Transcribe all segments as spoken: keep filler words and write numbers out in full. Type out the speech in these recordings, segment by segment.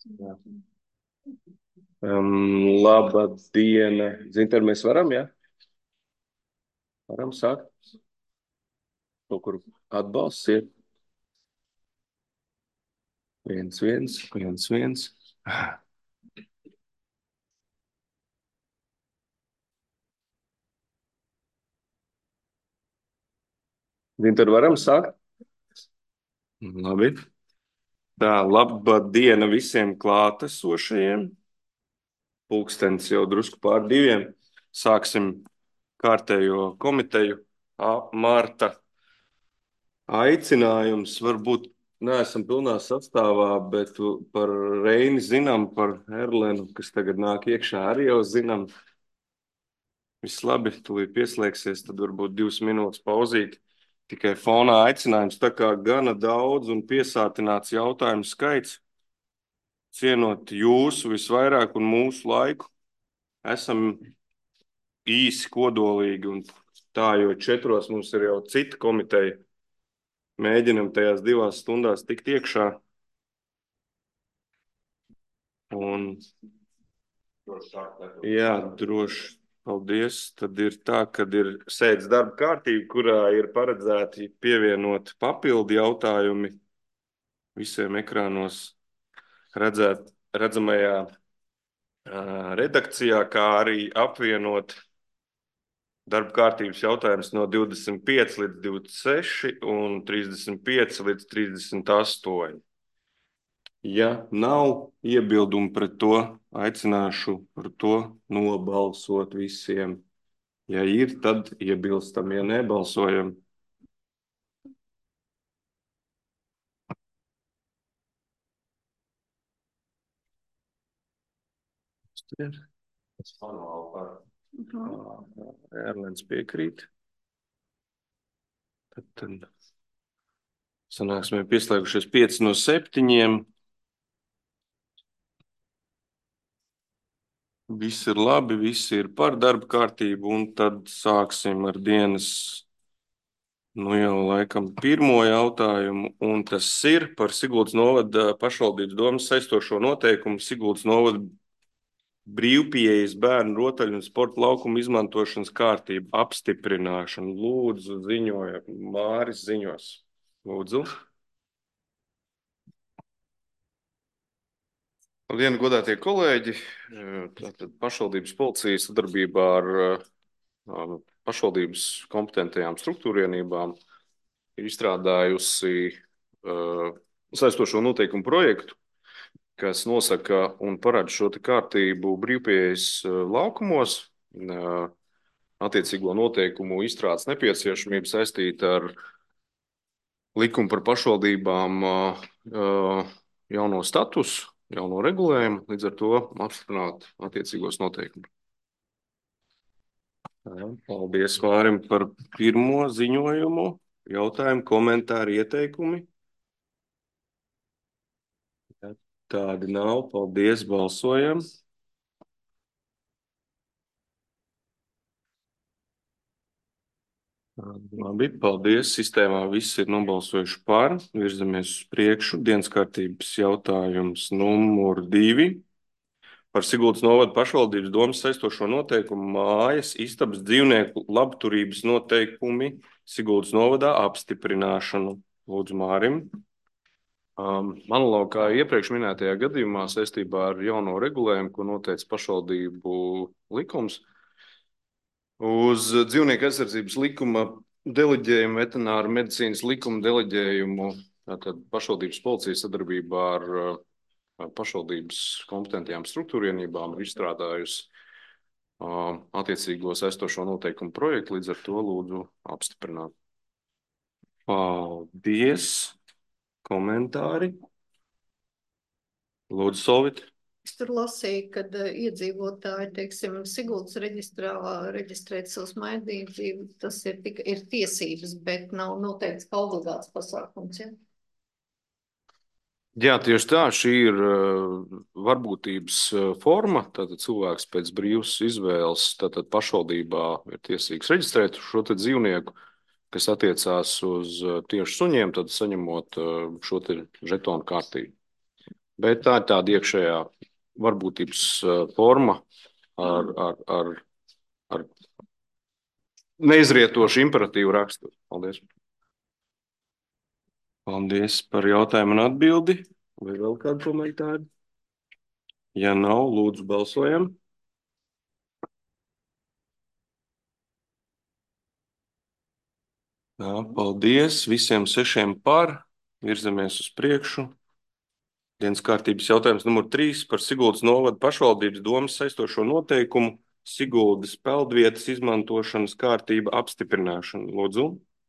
Jā. Um, laba diena. Zinter, mēs varam, jā? Varam sākt. Kaut kur atbalsts ir. Viens, viens, viens, viens. Zinter, varam sākt? Labi. Tā, laba diena visiem klātesošajiem. Pulkstens jau drusku pār diviem. Sāksim kārtējo komiteju. A, Marta. Aicinājums varbūt neesam pilnā sastāvā, bet par Reini zinām, par Erlenu, kas tagad nāk iekšā, arī jau zinām. Viss labi, tūlīt pieslēgsies, tad varbūt divas minūtes pauzīt. Tikai fonā aicinājums, tā kā gana daudz un piesātināts jautājumu skaits, cienot jūsu visvairāk un mūsu laiku, esam īsi kodolīgi un tā, jo četros mums ir jau cita komiteja. Mēģinam tajās divās stundās tikt iekšā. Un, jā, droši. Paldies. Tad ir tā, kad ir sēdes darba kārtība, kurā ir paredzēti pievienot papildu jautājumi visiem ekrānos redzēt, redzamajā uh, redakcijā, kā arī apvienot darba kārtības jautājumus no divdesmit pieci līdz divdesmit seši un trīsdesmit pieci līdz trīsdesmit astoņi. Ja nav iebildumu pret to, aicināšu par to nobalsot visiem. Ja ir, tad iebilstam, ja nebalsojam. Tas manuāli par. Erlens piekrīt. Tad, tad sanāksmē pieslēgušies pieci no septiņiem. Viss ir labi, visi ir par darba kārtību, un tad sāksim ar dienas, nu jau laikam, pirmo jautājumu, un tas ir par Siguldas novada pašvaldības domas saistošo noteikumu Siguldas novada brīvpieejas bērnu rotaļu un sporta laukumu izmantošanas kārtību apstiprināšanu. Lūdzu, ziņoja, Māris ziņos. Lūdzu. Labdien, godātie kolēģi. Tātad pašvaldības policija sadarbībā ar um, pašvaldības kompetentajām struktūrienībām ir izstrādājusi uh, saistošo noteikumu projektu, kas nosaka un parāda šo te kārtību brīvpieejas uh, laukumos. Uh, attiecīgo noteikumu izstrādes nepieciešamību saistīta ar likumu par pašvaldībām uh, uh, jauno statusu, jauno regulējumu, līdz ar to apstiprināt attiecīgos noteikumus. Paldies Mārim par pirmo ziņojumu. Jautājumu, komentāri, ieteikumi? Ja tādi nav. Paldies, balsojam. Labi, paldies. Sistēmā viss ir nobalsojuši par. Virzamies uz priekšu. Dienas kārtības jautājums numur divi. Par Siguldas novada pašvaldības domas saistošo noteikumu mājas istabas dzīvnieku labturības noteikumi Siguldas novadā apstiprināšanu. Lūdzu, Mārim. Um, Analogi kā iepriekš minētajā gadījumā saistībā ar jauno regulējumu, ko noteica pašvaldību likums, uz dzīvnieku aizsardzības likuma deleģējumu, veterināru medicīnas likuma deleģējumu, tātad pašvaldības policija sadarbībā ar pašvaldības kompetentajām struktūrienībām ir izstrādājusi uh, attiecīgo saistošo noteikumu projektu, līdz ar to lūdzu apstiprināt. Paldies! Komentāri? Lūdzu, Solvit. Es tur lasīju, kad uh, iedzīvotāji, teiksim, Siguldas reģistrā reģistrēt savus maidību, tas ir, tika, ir tiesības, bet nav noteikts kā obligāts pasākums, ja? Jā, tieši tā, šī ir uh, varbūtības uh, forma, tātad cilvēks pēc brīvas izvēles, tātad pašvaldībā ir tiesīgs reģistrēt šo te dzīvnieku, kas attiecās uz uh, tieši suņiem, tad saņemot uh, šo te žetonu kārtību. bet tā ir tāda iekšējā varbūtības forma ar, ar, ar, ar neizrietošu imperatīvu raksturu. Paldies. Paldies par jautājumu un atbildi. Vai vēl kādu komentāru? Ja nav, lūdzu balsojam. Tā, paldies visiem sešiem par. Virzamies uz priekšu. Dienas kārtības jautājums numur trīs par Siguldas novada pašvaldības domas saistošo noteikumu Siguldas peldvietas izmantošanas kārtība apstiprināšanu. Lūdzu.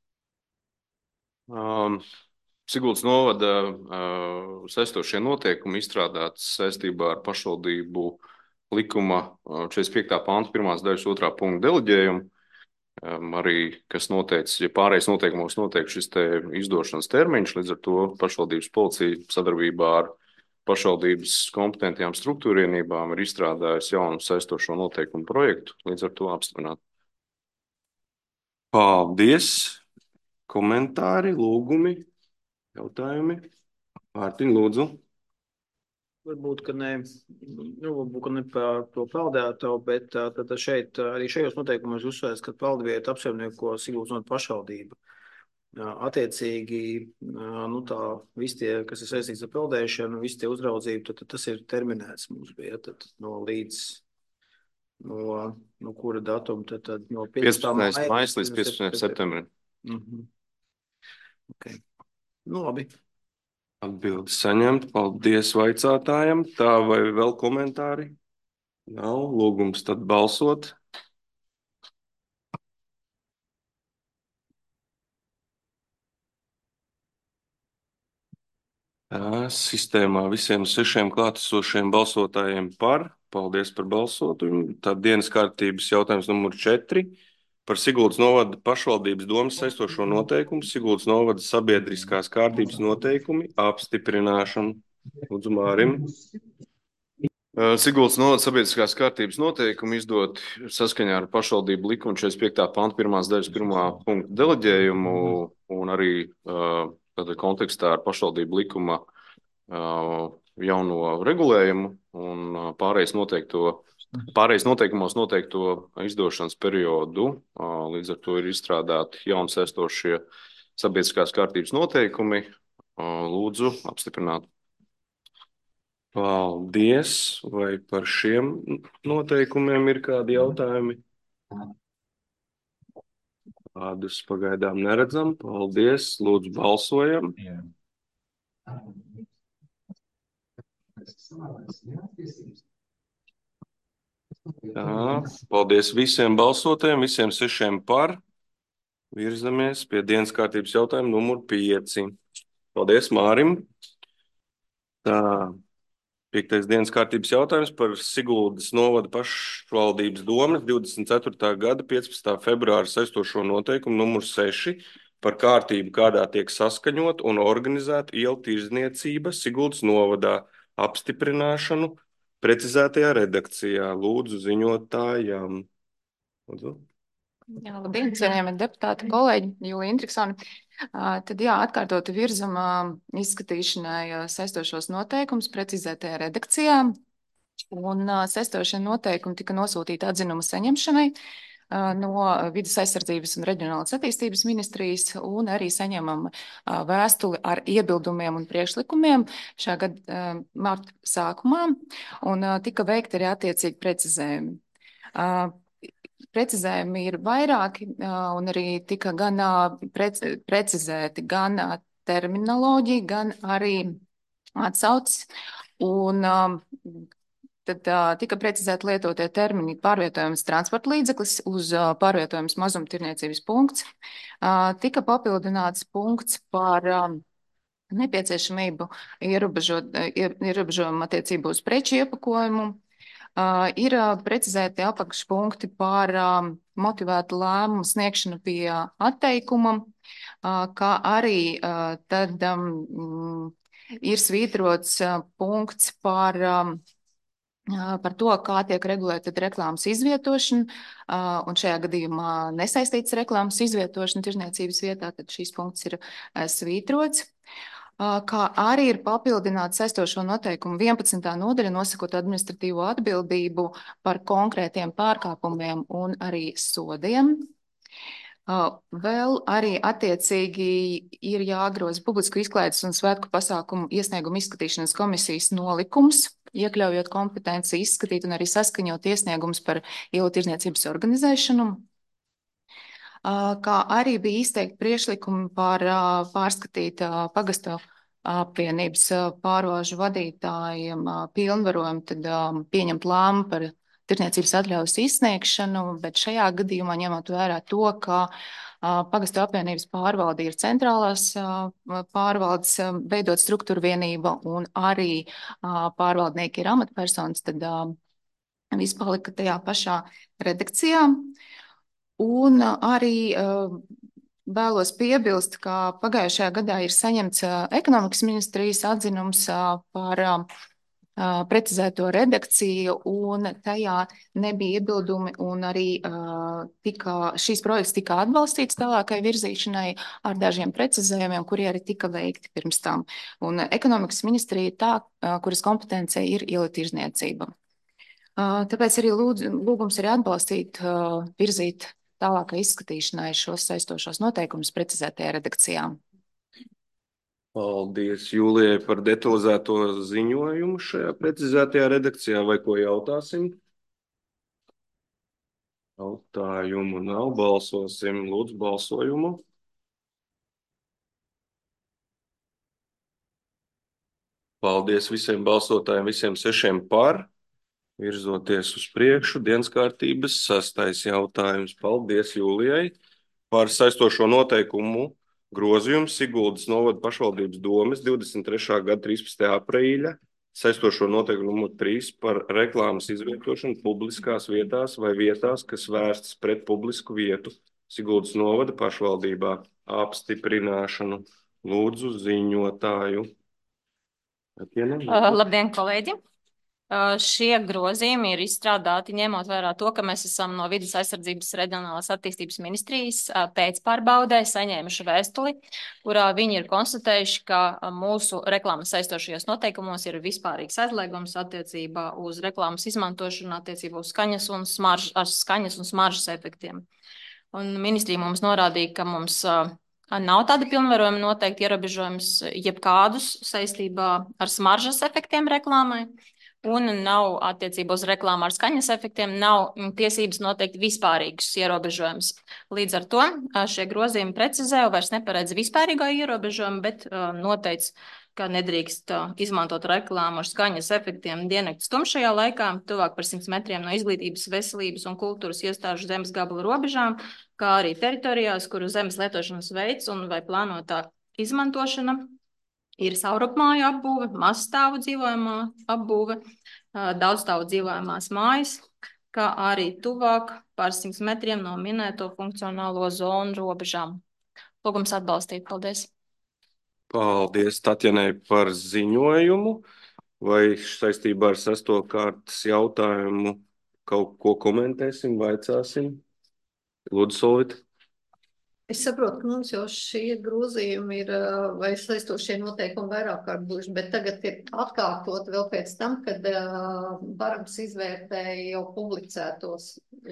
Um, Siguldas novada uh, saistošie noteikumi izstrādāts saistībā ar pašvaldību likuma uh, četrdesmit piektā panta pirmās daļas otrā punkta deleģējumu. Um, arī, kas noteicis, ja pārējais noteikumos notiek šis te izdošanas termiņš, līdz ar to pašvaldības policija sadarbībā ar pašvaldības kompetentajām struktūrienībām ir izstrādājusi jaunu saistošo noteikumu projektu, līdz ar to apstiprināt. Paldies! Komentāri, lūgumi, jautājumi? Mārtiņ, lūdzu. Varbūt, ka ne, nu, varbūt, ka ne par to peldētāju, bet tad šeit arī šajos noteikumos uzsvērts, ka peldvietu apsaimnieko Siguldas novada pašvaldība. Attiecīgi, nu tā, visi tie, kas ir saistīts ar peldēšanu, visi tie uzraudzību, tad, tad tas ir terminēts mums bija, tad no līdz, no, no kura datuma, tad, tad no piecpadsmitais maijs līdz piecpadsmitais septembrim. Mhm. Okay. Nu, labi. Atbildi saņemt. Paldies vaicātājiem. Tā vai vēl komentāri? Nav. Lūgums tad balsot. Tā, sistēmā visiem sešiem klātesošiem balsotājiem par. Paldies par balsotumu. Tad dienas kārtības jautājums numur četri. Par Siguldas novada pašvaldības domas saistošo noteikumu, Siguldas novada sabiedriskās kārtības noteikumi apstiprināšanu. Lūdzu, Mārim. Siguldas novada sabiedriskās kārtības noteikumi izdot saskaņā ar pašvaldību likumu četrdesmit piektā panta pirmās daļas pirmā punkta deleģējumu un arī tātad kontekstā ar pašvaldību likuma jauno regulējumu un pārējais noteikto Pārējais noteikumos noteikto izdošanas periodu, līdz ar to ir izstrādāti jauni saistošie sabiedriskās kārtības noteikumi. Lūdzu, apstiprināt. Paldies. Vai par šiem noteikumiem ir kādi jautājumi? Tādus pagaidām neredzam. Paldies. Lūdzu, balsojam. Tā, paldies visiem balsotājiem, visiem sešiem par. Virzamies pie dienas kārtības jautājuma numur pieci. Paldies Mārim. Tā, piektais dienas kārtības jautājums par Siguldas novada pašvaldības domas divdesmit ceturtā gada piecpadsmitā februāra saistošo noteikumu numur seši par kārtību, kādā tiek saskaņot un organizēta ielu tirdzniecība Siguldas novadā apstiprināšanu precizētajā redakcijā. Lūdzu ziņotājām. Lūdzu. Jā, labdien, cienījami deputāti, kolēģi, Jūlija Intriksoni. Tad jā, atkārtoti virzam izskatīšanai saistošos noteikumus precizētajā redakcijā. Un saistošie noteikumi tika nosūtīti atzinuma saņemšanai no Vides aizsardzības un reģionālās attīstības ministrijas un arī saņemam vēstuli ar iebildumiem un priekšlikumiem šā gada marta sākumā un tika veikti arī attiecīgi precizējumi. Precizējumi ir vairāki un arī tika gan precizēti gan terminoloģija, gan arī atsauces un tad uh, tika precizēti lietotie termini pārvietojums transporta līdzeklis uz uh, pārvietojums mazumtirniecības punkts. Uh, tika papildināts punkts par um, nepieciešamību ierobežot, ierobežojumu attiecību uz preču iepakojumu. Uh, ir uh, precizēti apakšpunkti par um, motivētu lēmumu sniegšanu pie atteikuma, uh, kā arī uh, tad um, ir svītrots uh, punkts par um, par to, kā tiek regulēta reklāmas izvietošana, un šajā gadījumā nesaistīts reklāmas izvietošana tirdzniecības vietā, tad šīs punkts ir svītrots. kā arī ir papildināta saistošo noteikumu vienpadsmitā nodaļa, nosakot administratīvo atbildību par konkrētiem pārkāpumiem un arī sodiem. Vēl arī attiecīgi ir jāgroza publisku izklaides un svētku pasākumu iesniegumu izskatīšanas komisijas nolikums, iekļaujot kompetenci izskatīt un arī saskaņot iesniegumus par ielu tirdzniecības organizēšanu. Kā arī bija izteikti priekšlikumi par pārskatīt pagastu apvienības pārvalžu vadītājiem pilnvarojumu, tad pieņemt lēmumu par tirdzniecības atļaujas izsniegšanu, bet šajā gadījumā ņemot vērā to, ka pagastu apvienības pārvalde ir centrālās pārvaldes veidot struktūru vienība un arī pārvaldnieki ir amatpersonas, tad viss palika tajā pašā redakcijā. Un arī vēlos piebilst, ka pagājušajā gadā ir saņemts ekonomikas ministrijas atzinums par precizēto redakciju, un tajā nebija iebildumi, un arī tika, šīs projekts tika atbalstīts tālākai virzīšanai ar dažiem precizējumiem, kuri arī tika veikti pirms tam. Un ekonomikas ministrija ir tā, kuras kompetencija ir ielu tirdzniecība. Tāpēc arī lūdz, lūgums arī atbalstīt, virzīt tālākai izskatīšanai šos saistošos noteikumus precizētajā redakcijā. Paldies Jūlijai par detalizēto ziņojumu šajā precizētajā redakcijā. Vai ko jautāsim? Jautājumu nav. Balsosim. Lūdzu, balsojumu. Paldies visiem balsotājiem, visiem sešiem par. Virzoties uz priekšu, dienas kārtības sastais jautājums. Paldies Jūlijai par saistošo noteikumu grozījumu Siguldas novada pašvaldības domes divdesmit trešā gada trīspadsmitākā aprīļa saistošo noteikumu numur trīs par reklāmas izvietošanu publiskās vietās vai vietās, kas vērstas pret publisku vietu Siguldas novada pašvaldībā apstiprināšanu. Lūdzu ziņotāju. Uh, labdien, kolēģi! Uh, šie grozījumi ir izstrādāti ņemot vērā to, ka mēs esam no Vides aizsardzības reģionālās attīstības ministrijas uh, pēcpārbaudē saņēmuši vēstuli, kurā viņi ir konstatējuši, ka uh, mūsu reklāmas saistošajos noteikumos ir vispārīgs aizliegums attiecībā uz reklāmas izmantošanu, attiecībā uz skaņas un smaržas, ar skaņas un smaržas efektiem. Un ministrija mums norādīja, ka mums uh, nav tāda pilnvarojuma noteikti ierobežojums jebkādus saistībā ar smaržas efektiem reklāmai. Un nav attiecībā uz reklāmu ar skaņas efektiem, nav tiesības noteikt vispārīgus ierobežojumus. Līdz ar to šie grozījumi precizē, vairs neparedz vispārīgo ierobežojumu, bet uh, noteic, ka nedrīkst uh, izmantot reklāmu ar skaņas efektiem diennakts tumšajā laikā, tuvāk par simts metriem no izglītības, veselības un kultūras iestāžu zemes gabala robežām, kā arī teritorijās, kuru zemes lietošanas veids un vai plānotā izmantošana ir savrupmāju apbūve, mazstāvu dzīvojamā apbūve, daudzstāvu dzīvojamās mājas, kā arī tuvāk par simts metriem no minēto funkcionālo zonu robežām. Lūgums atbalstīt. Paldies. Paldies Tatjanai par ziņojumu. Vai saistībā ar sesto kārtas jautājumu kaut ko komentēsim, vaicāsim? Lūdzu, Solvita. Es saprotu, ka mums jau šie grozījumi ir vai saistošie noteikumi vairāk kārt bijuši, bet tagad ir atkārtot vēl pēc tam, kad uh, Barams izvērtēja jau publicētos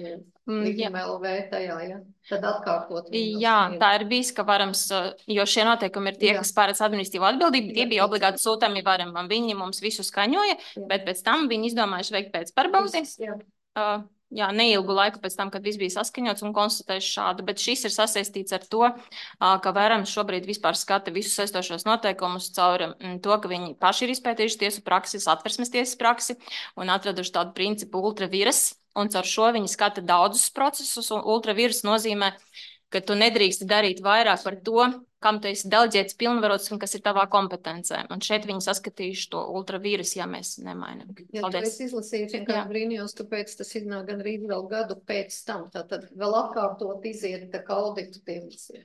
Likuma L V tajā, ja? Tad atkārtot. Jā, tā ir bijis, ka Varams, jo šie noteikumi ir tie, Jā. kas pārēc administratīvo atbildību, tie bija obligāti sūtami Varamam. Viņi mums visu skaņoja, Jā. bet pēc tam viņi izdomājuši veikt pēc pārbaudījums. Uh, Jā, neilgu laiku pēc tam, kad viss bija saskaņots un konstatējuši šādu, bet šis ir sasaistīts ar to, ka Varams šobrīd vispār skata visus saistošos noteikumus caur to, ka viņi paši ir izpētījuši tiesu praksi, satversmes tiesas praksi un atraduši tādu principu ultravīras, un caur šo viņi skata daudzus procesus, un ultravīras nozīmē, ka tu nedrīksti darīt vairāk par to, kam tu esi deleģēts pilnvarots un kas ir tavā kompetencē. Un šeit viņi saskatījuši to ultravīrus, ja mēs nemainam. Ja tu esi izlasījis, vienkārši brīnījos, kāpēc tas ir gan rīt vēl gadu pēc tam. Tātad vēl atkārtot iziet tā kā auditu tiem visiem.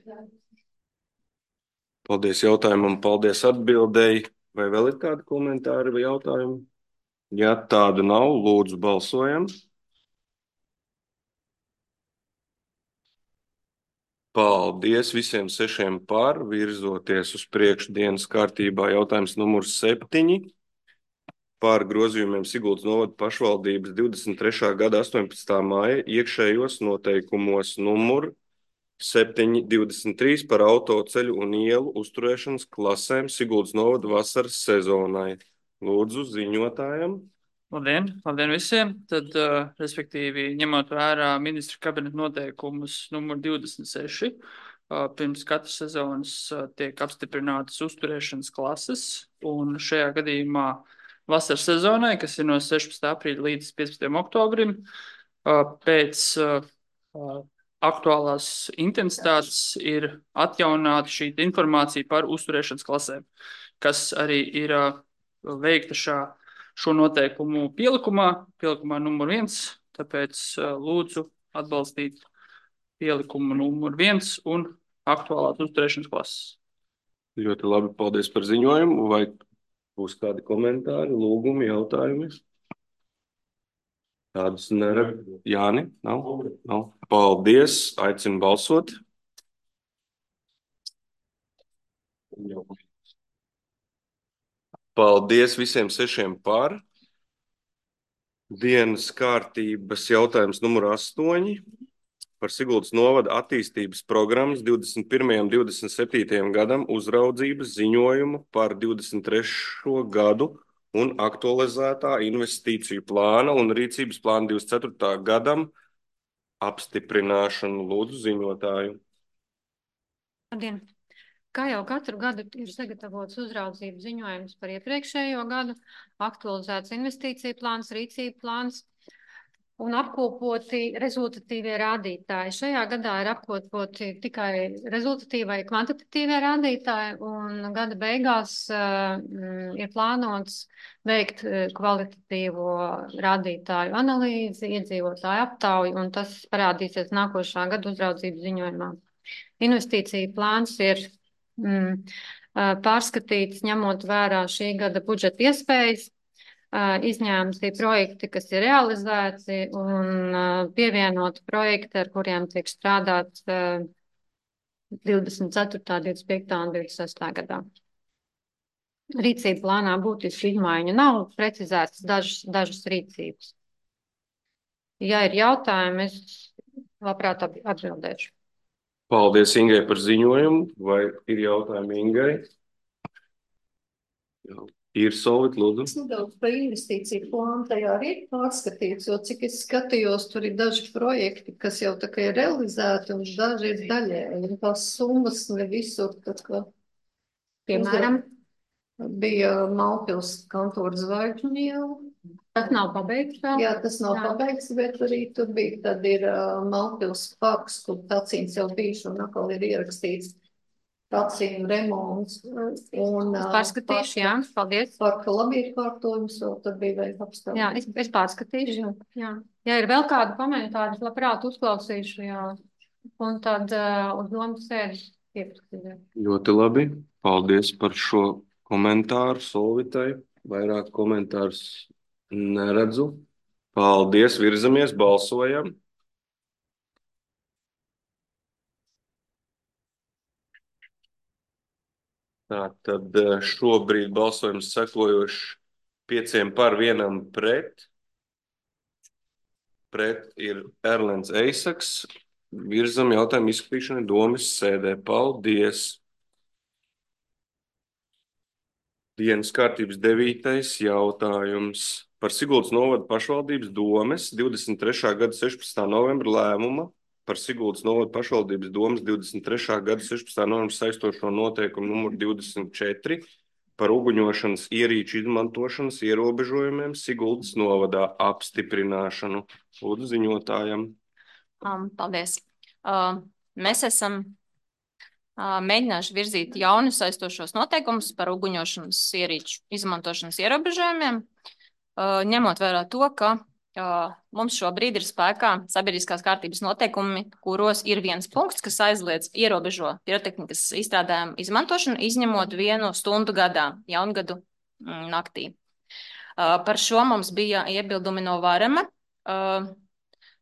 Paldies jautājumam, paldies atbildēji. Vai vēl ir kādi komentāri vai jautājumi? Ja tādu nav, lūdzu balsojam. Paldies visiem sešiem par, virzoties uz priekšu dienas kārtībā jautājums numurs septiņi par grozījumiem Siguldas novada pašvaldības divdesmit trešā gada astoņpadsmitā māja iekšējos noteikumos numur septiņi divdesmit trīs par autoceļu un ielu uzturēšanas klasēm Siguldas novada vasaras sezonai. Lūdzu, ziņotājam. Labdien, labdien visiem. Tad, uh, respektīvi, ņemot vērā ministra kabineta noteikumus numur divdesmit seši, uh, pirms katras sezonas uh, tiek apstiprinātas uzturēšanas klases, un šajā gadījumā vasaras sezonai, kas ir no sešpadsmitā aprīļa līdz piecpadsmitajam oktobrim, uh, pēc uh, uh, aktuālās intensitātes ir atjaunāta šī informācija par uzturēšanas klasēm, kas arī ir uh, veikta šā šo noteikumu pielikumā, pielikumā numur viens, tāpēc uh, lūdzu atbalstīt pielikumu numur viens un aktuālās uzturēšanas klases. Ļoti labi, paldies par ziņojumu. Vai būs kādi komentāri, lūgumi, jautājumi? Tādus neredzu. Jāni? Nav? Nav. Paldies, aicinu balsot. Paldies visiem sešiem par. Dienas kārtības jautājums numur astoņi par Siguldas novada attīstības programmas divdesmit pirmajam divdesmit septītajam gadam uzraudzības ziņojumu par divdesmit trešo gadu un aktualizētā investīciju plāna un rīcības plāna divdesmit ceturtā gadam apstiprināšanu. Lūdzu ziņotāju. Labdien! Kā jau katru gadu ir sagatavots uzraudzības ziņojums par iepriekšējo gadu, aktualizēts investīciju plāns, rīcību plāns un apkopoti rezultatīvie rādītāji. Šajā gadā ir apkopoti tikai rezultatīvai kvantitatīvie rādītāji, un gada beigās uh, ir plānots veikt kvalitatīvo rādītāju analīzi, iedzīvotāju aptauju, un tas parādīsies nākošā gada uzraudzības ziņojumā. Investīcija plāns ir Mm, pārskatīts, ņemot vērā šī gada budžeta iespējas, izņēmusi projekti, kas ir realizēti, un pievienoti projekti, ar kuriem tiek strādāts divdesmit ceturtā, divdesmit piektā un divdesmit sestā gadā. Rīcība plānā būtiski izmaiņu nav, precizētas dažas, dažas rīcības. Ja ir jautājumi, es labprāt atbildēšu. Paldies Ingai par ziņojumu. Vai ir jautājumi Ingai? Jā. Ir Solvit, lūdzu. Es nedaudz par investīciju plānu tajā arī ir pārskatīts, jo cik es skatījos, tur ir daži projekti, kas jau tā kā ir realizēti, un daži ir daļēji. Un tās summas ne visur, tā kā, piemēram, bija Malpils kantora zvaigžņu iela. Tas nav pabeigts vēl? Jā, tas nav Jā. pabeigts, bet arī tur bija, tad ir uh, Malpils parks, kur tacīns jau bijuši, un atkal ir ierakstīts tacīnu remonts. Un, es pārskatīšu, jā, paldies. Parka labību kārtojums, vēl tad bija vēl apstāvjums. Jā, es, es pārskatīšu. Jā. Jā. Ja ir vēl kādi komentāri, es labprāt uzklausīšu, jā. Un tad uh, uz domu sēdes pieprasīšu. Ļoti labi. Paldies par šo komentāru Solvitai. Vairāk komentārus neredzu. Paldies, virzamies, balsojam. Tā, tad šobrīd balsojums sekojoši pieciem par vienam pret. Pret ir Erlens Eisaks. Virzam jautājumu izskatīšanai domas sēdē. Paldies. Dienas kārtības devītais jautājums par Siguldas novada pašvaldības domes divdesmit trešā gada sešpadsmitā novembra lēmuma par Siguldas novada pašvaldības domes divdesmit trešā gada sešpadsmitā novembra saistošo noteikumu numur divdesmit četri par uguņošanas ierīču izmantošanas ierobežojumiem Siguldas novadā apstiprināšanu. Lūdzu ziņotājam. Um, paldies. Uh, mēs esam uh, mēģinājuši virzīt jaunus saistošos noteikumus par uguņošanas ierīču izmantošanas ierobežojumiem, uh, ņemot vērā to, ka uh, mums šobrīd ir spēkā sabiedriskās kārtības noteikumi, kuros ir viens punkts, kas aizliedz ierobežo pirotehnikas izstrādājumu izmantošanu, izņemot vienu stundu gadā, jaungadu mm, naktī. Uh, par šo mums bija iebildumi no Varema. Uh,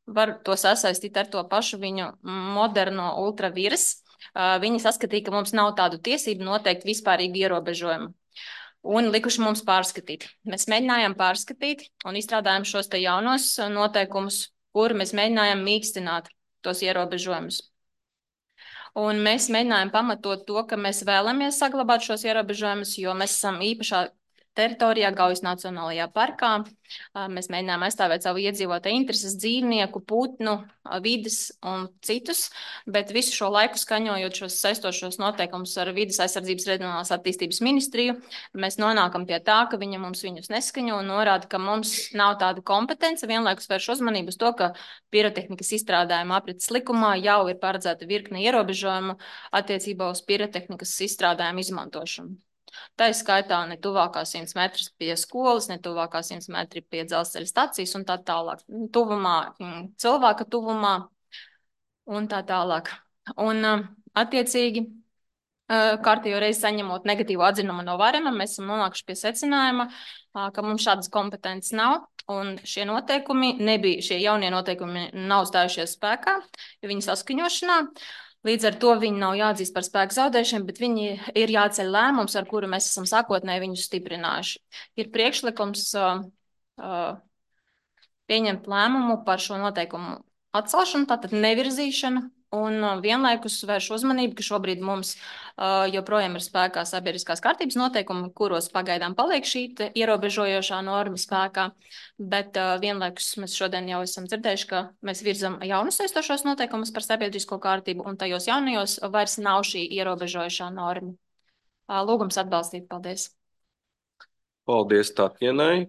var to sasaistīt ar to pašu viņu moderno ultravīrus. Viņi saskatīja, ka mums nav tādu tiesību noteikt vispārīgu ierobežojumu un likuši mums pārskatīt. Mēs mēģinājām pārskatīt un izstrādājām šos te jaunos noteikumus, kur mēs mēģinājām mīkstināt tos ierobežojumus. Un mēs mēģinājām pamatot to, ka mēs vēlamies saglabāt šos ierobežojumus, jo mēs esam īpašā teritorijā, Gaujas Nacionālajā parkā. Mēs mēģinājām aizstāvēt savu iedzīvotāju intereses, dzīvnieku, putnu, vides un citus, bet visu šo laiku skaņojot šos saistošos noteikumus ar vides aizsardzības reģionālās attīstības ministriju, mēs nonākam pie tā, ka viņa mums viņus neskaņo un norāda, ka mums nav tāda kompetence, vienlaikus vērš uzmanību uz to, ka pirotehnikas izstrādājuma aprits likumā jau ir paredzēta virkne ierobežojumu attiecībā uz pirotehnikas izstrādājumu izmantošanu. Tā ir skaitā ne tuvākā simts metrus pie skolas, ne tuvākā simts metri pie dzelzceļa stacijas un tā tālāk. Tuvumā, cilvēka tuvumā un tā tālāk. Un attiecīgi, kārtējo reizi saņemot negatīvu atzinumu no Varema, mēs esam nonākuši pie secinājuma, ka mums šādas kompetences nav un šie noteikumi nebija, šie jaunie noteikumi nav stājušies spēkā, jo viņi saskaņošanā. Līdz ar to viņi nav jāatzīst par spēku zaudēšanu, bet viņi ir jāceļ lēmums, ar kuru mēs esam sākotnēji viņus stiprinājuši. Ir priekšlikums uh, uh, pieņemt lēmumu par šo noteikumu atcelšanu, tātad nevirzīšanu, un uh, vienlaikus vērš uzmanību, ka šobrīd mums uh, joprojām ir spēkā sabiedriskās kārtības noteikumi, kuros pagaidām paliek šī ierobežojošā norma spēkā, bet uh, vienlaikus mēs šodien jau esam dzirdējuši, ka mēs virzam jaunus saistošos noteikumus par sabiedrisko kārtību, un tajos jaunajos vairs nav šī ierobežojošā norma. Uh, lūgums atbalstīt. Paldies. Paldies Tatjanai.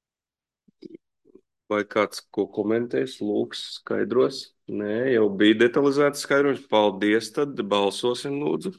Vai kāds ko komentēs, lūgs, skaidros? Nē, jau bija detalizēts skaidrojums. Paldies, tad balsosim lūdzu.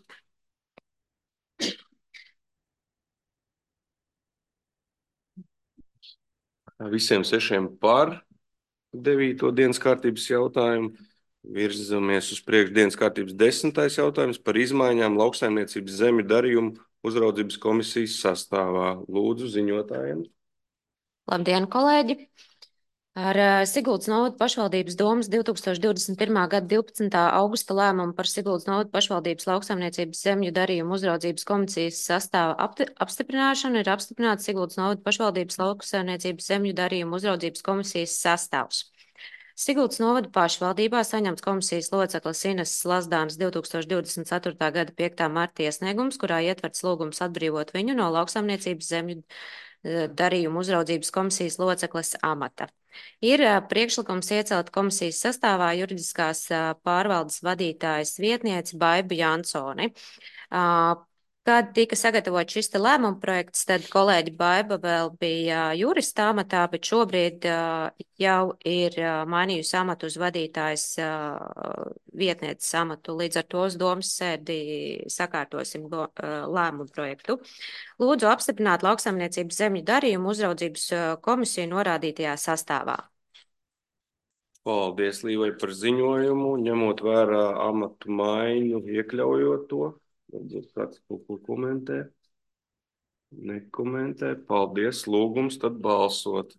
Visiem sešiem par devīto dienas kārtības jautājumu. Virzamies uz priekšu dienas kārtības desmitais jautājums par izmaiņām lauksaimniecības zemju darījumu uzraudzības komisijas sastāvā. Lūdzu ziņotājiem. Labdien, kolēģi! Ar Siguldas novada pašvaldības domas divi tūkstoši divdesmit pirmā gada divpadsmitā augusta lēmumu par Siguldas novada pašvaldības lauksaimniecības zemju darījumu uzraudzības komisijas sastāva apstiprināšanu ir apstiprināts Siguldas novada pašvaldības lauksaimniecības zemju darījumu uzraudzības komisijas sastāvs. Siguldas novada pašvaldībā saņemts komisijas loceklis Ineses Lazdānas divi tūkstoši divdesmit ceturtā gada piektā marta iesniegums, kurā ietverts lūgums atbrīvot viņu no lauksaimniecības zemju darījumu uzraudzības komisijas locekles amata. Ir priekšlikums iecelt komisijas sastāvā juridiskās pārvaldes vadītājas vietnieci Baibu Jansoni. Kad tika sagatavot šis te lēmuma projekts, tad kolēģi Baiba vēl bija jurista amatā, bet šobrīd jau ir mainījusi amatu uz vadītājas vietnieces amatu. Līdz ar to uz domas sēdi sakārtosim lēmumu projektu. Lūdzu apstiprināt lauksaimniecības zemju darījumu uzraudzības komisiju norādītajā sastāvā. Paldies, Līvai, par ziņojumu, ņemot vērā amatu maiņu, iekļaujot to. Varbūt kāds kaut ko komentē. Nekomentē. Paldies, lūgums, tad balsot.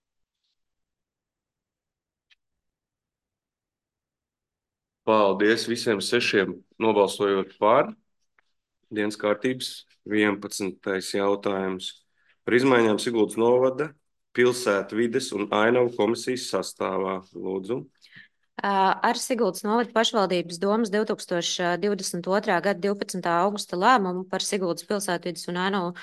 Paldies visiem sešiem nobalsojot par. Dienas kārtības vienpadsmitais jautājums par izmaiņām Siguldas novada pilsētu vides un ainavu komisijas sastāvā. Lūdzu. Ar Siguldas novada pašvaldības domas divi tūkstoši divdesmit otrā gada divpadsmitā augusta lēmumu par Siguldas pilsētvides un ainavu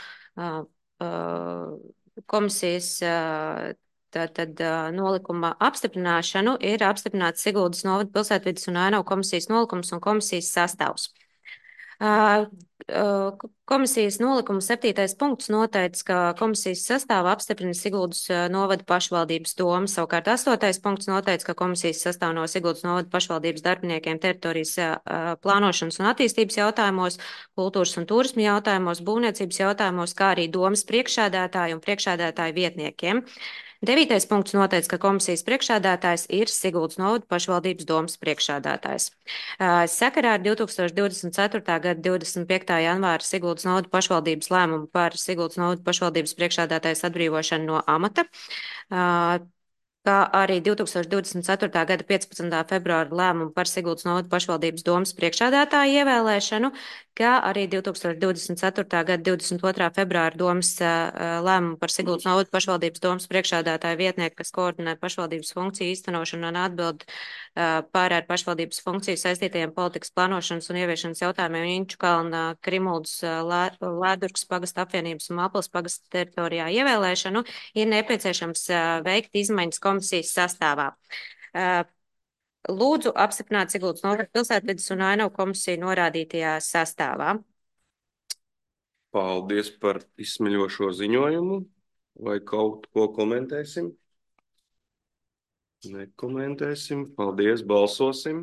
komisijas tātad nolikuma apstiprināšanu ir apstiprināts Siguldas novada pilsētvides un ainavu komisijas nolikums un komisijas sastāvs. Komisijas nolikuma septītais punkts noteica, ka komisijas sastāvā apstiprina Siguldas novada pašvaldības doma. Savukārt astotais punkts noteica, ka komisijas sastāv no Siguldas novada pašvaldības darbiniekiem teritorijas plānošanas un attīstības jautājumos, kultūras un turisma jautājumos, būvniecības jautājumos, kā arī domas priekšsēdētāju un priekšsēdētāju vietniekiem. Devītais punkts noteica, ka komisijas priekšsēdētājs ir Siguldas novada pašvaldības domas priekšsēdētājs. Sakarā ar divi tūkstoši divdesmit ceturtā gada divdesmit piektā janvāra Siguldas novada pašvaldības lēmumu par Siguldas novada pašvaldības priekšsēdētājas atbrīvošanu no amata kā arī divtūkstoš divdesmit ceturtā gada piecpadsmitā februāra lēmumu par Siguldas novada pašvaldības domas priekšsēdētāju ievēlēšanu, kā arī divtūkstoš divdesmit ceturtā gada divdesmit otrā februāra domas lēmumu par Siguldas novada pašvaldības domas priekšsēdētāju vietnieku, kas koordinē pašvaldības funkciju īstenošanu un atbild par ar pašvaldības funkciju saistītajiem politikas plānošanas un ieviešanas jautājumiem Inču kalna, Krimuldas, Lēdurkas pagasta apvienības un Māpils pagasta teritorijā ievēlēšanu, ir nepieciešams veikt izmaiņas komisijas sastāvā. Lūdzu apstiprināt Siguldas novada pilsētvides un ainavu komisiju norādītajā sastāvā. Paldies par izsmeļošo ziņojumu. Vai kaut ko komentēsim? Nekomentēsim. Paldies, balsosim.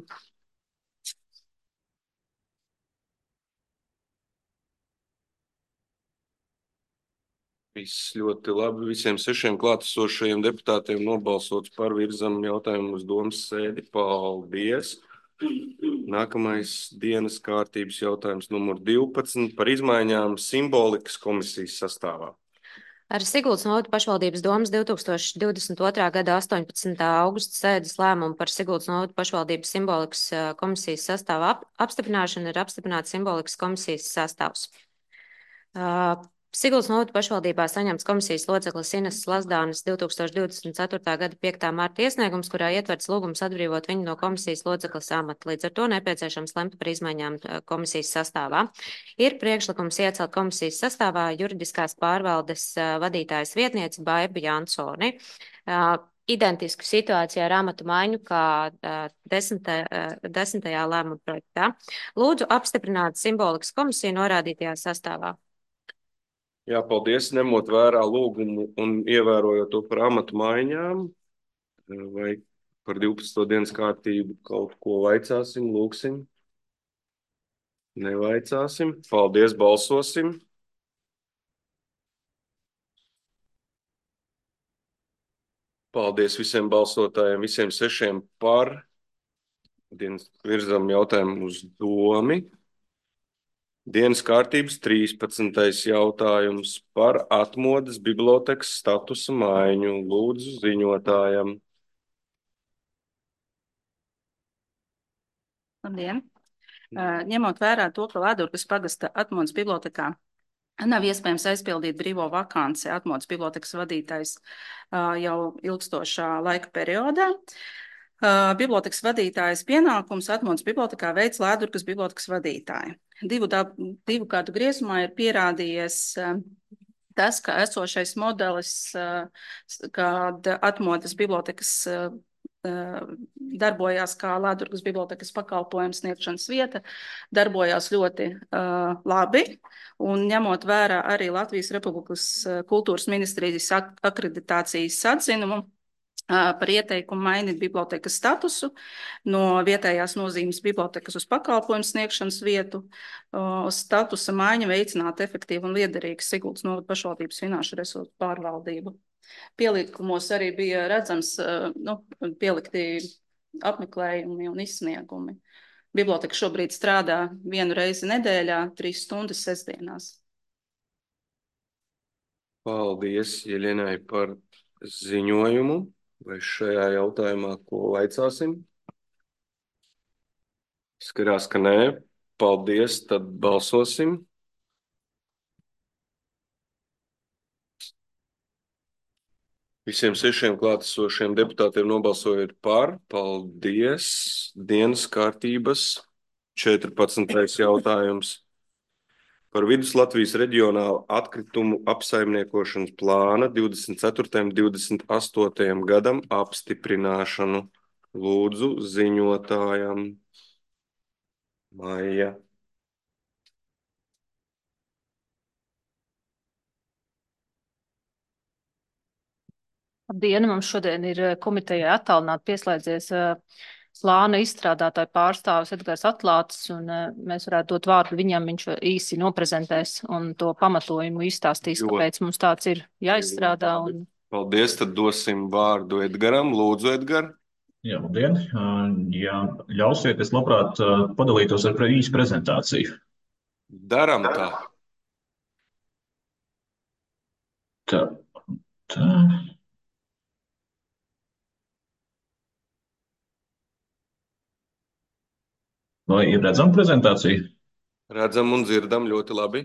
Viss ļoti labi. Visiem sešiem klātesošajiem deputātiem nobalsots par, virzam jautājumu uz domas sēdi. Paldies. Nākamais dienas kārtības jautājums numur divpadsmit par izmaiņām simbolikas komisijas sastāvā. Ar Siguldas novada pašvaldības domas divtūkstoš divdesmit otrā gada astoņpadsmitā augusta sēdes lēmumu par Siguldas novada pašvaldības simbolikas komisijas sastāvu ap, apstiprināšanu ir apstiprināts simbolikas komisijas sastāvs. Uh, Siguldas novada pašvaldībā saņemts komisijas loceklis Ines Lazdānes divtūkstoš divdesmit ceturtā gada piektā marta iesniegums, kurā ietverts lūgums atbrīvot viņu no komisijas loceklis amata. Līdz ar to nepieciešams lemt par izmaiņām komisijas sastāvā. Ir priekšlikums iecelt komisijas sastāvā juridiskās pārvaldes vadītājas vietnieci Baibu Jansoni. Identisku situāciju ar amatu maiņu kā desmitā, desmitajā lēmuma projektā. Lūdzu apstiprināt simbolikas komisiju norādītajā sastāvā. Jā, paldies, ņemot vērā lūgumu un ievērojot to par amatu maiņām, vai par divpadsmito dienas kārtību kaut ko vaicāsim, lūksim? Nevaicāsim. Paldies, balsosim. Paldies visiem balsotājiem, visiem sešiem par. Dienas virzam jautājumu uz domi. Dienas kārtības trīspadsmitais jautājums par atmodas bibliotekas statusa maiņu. Lūdzu ziņotājam. Labdien! Ņemot vērā to, ka Lēdurkas pagasta atmodas bibliotekā nav iespējams aizpildīt brīvo vakanci atmodas bibliotekas vadītājs jau ilgstošā laika periodā, bibliotekas vadītājas pienākums atmodas bibliotekā veids Lēdurkas bibliotekas vadītāja. Divu, divu gadu griezumā ir pierādījies tas, ka esošais modelis, kad atmodas bibliotekas darbojās kā Lēdurkas bibliotekas pakalpojums sniegšanas vieta, darbojās ļoti uh, labi, un ņemot vērā arī Latvijas Republikas kultūras ministrijas ak akreditācijas atzinumu uh, par ieteikumu mainīt bibliotekas statusu no vietējās nozīmes bibliotekas uz pakalpojumu sniegšanas vietu, uh, statusa maiņa veicinātu efektīvu un liederīgu Siguldas novada pašvaldības finanšu resursu pārvaldību. Pielikumos arī bija redzams, nu, pielikti apmeklējumi un izsniegumi. Biblioteka šobrīd strādā vienu reizi nedēļā, trīs stundas sestdienās. Paldies Jeļenai par ziņojumu. Vai šajā jautājumā ko vaicāsim? Skatās, ka nē. Paldies, tad balsosim. Visiem sešiem klātesošiem deputātiem nobalsojot par. Paldies. Dienas kārtības četrpadsmitais jautājums par Vidus Latvijas reģionālu atkritumu apsaimniekošanas plāna divdesmit ceturtajam un divdesmit astotajam gadam apstiprināšanu. Lūdzu ziņotājam. Maija. Labdien, mums šodien ir komitejai attālināti pieslēdzies plāna izstrādātāju pārstāvis Edgars Atlācis, un mēs varētu dot vārdu viņam, viņš īsi noprezentēs un to pamatojumu izstāstīs, kāpēc mums tāds ir jāizstrādā. Un... Paldies, tad dosim vārdu Edgaram. Lūdzu, Edgar. Jā, labdien. Ja ļausiet, es labprāt padalītos ar īsu prezentāciju. Daram tā. Tā, tā. Vai ir redzama prezentācija? Redzam un dzirdam ļoti labi.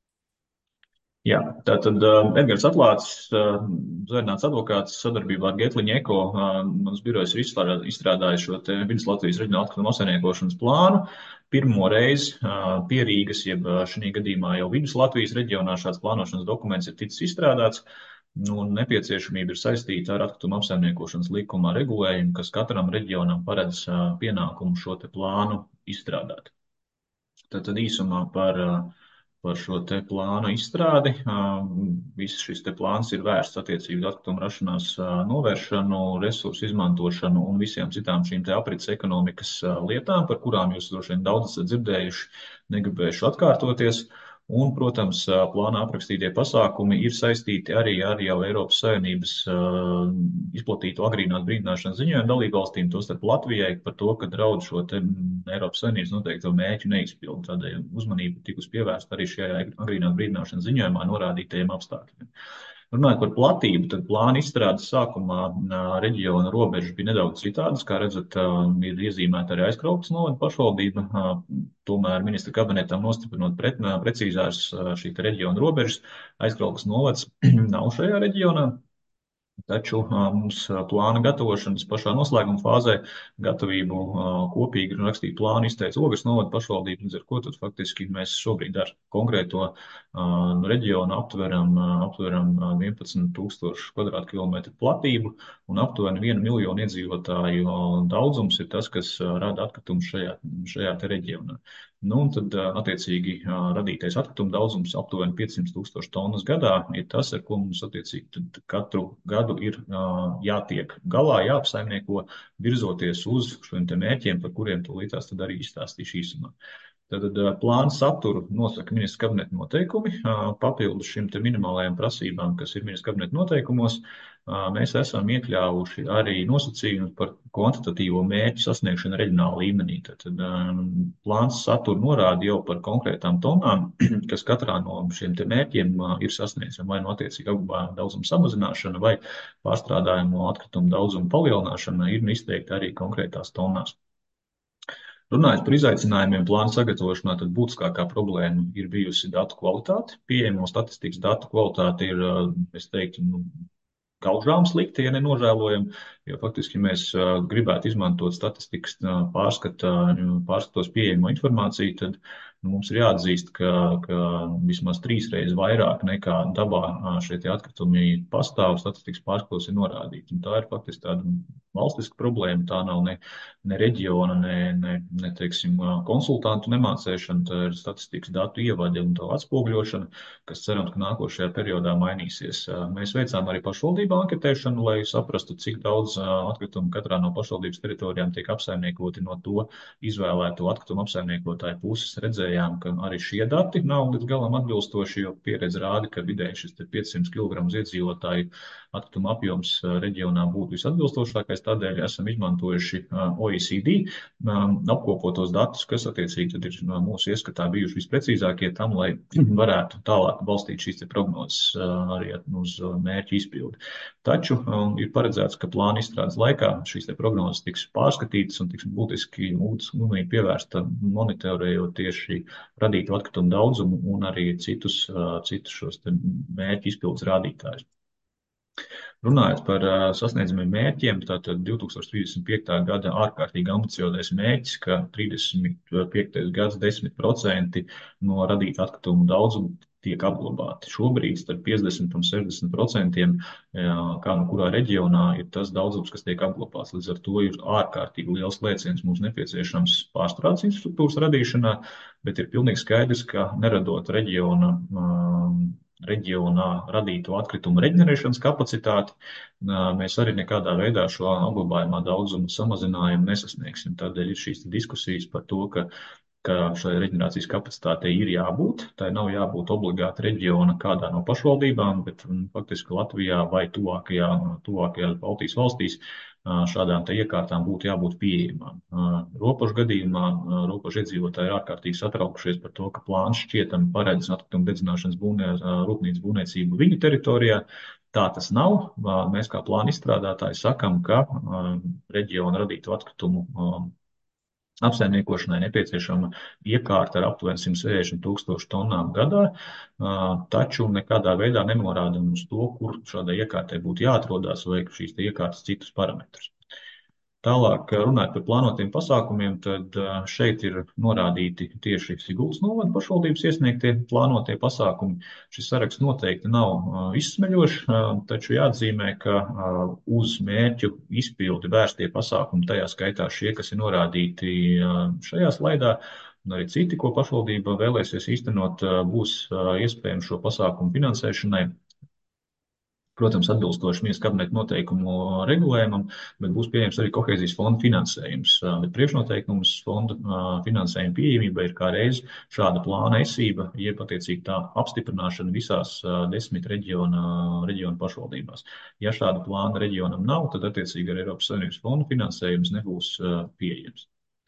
Jā, tātad uh, Edgars Atlācis, uh, Zaļnāts advokāts sadarbībā ar Getliņu Eko, uh, mans birojs ir izstrādājis šo te Vidus Latvijas reģionālu atkritumu apsaimniekošanas plānu. Pirmo reizi uh, pie Rīgas, jeb uh, šī gadījumā jau Vidus Latvijas reģionā šāds plānošanas dokuments ir ticis izstrādāts. Un nepieciešamība ir saistīta ar atkritumu apsaimniekošanas likumā regulējumu, kas katram reģionam paredz uh, pienākumu šo te plānu izstrādāt. Tātad īsumā par uh, par šo te plānu izstrādi. Viss šis te plāns ir vērsts attiecīgi atkritumu rašanās novēršanu, resursu izmantošanu un visiem citām šīm te aprits ekonomikas lietām, par kurām jūs droši vien daudz esat dzirdējuši, negribējuši atkārtoties. Un, protams, plānā aprakstītie pasākumi ir saistīti arī ar jau Eiropas Savienības uh, izplatīto agrīnās brīdināšanas ziņojumu dalībvalstīm, tostarp Latvijai, par to, ka draud šo te Eiropas Savienības noteikto mērķu neizpildu. Tādēļ uzmanība tikus pievērsta arī šajā agrīnās brīdināšanas ziņojumā norādītajiem apstākļiem. Runājot par platību, tad plāna izstrādes sākumā reģiona robežas bija nedaudz citādas. Kā redzat, ir iezīmēta arī Aizkraukles novada pašvaldība. Tomēr ministra kabinetam nostiprinot pret, precīzās šī reģiona robežas, Aizkraukles novads nav šajā reģionā. Taču mums plāna gatavošanas pašā noslēguma fāzē gatavību kopīgi ir rakstīt plānu izteica Ogres novada pašvaldība, līdz ar ko tad faktiski mēs šobrīd ar konkrēto reģionu aptveram, aptveram vienpadsmit tūkstošu kvadrātkilometru platību un aptuveni vienu miljonu iedzīvotāju daudzums ir tas, kas rada atkritumus šajā, šajā te reģionā. Nu, un tad, attiecīgi, radītais atkrituma daudzums aptuveni piecsimt tūkstoši tonnas gadā ir tas, ar ko mums, attiecīgi, katru gadu ir jātiek galā, jāapsaimnieko, virzoties uz šiem te mērķiem, par kuriem tūlītās tad arī izstāstīšu īsumā. Tad plāna saturu nosaka ministra kabineta noteikumi. Papildus šim te minimālajām prasībām, kas ir ministra kabineta noteikumos, mēs esam iekļāvuši arī nosacījumus par kvantitatīvo mērķu sasniegšanu reģionāla līmenī. Tad plāns satura norāda jau par konkrētām tonām, kas katrā no šiem te mērķiem ir sasniedzama, vai no attiecīgi apglabājuma daudzuma samazināšana, vai pārstrādājumu atkritumu daudzuma palielināšana ir izteikti arī konkrētās tonās. Runājot par izaicinājumiem plāna sagatavošanā, tad būtiskākā problēma ir bijusi datu kvalitāte. Pieejamo statistikas datu kvalitāte ir, es teiktu, nu, gaužām slikti, ja nenožēlojam, jo faktiski mēs gribētu izmantot statistikas pārskata, pārskatos pieejamo informāciju, tad nu, mums ir jāatzīst, ka, ka vismaz trīsreiz vairāk nekā dabā šie tie atkritumi pastāv, statistikas pārskatos ir norādīti. Un tā ir faktiski tāda valstiska problēma, tā nav ne, ne reģiona, ne, ne, ne teiksim, konsultantu nemācēšana, tā ir statistikas datu ievade un to atspogļošana, kas cerams, ka nākošajā periodā mainīsies. Mēs veicām arī pašvaldību anketēšanu, lai saprastu, cik daudz atkritumu katrā no pašvaldības teritorijām tiek apsaimniekoti no to izvēlēto atkritumu apsaimniekotāju puses. Redzējām, ka arī šie dati nav līdz galam atbilstoši, jo pieredze rāda, ka vidēji šis piecsimt kilogramu iedzīvotāju atkrituma apjoms reģionā būtu visatbilstošākais. Tādēļ esam izmantojuši O E C D apkopotos datus, kas attiecīgi tad ir mūsu ieskatā bijuši visprecīzākie tam, lai varētu tālāk balstīt šīs te prognozes arī uz mērķu izpildi. Taču ir paredzēts, ka plāna izstrādes laikā šīs te prognozes tiks pārskatītas un tiks būtiski uzmanība pievērsta monitorējot tieši radītu atkritumu daudzumu un arī citus, citus šos te mērķu izpildes rādītājus. Runājot par uh, sasniedzamiem mērķiem, tātad divi tūkstoši trīsdesmit piektā gada ārkārtīgi ambiciozais mērķis, ka trīsdesmit piektais gads desmit procenti no radīta atkritumu daudzumu tiek apglabāti. Šobrīd starp piecdesmit un sešdesmit procentiem, kā no kurā reģionā, ir tas daudzums, kas tiek apglabāts. Līdz ar to ir ārkārtīgi liels lēciens mums nepieciešams pārstrādes infrastruktūras radīšanā, bet ir pilnīgi skaidrs, ka neradot reģiona um, reģionā radīto atkritumu reģenerēšanas kapacitāti, mēs arī nekādā veidā šo apglabājumā daudzumu samazinājumu nesasniegsim. Tādēļ ir šīs diskusijas par to, ka, ka šai reģenerācijas kapacitātei ir jābūt. Tā nav jābūt obligāti reģiona kādā no pašvaldībām, bet faktiski Latvijā vai tuvākajā, tuvākajā Baltijas valstīs šādām te iekārtām būtu jābūt pieejamām. Ropošu gadījumā ropošu iedzīvotāji ir ārkārtīgi satraukušies par to, ka plāns šķietami paredz atkritumu dedzināšanas būvnē, rūpnīcas būvniecību viņu teritorijā. Tā tas nav. Mēs kā plāna izstrādātāji sakam, ka reģiona radītu atkritumu apsaimniekošanai nepieciešama iekārta ar aptuveni simt sešdesmit tūkstošu tonnām gadā, taču nekādā veidā nenorādam uz to, kur šādai iekārtai būtu jāatrodās vai šīs iekārtas citus parametrus. Tālāk, runājot par plānotiem pasākumiem, tad šeit ir norādīti tieši Sigultas novada pašvaldības iesniegtie plānotie pasākumi. Šis saraksts noteikti nav izsmeļošs, taču jāatzīmē, ka uz mērķu izpildi vērstie pasākumi, tajā skaitā šie, kas ir norādīti šajā slaidā, un arī citi, ko pašvaldība vēlēsies īstenot, būs iespējams šo pasākumu finansēšanai. Protams, atbilstoši ministra kabineta noteikumu regulējumam, bet būs pieejams arī kohēzijas fonda finansējums. Bet priekšnoteikums fonda finansējuma pieejamība ir kā reiz šāda plāna esība, jeb attiecīgi tā apstiprināšana visās desmit reģiona, reģiona pašvaldībās. Ja šāda plāna reģionam nav, tad attiecīgi ar Eiropas Savienības fonda finansējums nebūs pieejams.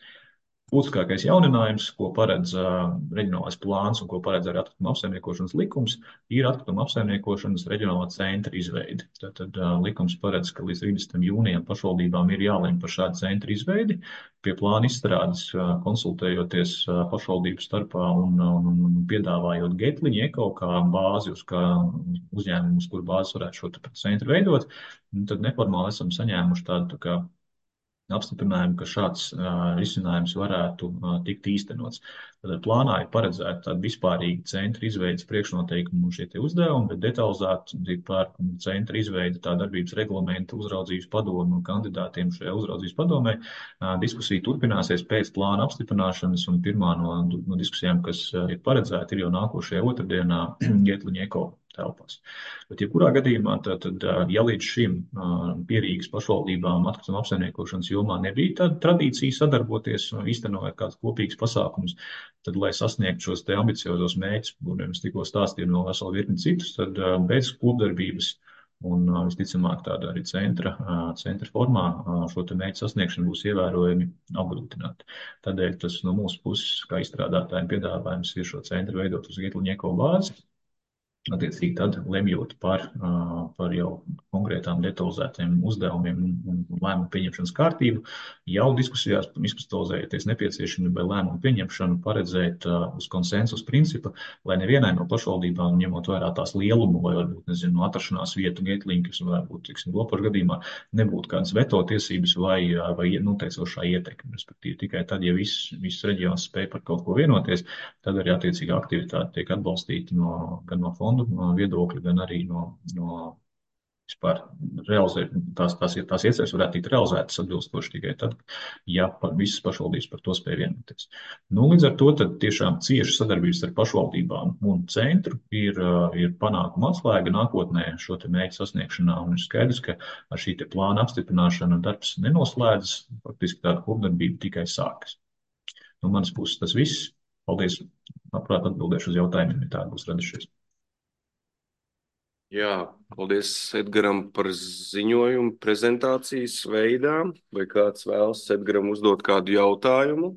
Būtiskākais jauninājums, ko paredz uh, reģionālais plāns un ko paredz arī atkrituma apsaimniekošanas likums, ir atkrituma apsaimniekošanas reģionālā centra izveidi. Tātad uh, likums paredz, ka līdz trīsdesmitam jūnijam pašvaldībām ir jālemj par šādu centru izveidi, pie plāna izstrādes uh, konsultējoties uh, pašvaldību starpā un, un, un piedāvājot Getliņu eko kā bāzi, uz kā uzņēmumus, kur bāzes varētu šo centru veidot. Un tad neformāli esam saņēmuši tādu tā kā apstiprinājumu, ka šāds uh, risinājums varētu uh, tikt īstenots. Tad plānā ir paredzēta tāda vispārīga centra izveidas priekšnoteikumu un šie tie uzdevumi, bet detalizēti par centra izveidi tā darbības reglamenta uzraudzības padomu un kandidātiem šajā uzraudzības padomē. Uh, diskusija turpināsies pēc plāna apstiprināšanas, un pirmā no, no diskusijām, kas uh, ir paredzēta, ir jau nākošajā otrdienā Getliņa eko telpās. Bet, ja kurā gadījumā, tad, tad ja līdz šim uh, pierīgas pašvaldībām atkrituma apsaimniekošanas jomā nebija tāda tradīcija sadarboties un īstenot kāds kopīgs pasākums, tad, lai sasniegtu šos te ambiciozos mērķus, kuriem es tikko stāstīju no veselu virkni citus, tad uh, bez kopdarbības un uh, visticamāk tāda arī centra, uh, centra formā uh, šo te mērķu sasniegšanu būs ievērojami apgrūtināta. Tādēļ tas no mūsu puses, kā izstrādātājiem piedāvājums, ir šo centru veidot uz Getliņa eko bāzi. Attiecīgi tad lemjot par, par jau konkrētām detalizētiem uzdevumiem un lēmumu pieņemšanas kārtību, jau diskusijās izkristalizējoties nepieciešamībai lēmumu pieņemšanu paredzēt uz konsensus principa, lai nevienai no pašvaldībām, ņemot vērā tās lielumu vai varbūt, nezinu, atrašanās vietu Getliņa, kas varētu būt, tiksim, Lopažu gadījumā, nebūtu kādas veto tiesības vai, vai noteicošā ietekme. Respektīvi, tikai tad, ja viss, viss reģions spēj par kaut ko vienoties, tad arī attiecīga aktivitāte tiek atbalstīta no, gan no fondu viedokļa, gan arī no, no vispār realizēt, tās, tās, tās ieceres varētu tikt realizētas atbilstoši tikai tad, ja pa, visas pašvaldības par to spēj vienoties. Nu, līdz ar to tad tiešām cieša sadarbības ar pašvaldībām un centru ir, ir panākuma atslēga nākotnē šo te mērķu sasniegšanā, un ir skaidrs, ka ar šī te plāna apstiprināšana darbs nenoslēdzas, faktiski tāda kopdarbība tikai sākas. No manas puses tas viss. Paldies. Labprāt atbildēšu uz jautājumiem, ja tādi būs radušies. Jā, paldies Edgaram par ziņojumu prezentācijas veidā. Vai kāds vēlas Edgaram uzdot kādu jautājumu?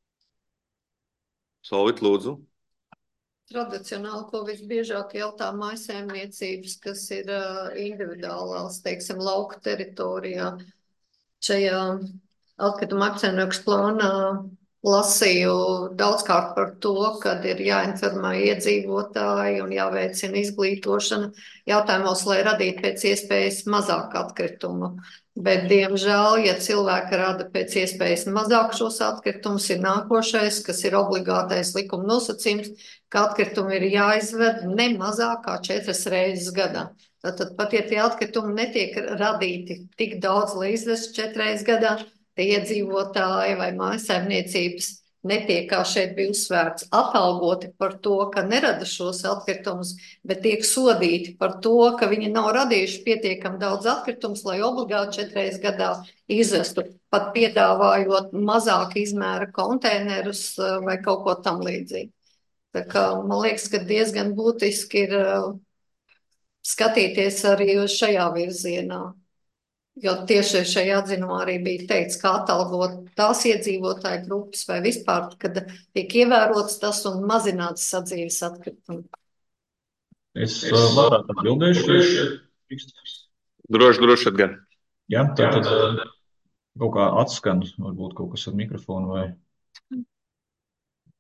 Solvit, lūdzu. Tradicionāli, ko visbiežāk jautā mājsaimniecības, kas ir uh, individuālās, teiksim, lauka teritorijā. Šajā atkrituma apsaimniekošanas plānā lasīju daudzkārt par to, kad ir jāinformē iedzīvotāji un jāveicina izglītošana jautājumos, lai radītu pēc iespējas mazāk atkritumu. Bet, diemžēl, ja cilvēki rada pēc iespējas mazāk šos atkritumus, ir nākošais, kas ir obligātais likuma nosacījums, ka atkritumi ir jāizved ne mazāk kā četras reizes gadā. Tātad pat, ja tie atkritumi netiek radīti tik daudz, lai izvestu četras gadā, tie iedzīvotāji vai mājsaimniecības netiek, kā šeit bija uzsvērts, atalgoti par to, ka nerada šos atkritumus, bet tiek sodīti par to, ka viņi nav radījuši pietiekami daudz atkritumus, lai obligāti četreiz gadā izvestu, pat piedāvājot mazāk izmēra konteinerus vai kaut ko tam līdzīgi. Tā kā man liekas, ka diezgan būtiski ir skatīties arī uz šajā virzienā. Jo tieši šajā atzinumā arī bija teikts, kā atalgot tās iedzīvotāju grupas vai vispār, kad tiek ievērots tas un mazināts sadzīves atkritumi. Es labprāt atbildēšu. Droši, droši atgan. Jā, tad, tad kaut kā atskan, varbūt kaut kas ar mikrofonu vai...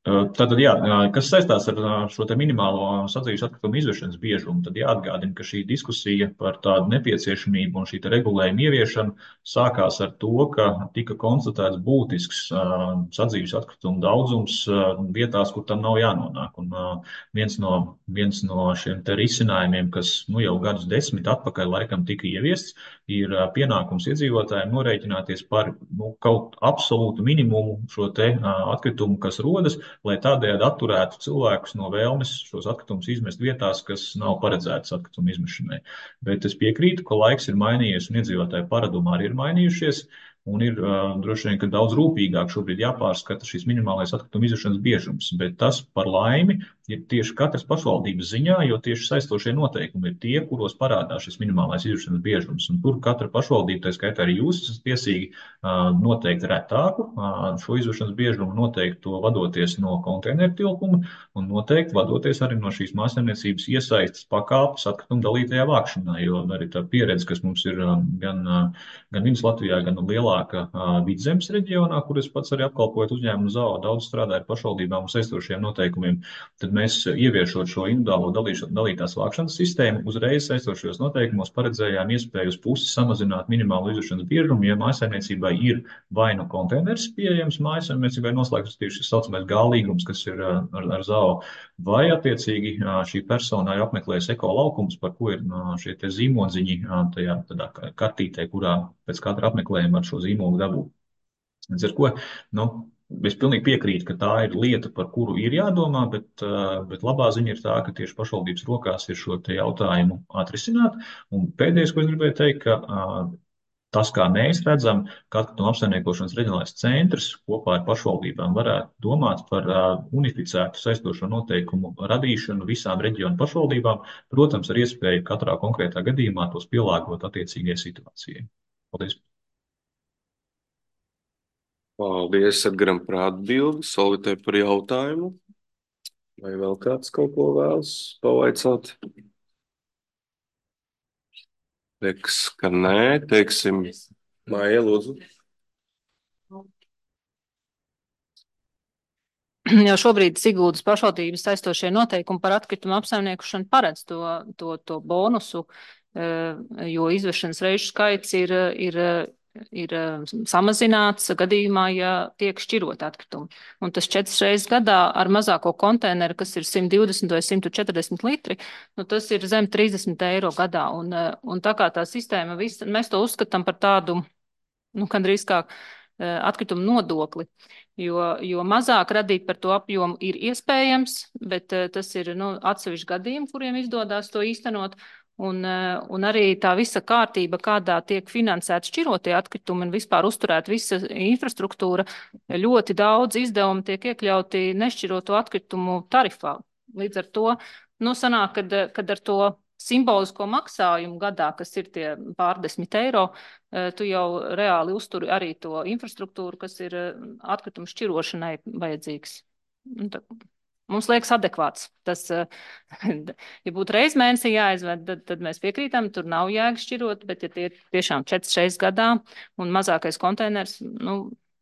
Tātad, jā, kas saistās ar šo te minimālo sadzīves atkritumu izvešanas biežumu, tad jāatgādina, ka šī diskusija par tādu nepieciešamību un šī te regulējuma ieviešanu sākās ar to, ka tika konstatēts būtisks sadzīves atkritumu daudzums vietās, kur tam nav jānonāk. Un viens no, viens no šiem te risinājumiem, kas nu, jau gadus desmit atpakaļ laikam tika ieviests, ir pienākums iedzīvotājiem norēķināties par nu, kaut absolūtu minimumu šo te atkritumu, kas rodas, lai tādējādi atturētu cilvēkus no vēlmes šos atkritumus izmest vietās, kas nav paredzētas atkritumu izmešanai. Bet es piekrītu, ka laiks ir mainījies un iedzīvotāju paradumi arī ir mainījušies. Un ir uh, droši vien, ka daudz rūpīgāk šobrīd jāpārskata šis minimālais atkritumu izvešanas biežums. Bet tas par laimi ir tieši katras pašvaldības ziņā, jo tieši saistošie noteikumi ir tie, kuros parādās šis minimālais izvešanas biežums. Un tur katra pašvaldība, tā skaitā arī jūs, esat tiesīgi uh, noteikt retāku uh, šo izvešanas biežumu, noteikt to vadoties no konteineru tilpuma un noteikti vadoties arī no šīs mājasemniecības iesaistas pakāpes atkritumu dalītajā vākšanā, jo arī tā pieredze, kas mums ir uh, gan, uh, gan Vidus Latvijā, gan lielā Vidzemes reģionā, kur es pats arī apkalpojot uzņēmumu Z A O, daudz strādāju ar pašvaldībām un saistošiem noteikumiem, tad mēs ieviešot šo individuālo dalīšu, dalītās vākšanas sistēmu, uzreiz saistošajos noteikumos paredzējām iespēju uz pusi samazināt minimālu izvešanas biežumu, ja mājasaimniecībai ir vai nu konteiners pieejams mājasaimniecībai noslēgts, tieši šis saucamais gālīgums, kas ir ar, ar Z A O, vai attiecīgi šī persona ir apmeklējusi eko laukums, par ko ir šie te zīmodziņi tajā tādā kartītē, kurā pēc katra apmeklējuma ar šo zīmolu dabūt. Līdz ar ko, nu, es pilnīgi piekrītu, ka tā ir lieta, par kuru ir jādomā, bet, bet labā ziņa ir tā, ka tieši pašvaldības rokās ir šo te jautājumu atrisināt. Un pēdējais, ko es gribēju teikt, ka tas, kā mēs redzam, ka atkritumu apsaimniekošanas reģionālais centrs kopā ar pašvaldībām varētu domāt par unificētu saistošo noteikumu radīšanu visām reģionu pašvaldībām, protams, ar iespēju katrā konkrētā gadījumā tos pielāgot attiecīgajai situācijai. Paldies. Paldies Edgaram par atbildi, Solvitai par jautājumu. Vai vēl kāds kaut ko vēlas pavaicāt? Teiks, ka nē, teiksim, Maija, lūdzu. Jau šobrīd Siguldas pašvaldības saistošie noteikumi par atkritumu apsaimniekošanu paredz to, to, to bonusu, jo izvešanas reižu skaits ir, ir, ir samazināts gadījumā, ja tiek šķirot atkritumi. Un tas četras reizes gadā ar mazāko konteineru, kas ir simt divdesmit vai simt četrdesmit litri, nu tas ir zem trīsdesmit eiro gadā. Un, un tā kā tā sistēma, visa, mēs to uzskatām par tādu, nu, gandrīz kā atkritumu nodokli, jo, jo mazāk radīt par to apjomu ir iespējams, bet tas ir, nu, atsevišķi gadījumi, kuriem izdodās to īstenot. Un, un arī tā visa kārtība, kādā tiek finansēta šķirotie atkritumi un vispār uzturēt visa infrastruktūra, ļoti daudz izdevumu tiek iekļauti nešķiroto atkritumu tarifā. Līdz ar to, nu, sanāk, kad, kad ar to simbolisko maksājumu gadā, kas ir tie pārdesmit eiro, tu jau reāli uzturi arī to infrastruktūru, kas ir atkritumu šķirošanai vajadzīgs. Un tā. Mums liekas adekvāts. Tas, ja būtu reiz mēnesī jāizved, tad, tad mēs piekrītam, tur nav jēga šķirot, bet ja tie tiešām četras reizes gadā un mazākais konteiners, nu.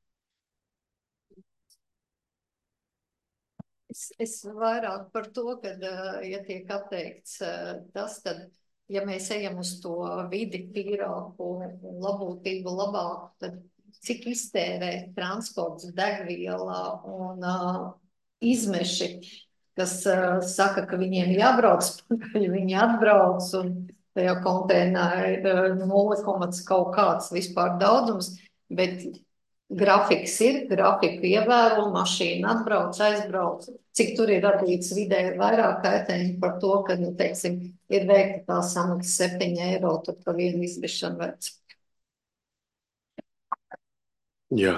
Es, es vairāk par to, ka, ja tiek atteikts tas, tad, ja mēs ejam uz to vidi tīrāku un labūtību labāku, tad cik iztērē transports, degviela un uh, izmeši, kas uh, saka, ka viņiem jābrauc, viņi atbrauc un tajā konteinā ir nulle kaut kāds vispār daudzums, bet grafiks ir, grafiku ievēro, mašīna atbrauc, aizbrauc, cik tur ir radīts vidē ir vairāk kaitējumu par to, ka, nu, teiksim, ir veikta tā samaksa septiņi eiro, tad pa vienu izvešanu vērts. Jā.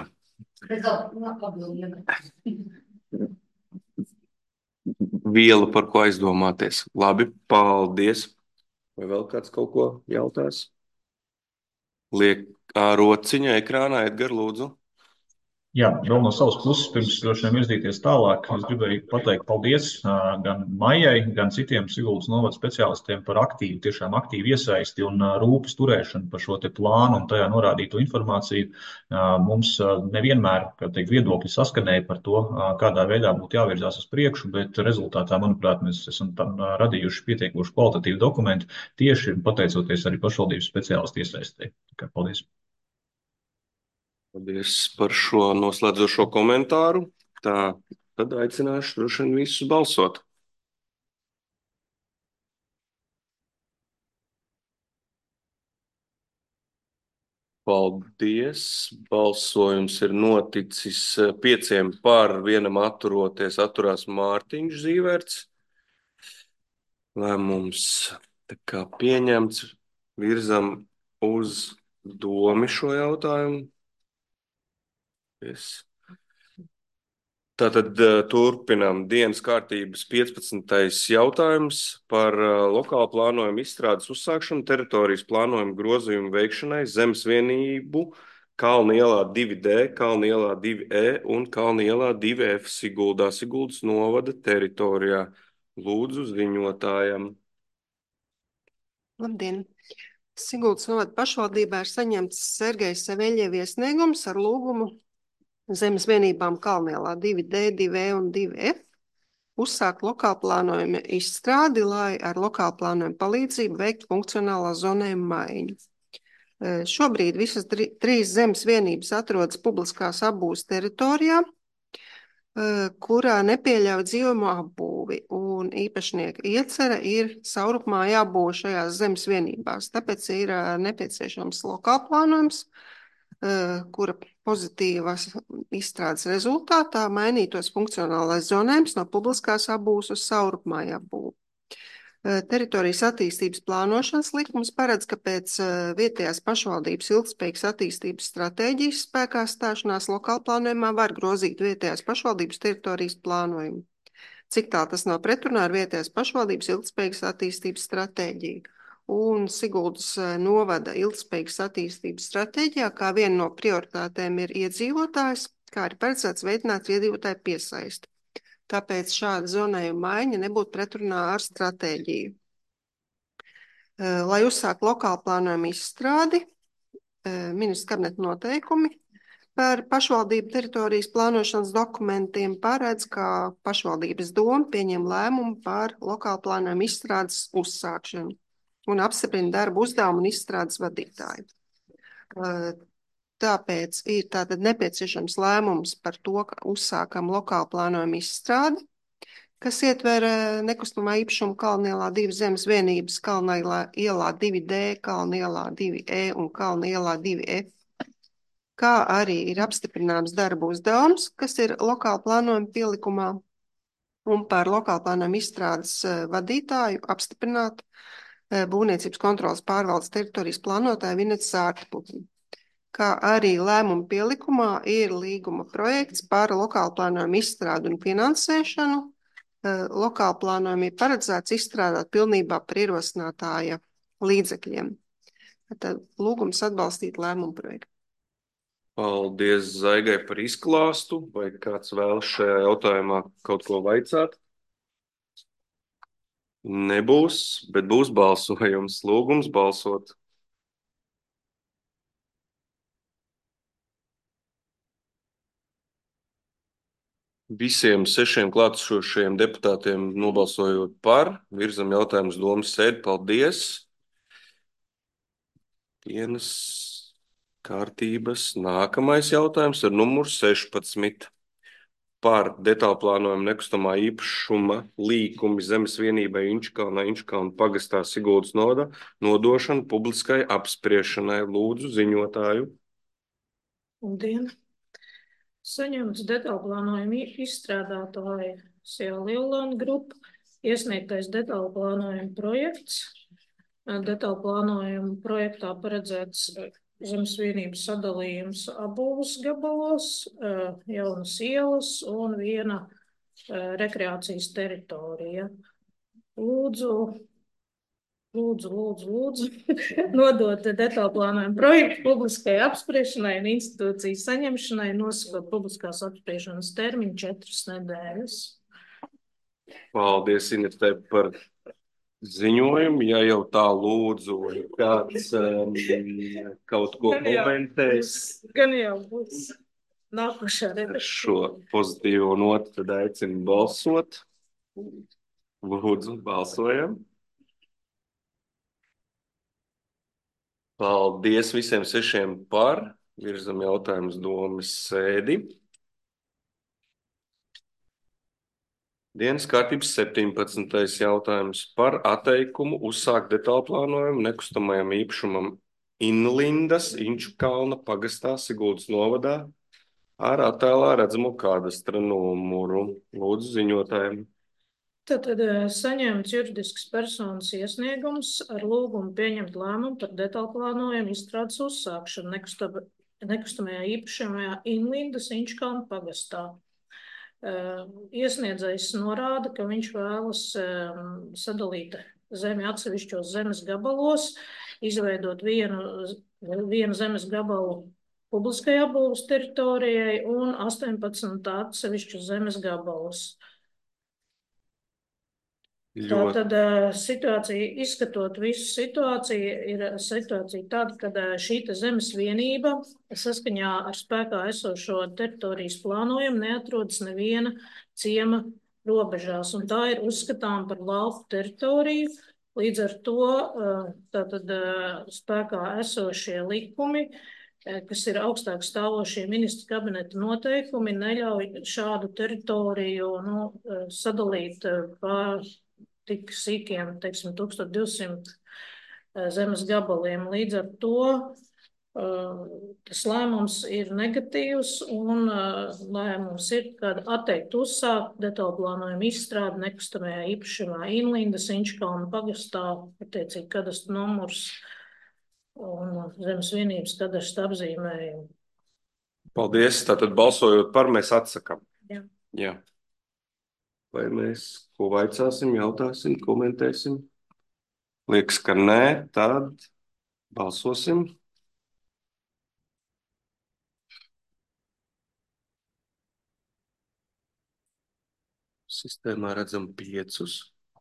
Viela, par ko aizdomāties. Labi, paldies. Vai vēl kāds kaut ko jautās? Liek rociņa ekrānā, Edgar, lūdzu. Jā, vēl no savas puses, pirms droši vien virzīties tālāk, es gribēju pateikt paldies uh, gan Maijai, gan citiem Siguldas novada speciālistiem par aktīvu, tiešām aktīvu iesaisti un uh, rūpes turēšanu par šo te plānu un tajā norādīto informāciju. Uh, mums uh, nevienmēr, kā teikt, viedokļi saskanēja par to, uh, kādā veidā būtu jāvirzās uz priekšu, bet rezultātā, manuprāt, mēs esam tam uh, radījuši pietiekoši kvalitatīvu dokumentu, tieši pateicoties arī pašvaldības speciālistu iesaistē. Tā kā paldies. Paldies par šo noslēdzošo komentāru. Tā, tad aicināšu droši vien visus balsot. Paldies. Balsojums ir noticis pieciem par, vienam atturoties, atturās Mārtiņš Zīverts. Lēmums tā kā pieņemts. Virzam uz domi šo jautājumu. Yes. Tātad turpinām dienas kārtības piecpadsmitais jautājums par lokālu plānojumu izstrādes uzsākšanu teritorijas plānojumu grozījumu veikšanai Zemes vienību Kalna ielā divi D, Kalna ielā divi E un Kalna ielā divi F Siguldā, Siguldas novada teritorijā. Lūdzu ziņotājam. Labdien! Siguldas novada pašvaldībā ir saņemts Sergeja Saveļieva iesniegums ar lūgumu Zemes vienībām Kalnielā divi D, divi E un divi F uzsākt lokālplānojuma izstrādi, lai ar lokālplānojuma palīdzību veikt funkcionālā zonējuma maiņu. Šobrīd visas trīs zemes vienības atrodas publiskās apbūves teritorijā, kurā nepieļauj dzīvojamo apbūvi, un īpašnieka iecerē ir saurupmā jābūvē šajās zemes vienībās. Tāpēc ir nepieciešams lokālplānojums, kura pozitīvas izstrādes rezultātā mainītos funkcionālais zonējums no publiskās apbūves uz saurupmā jābūve. Teritorijas attīstības plānošanas likums paredz, ka pēc vietējās pašvaldības ilgtspējīgas attīstības stratēģijas spēkā stāšanās lokālplānojumā var grozīt vietējās pašvaldības teritorijas plānojumu. Cik tā tas nav pretrunā ar vietējās pašvaldības ilgtspējīgas attīstības stratēģiju. Un Siguldas novada ilgtspējīgas attīstības stratēģijā, kā viena no prioritātēm ir iedzīvotājs, kā arī paredzēts veicināt iedzīvotāju piesaisti. Tāpēc šāda zonējuma maiņa nebūtu pretrunā ar stratēģiju. Lai uzsāktu lokālu plānojumu izstrādi, ministra kabineta noteikumi par pašvaldību teritorijas plānošanas dokumentiem paredz, ka pašvaldības doma pieņem lēmumu par lokālu plānojumu izstrādes uzsākšanu un apstiprina darbu uzdevumu un izstrādes vadītāju. Tāpēc ir tātad nepieciešams lēmums par to, ka uzsākam lokālu plānojumu izstrādi, kas ietver nekustamā īpašuma Kalna ielā divi zemes vienības, Kalna ielā divi D, Kalna ielā divi E un Kalna ielā divi F, kā arī ir apstiprināms darbu uzdevums, kas ir lokāla plānojuma pielikumā, un par lokālu plānojumu izstrādes vadītāju apstiprināt būvniecības kontrolas pārvaldes teritorijas plānotāja Vineta Sārtputni. Kā arī lēmuma pielikumā ir līguma projekts par lokālu plānojumu izstrādi un finansēšanu. Lokālu plānojumu ir paredzēts izstrādāt pilnībā par ierosinātāja līdzekļiem. Tad lūgums atbalstīt lēmumu projektu. Paldies Zaigai par izklāstu. Vai kāds vēlas šajā jautājumā kaut ko vaicāt? Nebūs, bet būs balsojums. Lūgums balsot. Visiem sešiem klātesošajiem deputātiem nobalsojot par, virzam jautājumus domas sēdi. Paldies! Dienas kārtības nākamais jautājums ir numurs sešpadsmit. Par detālplānojumu nekustamā īpašuma līkumi zemes vienībai Inčkalnā, Inčkalna pagastā Siguldas novada nodošanu publiskai apspriešanai. Lūdzu ziņotāju. Labdien! Saņemts detālplānojumu izstrādātāja Sijā Lielāna grupa, iesniegtais detālplānojuma projekts. Detālplānojuma projektā paredzēts zemes vienības sadalījums abos gabalos, jaunas ielas un viena rekreācijas teritorija. Lūdzu lūdzu, lūdzu, lūdzu nodot detālplānojumu projektu publiskai apspriešanai un institūciju saņemšanai, nosakot publiskās apspriešanas termiņu četras nedēļas. Paldies, Inetē, par ziņojumu. Ja jau tā lūdzu, kāds um, kaut ko Gan jau komentēs būs- Gan jau būs nākošā ar redakcija. šo pozitīvo notu, tad aicinu balsot. Lūdzu, balsojam. Paldies visiem sešiem par. Virzam jautājumus domas sēdi. Dienas kārtības septiņpadsmitais jautājums par atteikumu uzsākt detālplānojumu nekustamajam īpašumam Inlindas Inčukalna pagastā Siguldas novadā ar attēlā redzamo kadastra numuru. Lūdzu ziņotājiem. Tātad eh, saņemts juridisks personas iesniegums ar lūgumu pieņemt lēmumu par detālplānojumu izstrādes uzsākšanu nekustama- nekustamajā īpašumā Inlindas Inčukalna pagastā. Eh, Iesniedzējs norāda, ka viņš vēlas eh, sadalīt zemi atsevišķos zemes gabalos, izveidot vienu, vienu zemes gabalu publiskai apbūves teritorijai un astoņpadsmit atsevišķus zemes gabalus. Ļoti Tātad eh, situācija, izskatot visu situāciju, ir situācija tāda, ka eh, šī te zemes vienība saskaņā ar spēkā esošo teritorijas plānojumu neatrodas neviena ciema robežās, un tā ir uzskatām par lauku teritoriju. Līdz ar to eh, tātad eh, spēkā esošie likumi, eh, kas ir augstāk stāvošie ministra kabineta noteikumi, neļauj šādu teritoriju nu, eh, sadalīt eh, pa tik sīkiem, teiksim, tūkstoš divsimt zemes gabaliem. Līdz ar to uh, tas lēmums ir negatīvs un uh, lēmums ir, kad atteikt uzsākt detālplānojumu izstrādi nekustamajā īpašumā Inlindas Inčukalna pagastā, attiecīgi kadastra numurs un zemes vienības kadastra apzīmējumu. paldies. Tātad balsojot par, mēs atsakam. Jā. Jā. Vai mēs ko vaicāsim, jautāsim, komentēsim? Liekas, ka nē, tad balsosim. Sistēmā redzam piecus.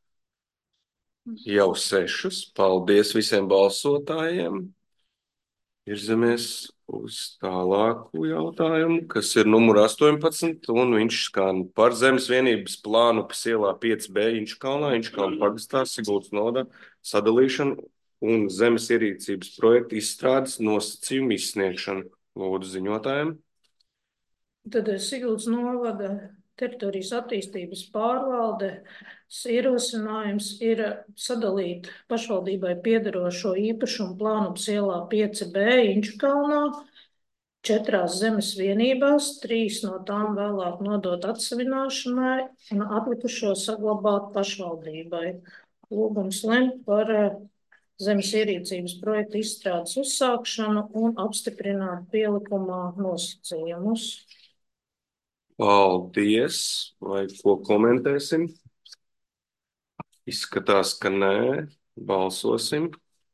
Jau sešus. Paldies visiem balsotājiem. Virzamies uz tālāku jautājumu, kas ir numur astoņpadsmit, un viņš skan par zemes vienības plānu, kas ielā pieci B Inčukalnā, Inčukalna pagastā, Siguldas novadā sadalīšanu un zemes ierīcības projektu izstrādes nosacījumu izsniegšanu. Lūdzu ziņotājiem. Tad Siguldas novada teritorijas attīstības pārvalde ierosinājums ir sadalīt pašvaldībai piederošo īpašumu plānums ielā pieci B Inčukalnā četrās zemes vienībās, trīs no tām vēlāk nodot atsavināšanai un atlikušo saglabāt pašvaldībai. Lūgums lemt par zemes ierīcības projektu izstrādes uzsākšanu un apstiprināt pielikumā nosacījumus. Paldies. Vai ko komentēsim? Izskatās, ka nē. Balsosim.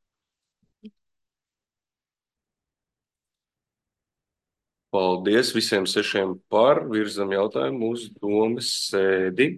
Paldies visiem sešiem par. Virzam jautājumu uz domas sēdi.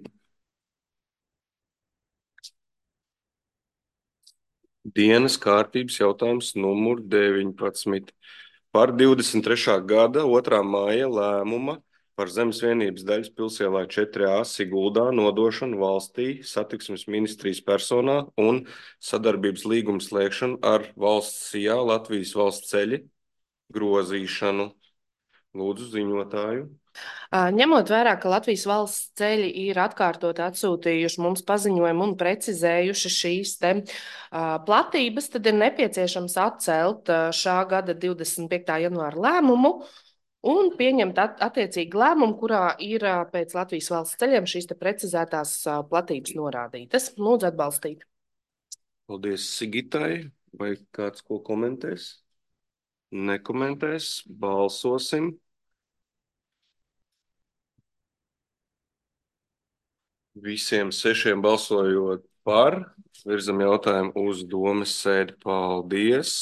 Dienas kārtības jautājums numur deviņpadsmit. Par divdesmit trešā gada otrā māja lēmuma par zemes vienības daļas pilsielā četri A Siguldā nodošanu valstī satiksmes ministrijas personā un sadarbības līguma slēgšanu ar valsts sijā Latvijas valsts ceļi grozīšanu. Lūdzu ziņotāju. Ņemot vērā, ka Latvijas valsts ceļi ir atkārtot atsūtījuši mums paziņojumu un precizējuši šīs te uh, platības, tad ir nepieciešams atcelt uh, šā gada divdesmit piektā janvāra lēmumu un pieņemt at attiecīgi lēmumu, kurā ir uh, pēc Latvijas valsts ceļiem šīs te precizētās uh, platības norādītas. Lūdzu atbalstīt. Paldies Sigitai. Vai kāds ko komentēs? Nekomentēs. Balsosim. Visiem sešiem balsojot par. Virzam jautājumu uz domes sēdi. Paldies.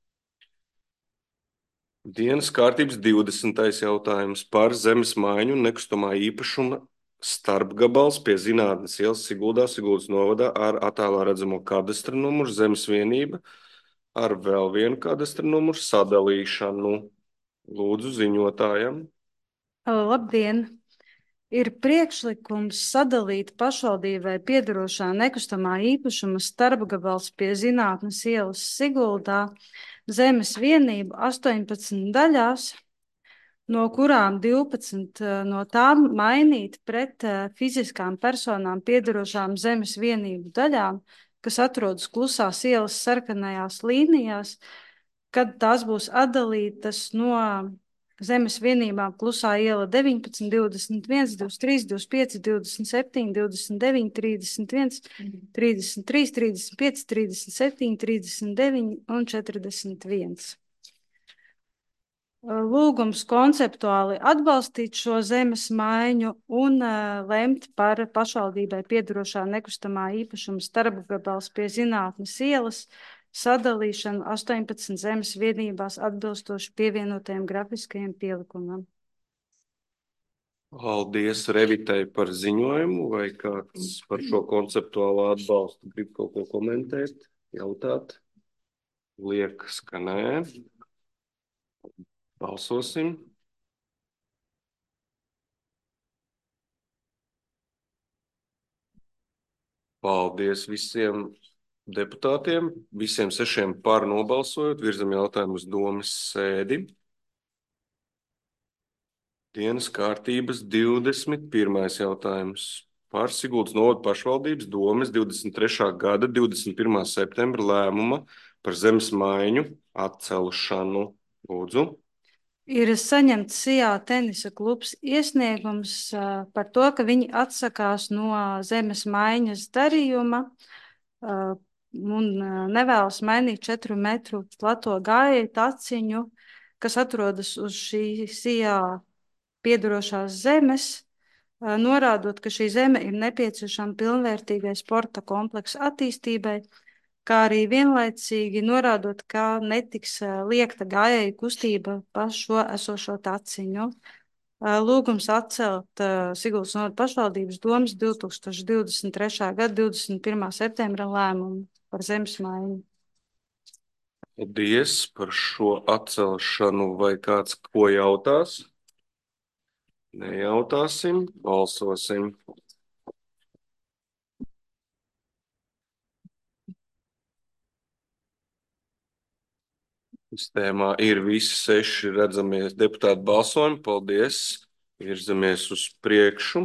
Dienas kārtības divdesmitais jautājums par zemes maiņu un nekustamā īpašuma starpgabals pie Zinātnes ielas Siguldā, Siguldas novadā ar attēlā redzamo kadastra numuru zemes vienība ar vēl vienu kadastra numuru sadalīšanu. Lūdzu ziņotājam. Labdien! Ir priekšlikums sadalīt pašvaldībai piederošā nekustamā īpašuma starpgabals pie Zinātnes ielas Siguldā zemes vienību astoņpadsmit daļās, no kurām divpadsmit no tām mainīt pret fiziskām personām piederošām zemes vienību daļām, kas atrodas Klusās ielas sarkanajās līnijās, kad tās būs atdalītas no zemes vienībām Klusā iela deviņpadsmit, divdesmit viens, divdesmit trīs, divdesmit pieci, divdesmit septiņi, divdesmit deviņi, trīsdesmit viens, trīsdesmit trīs, trīsdesmit pieci, trīsdesmit septiņi, trīsdesmit deviņi un četrdesmit viens. Lūgums konceptuāli atbalstīt šo zemes maiņu un lemt par pašvaldībai piederošā nekustamā īpašuma starpgabals pie Zinātnes ielas sadalīšanu astoņpadsmit zemes vienībās atbilstoši pievienotajiem grafiskajiem pielikumam. Paldies Revitei par ziņojumu, vai kāds par šo konceptuālo atbalstu grib kaut ko komentēt, jautāt? Liekas, ka nē. Balsosim. Paldies visiem deputātiem, visiem sešiem par nobalsojot, virzam jautājumu uz domes sēdi. Dienas kārtības divdesmit pirmais jautājums par Siguldas novada pašvaldības domes divdesmit trešā gada divdesmit pirmā septembra lēmuma par zemes maiņu atcelšanu. Lūdzu. Ir saņemts Sijā tenisa klubs iesniegums par to, ka viņi atsakās no zemes maiņas darījuma un nevēlas mainīt četru metru plato gājēju taciņu, kas atrodas uz šī Sijā piederošās zemes, norādot, ka šī zeme ir nepieciešama pilnvērtīgai sporta kompleksa attīstībai, kā arī vienlaicīgi norādot, ka netiks liekta gājēju kustība pa šo esošo taciņu. Lūgums atcelt Siguldas novada pašvaldības domes divi tūkstoši divdesmit trešā gada divdesmit pirmā septembra lēmumu par zemes maiņu. Paldies par šo atcelšanu, vai kāds ko jautās? Nejautāsim, balsosim. Sistēmā ir visi seši redzamies deputāti balsojumi. Paldies. Virzamies uz priekšu.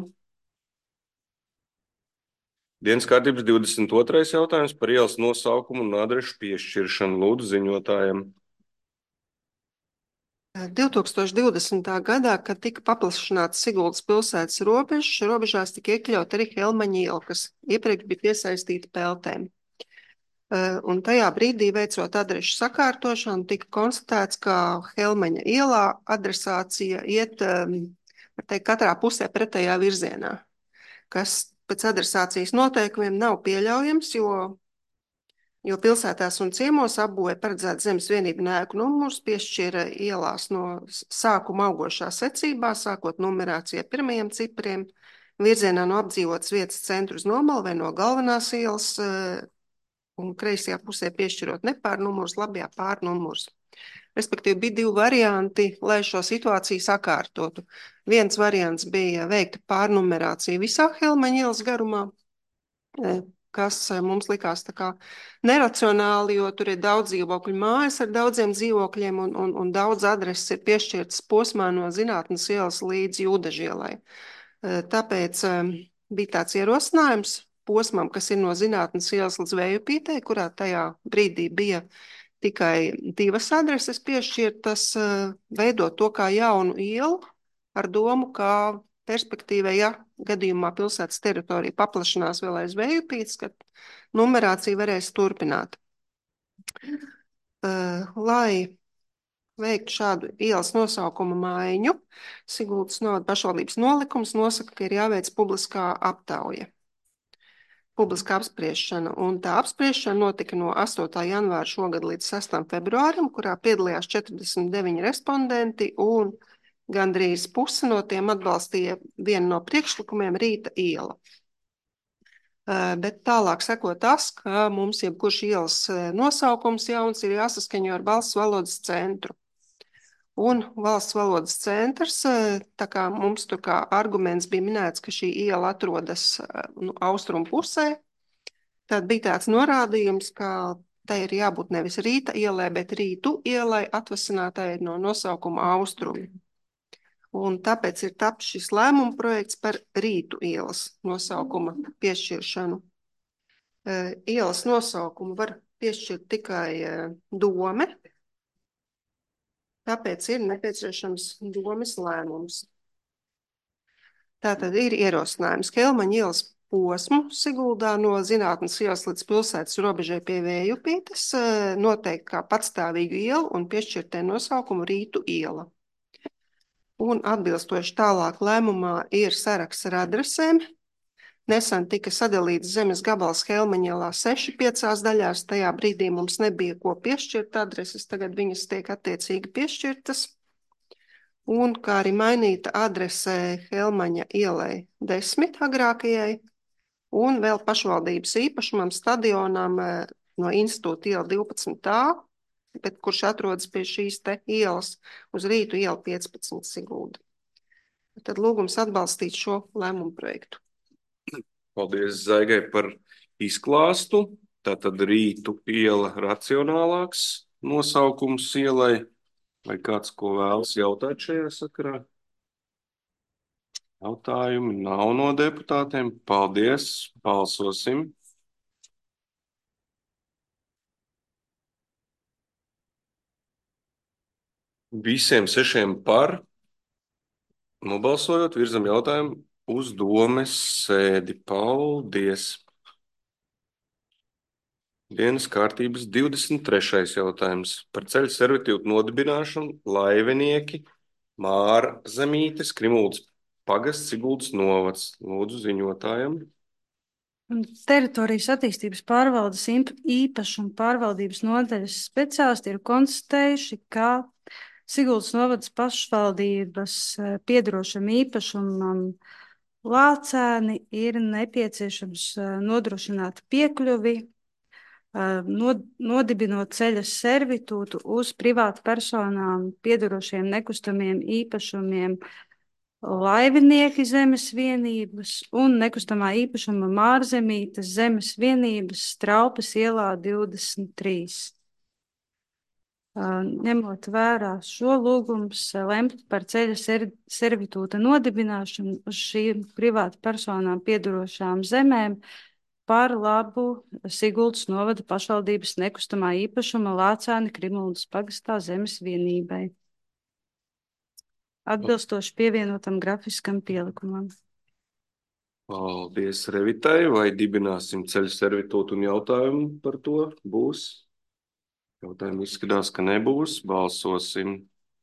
Dienas kārtības divdesmit otrais jautājums par ielas nosaukumu un adrešu piešķiršanu. Lūdzu ziņotājiem. divi tūkstoši divdesmitā gadā, kad tika paplašināts Siguldas pilsētas robežas, robežās tika iekļaut arī Helmaņa iela, kas iepriekš bija piesaistīta peltēm. Un tajā brīdī, veicot adrešu sakārtošanu, tika konstatēts, ka Helmaņa ielā adresācija iet, var teikt, katrā pusē pretējā virzienā, kas pēc adresācijas noteikumiem nav pieļaujams, jo, jo pilsētās un ciemos apbūvē paredzēta zemes vienību ēku numurs, piešķira ielās no sākuma augošā secībā, sākot numerācijai pirmajiem cipriem, virzienā no apdzīvotas vietas centru uz nomalu vai no galvenās ielas, un kreisajā pusē piešķirot nepārnumurs, labajā pārnumurs. Respektīvi bija divi varianti, lai šo situāciju sakārtotu. Viens variants bija veikta pārnumerācija visā Helmaņa ielas garumā, kas mums likās tā kā neracionāli, jo tur ir daudz dzīvokļu mājas ar daudziem dzīvokļiem un, un, un daudz adreses ir piešķirtas posmā no Zinātnes ielas līdz Jūdažielai. Tāpēc bija tāds ierosinājums posmam, kas ir no Zinātnes ielas līdz Vējupītei, kurā tajā brīdī bija tikai divas adreses piešķirtas, veidot to kā jaunu ielu ar domu, kā perspektīvai, ja gadījumā pilsētas teritorija paplašinās vēl aiz Vējupītes, kad numerācija varēs turpināt. Lai veiktu šādu ielas nosaukuma maiņu, Siguldas novada pašvaldības nolikums nosaka, ka ir jāveic publiskā aptauja. publiska apspriešana, un tā apspriešana notika no astotā janvāra šogad līdz sestam februārim, kurā piedalījās četrdesmit deviņi respondenti, un gandrīz pusi no tiem atbalstīja vienu no priekšlikumiem Rīta iela. Bet tālāk seko tas, ka mums jebkurš ielas nosaukums jauns ir jāsaskaņo ar valsts valodas centru. Un valsts valodas centrs, tā kā mums tur kā arguments bija minēts, ka šī iela atrodas nu, austrumu pusē, tad bija tāds norādījums, ka tai ir jābūt nevis Rīta ielai, bet Rītu ielai atvasinātāji no nosaukuma austrumi. Un tāpēc ir tapis šis lēmuma projekts par Rītu ielas nosaukuma piešķiršanu. Ielas nosaukumu var piešķirt tikai dome, tāpēc ir nepieciešams domes lēmums. Tātad ir ierosinājums Kelmaņa ielas posmu Siguldā no Zinātnes ielas līdz pilsētas robežai pie Vējupītes noteikt kā patstāvīgu ielu un piešķirt tai nosaukumu Rītu iela. Un atbilstoši tālāk lēmumā ir saraksts ar adresēm. Nesen tika sadalīts zemes gabals Kelmaņa ielā seši piecās daļās. Tajā brīdī mums nebija ko piešķirt adreses, tagad viņas tiek attiecīgi piešķirtas. Un kā arī mainīta adrese Kelmaņa ielai desmit agrākajai un vēl pašvaldības īpašumam stadionam no Institūta iela divpadsmit A, bet kurš atrodas pie šīs te ielas uz Rītu ielu piecpadsmit Sigulda. Tad lūgums atbalstīt šo lēmumu projektu. Paldies Zaigai par izklāstu. Tātad Rītu iela racionālāks nosaukums ielai. Vai kāds ko vēlas jautāt šajā sakarā? Jautājumi nav no deputātiem. Paldies. Balsosim. Visiem sešiem par, nobalsojot, virzam jautājumu uz domes sēdi. Paldies! Dienas kārtības divdesmit trešais jautājums par ceļu servitūtu nodibināšanu Laivinieki Mārzemītes Krimuldas pagasts Siguldas novads. Lūdzu ziņotājam. Teritorijas attīstības pārvaldes īpašuma pārvaldības nodaļas speciālisti ir konstatējuši, ka Siguldas novadas pašvaldības piederošam īpašumam Lācēni ir nepieciešams nodrošināt piekļuvi, nodibinot ceļa servitūtu uz privātu personām piederošiem nekustamiem īpašumiem Laivinieki zemes vienības un nekustamā īpašuma Mārzemītes zemes vienības Straupas ielā divdesmit trīs. Ņemot vērā šo lūgums lemt par ceļa servitūta nodibināšanu uz šīm privātu personām piederošām zemēm par labu Siguldas novada pašvaldības nekustamā īpašuma Lācēni Krimuldas pagastā zemes vienībai. Atbilstoši pievienotam grafiskam pielikumam. Paldies Revitai. Vai dibināsim ceļu servitūtu un jautājumu par to? Būs? Jautājumu izskatās, ka nebūs. Balsosim.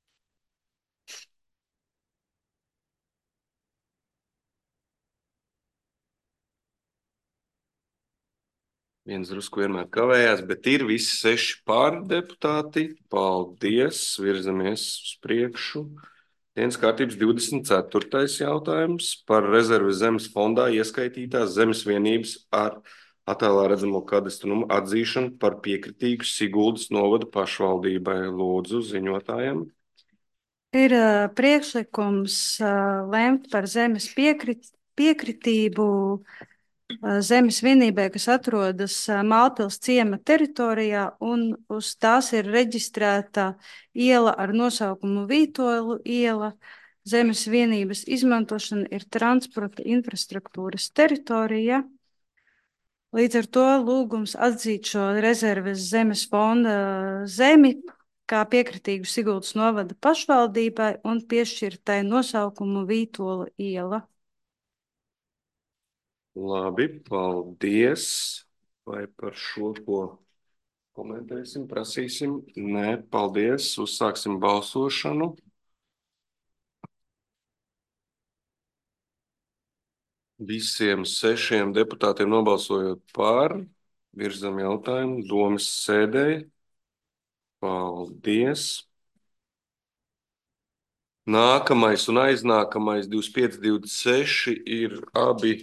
Viens drusku vienmēr kavējās, bet ir visi seši pār deputāti. Paldies. Virzamies uz priekšu. Dienas kārtības divdesmit ceturtais jautājums par rezerves zemes fondā ieskaitītās zemes vienības ar attēlā redzamo kadastru numuru atzīšanu par piekritīgu Siguldas novada pašvaldībai. Lūdzu ziņotājiem. Ir uh, priekšlikums uh, lemt par zemes piekrit, piekritību uh, zemes vienībai, kas atrodas uh, Malpils ciema teritorijā, un uz tās ir reģistrēta iela ar nosaukumu Vītolu iela. Zemes vienības izmantošana ir transporta infrastruktūras teritorija. Līdz ar to lūgums atzīt šo rezerves zemes fonda zemi kā piekritīgu Siguldas novada pašvaldībai un piešķirt tai nosaukumu Vītola iela. Labi, paldies. Vai par šo ko komentēsim, prasīsim? Nē, paldies. Uzsāksim balsošanu. Visiem sešiem deputātiem nobalsojot par, virzam jautājumu domas sēdē. Paldies. Nākamais un aiznākamais divdesmit pieci, divdesmit seši ir abi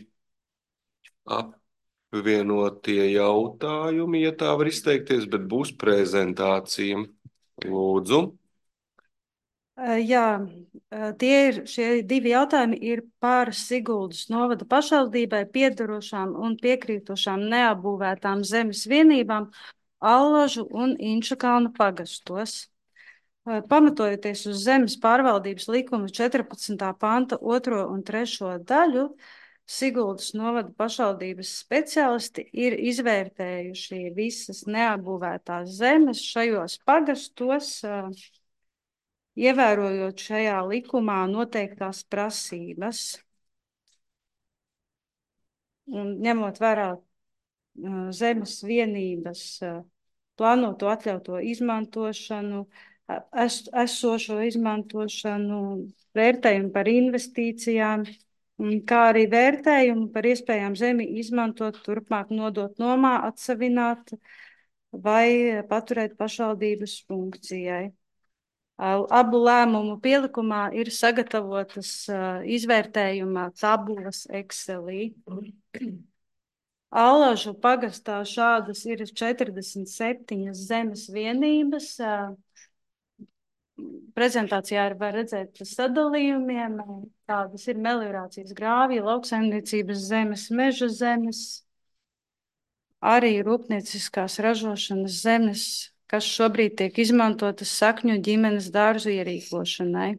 apvienotie jautājumi, ja tā var izteikties, bet būs prezentācija. Lūdzu. Jā, tie ir, šie divi jautājumi ir par Siguldas novada pašvaldībai piedarošām un piekrītošām neapbūvētām zemes vienībām Allažu un Inčakalnu pagastos. Pamatojoties uz zemes pārvaldības likuma četrpadsmitā panta otro un trešo daļu, Siguldas novada pašvaldības speciālisti ir izvērtējuši visas neapbūvētās zemes šajos pagastos, ievērojot šajā likumā noteiktās prasības un ņemot vērā zemes vienības plānoto atļauto izmantošanu, es, esošo izmantošanu, vērtējumu par investīcijām, kā arī vērtējumu par iespējām zemi izmantot, turpmāk nodot nomā, atsavināt vai paturēt pašvaldības funkcijai. Abu lēmumu pielikumā ir sagatavotas izvērtējuma tabulas Excelī. Allažu pagastā šādas ir četrdesmit septiņas zemes vienības. Prezentācijā var redzēt sadalījumiem. Tādas ir meliorācijas grāvji, lauksaimniecības zemes, meža zemes, arī rūpnieciskās ražošanas zemes, kas šobrīd tiek izmantotas sakņu ģimenes dārzu ierīkošanai.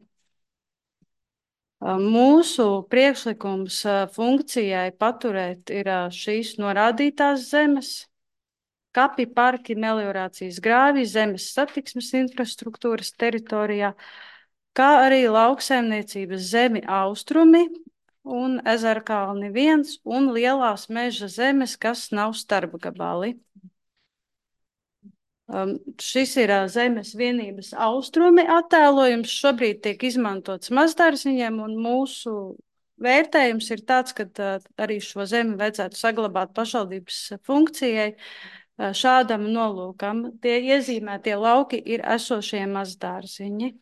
Mūsu priekšlikums funkcijai paturēt ir šīs norādītās zemes, kapi, parki, meliorācijas grāvji, zemes satiksmes infrastruktūras teritorijā, kā arī lauksaimniecības zemi austrumi un Ezerkalni viens un lielās meža zemes, kas nav starpgabali. Um, šis ir uh, zemes vienības austrumi attēlojums, šobrīd tiek izmantots mazdārziņiem, un mūsu vērtējums ir tāds, ka uh, arī šo zemi vajadzētu saglabāt pašvaldības funkcijai uh, šādam nolūkam. Tie iezīmētie lauki ir esošie mazdārziņi.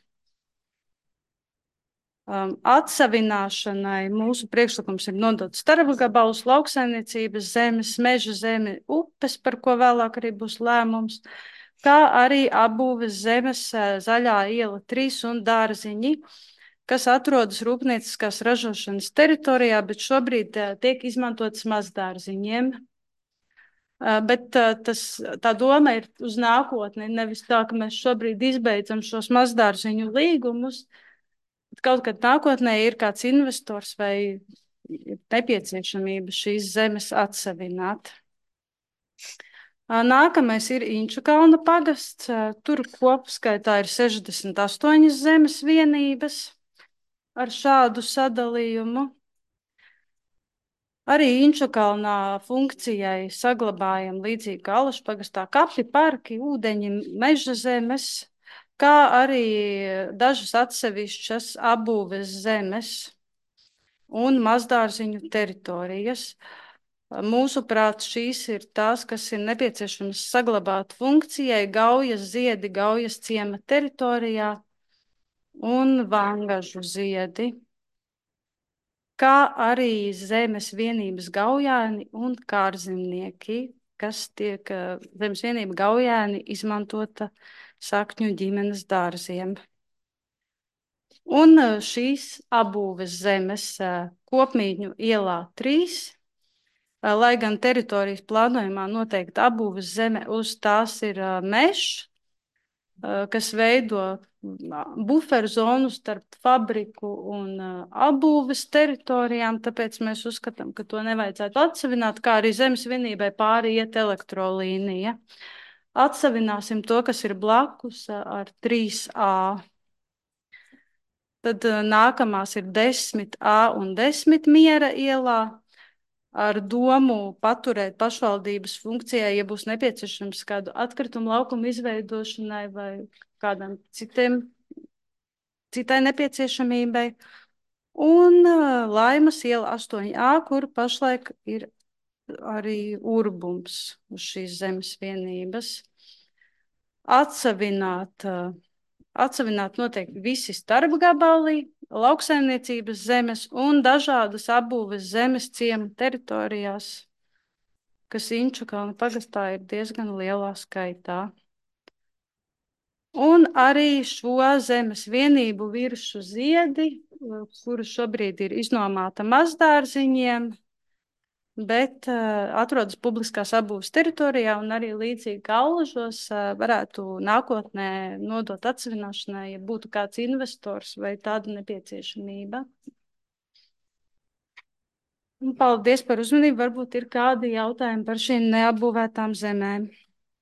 Um, atsavināšanai mūsu priekšlikums ir nodot starpgabalus, lauksaimniecības zemes, meža zemi, upes, par ko vēlāk arī būs lēmums, kā arī apbūves zemes Zaļā iela trīs un dārziņi, kas atrodas rūpnieciskās ražošanas teritorijā, bet šobrīd tiek izmantotas mazdārziņiem. Bet tas, tā doma ir uz nākotni, nevis tā, ka mēs šobrīd izbeidzam šos mazdārziņu līgumus. Kaut kad nākotnē ir kāds investors vai nepieciešamība šīs zemes atsavināt. Nākamais ir Inčakalna pagasts. Tur kopskaitā ir sešdesmit astoņas zemes vienības ar šādu sadalījumu. Arī Inčakalnā funkcijai saglabājam līdzīgi kā Allažu pagastā kapi, parki, ūdeņi, meža zemes, kā arī dažas atsevišķas apbūves zemes un mazdārziņu teritorijas. Mūsuprāt, šīs ir tās, kas ir nepieciešamas saglabāt funkcijai Gaujas ziedi, Gaujas ciema teritorijā un Vangažu ziedi, kā arī zemes vienības Gaujāni un kārzemnieki, kas tiek zemes vienība Gaujāni izmantota sakņu ģimenes dārziem. Un šīs apbūves zemes Kopmītņu ielā trīs, lai gan teritorijas plānojumā noteikti apbūves zeme, uz tās ir mežs, kas veido buferu zonu starp fabriku un apbūves teritorijām, tāpēc mēs uzskatām, ka to nevajadzētu atsavināt, kā arī zemes vienībai pāri iet elektrolīnija. Atsavināsim to, kas ir blakus ar trīs A. Tad nākamās ir desmit A un desmit Miera ielā, ar domu paturēt pašvaldības funkcijai, ja būs nepieciešams kādu atkritumu laukumu izveidošanai vai kādam citiem, citai nepieciešamībai. un uh, Laimas iela astoņi A, kur pašlaik ir arī urbums uz šīs zemes vienības. Atsavināt, uh, atsavināt noteikti visi starpgabali, lauksaimniecības zemes un dažādas apbūves zemes ciemu teritorijās, kas Inčukalna pagastā ir diezgan lielā skaitā. Un arī šo zemes vienību viršu ziedi, kuru šobrīd ir iznomāta mazdārziņiem, bet uh, atrodas publiskās apbūves teritorijā un arī līdzīgi kā Allažos uh, varētu nākotnē nodot atsevināšanai, ja būtu kāds investors vai tāda nepieciešamība. Un paldies par uzmanību. Varbūt ir kādi jautājumi par šīm neapbūvētām zemēm.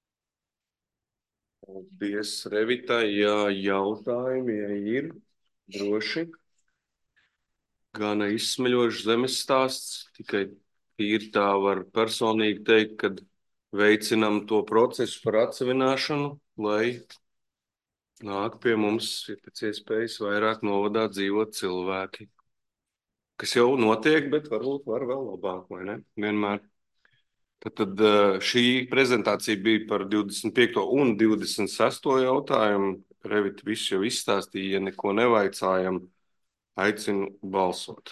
Paldies, Revita. Jā, jautājumi, ja ir droši. Gana izsmeļošs zemes stāsts, tikai ir tā var personīgi teikt, kad veicinam to procesu par atsevināšanu, lai nāk pie mums, ja pēc iespējas vairāk novadā dzīvot cilvēki, kas jau notiek, bet varbūt var vēl labāk, vai ne? Vienmēr. Tad, tad šī prezentācija bija par divdesmit piekto un divdesmit sesto jautājumu. Revita visu jau izstāstīja, ja neko nevaicājam, aicinu balsot.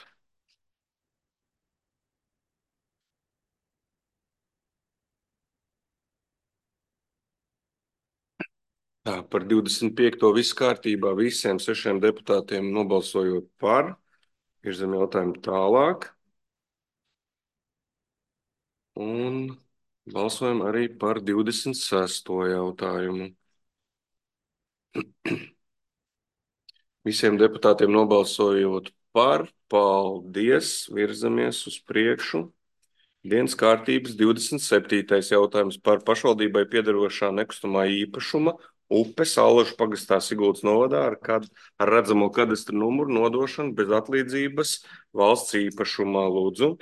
Tā, par divdesmit piekto viss kārtībā, visiem sešiem deputātiem nobalsojot par. Virzam jautājumu tālāk. Un balsojam arī par divdesmit sesto jautājumu. Visiem deputātiem nobalsojot par, paldies, virzamies uz priekšu. Dienas kārtības divdesmit septītais jautājums par pašvaldībai piederošā nekustamā īpašuma upes Allažu pagastā Siguldas novadā ar, kad, ar redzamo kadastra numuru nodošanu bez atlīdzības valsts īpašumā. Lūdzu.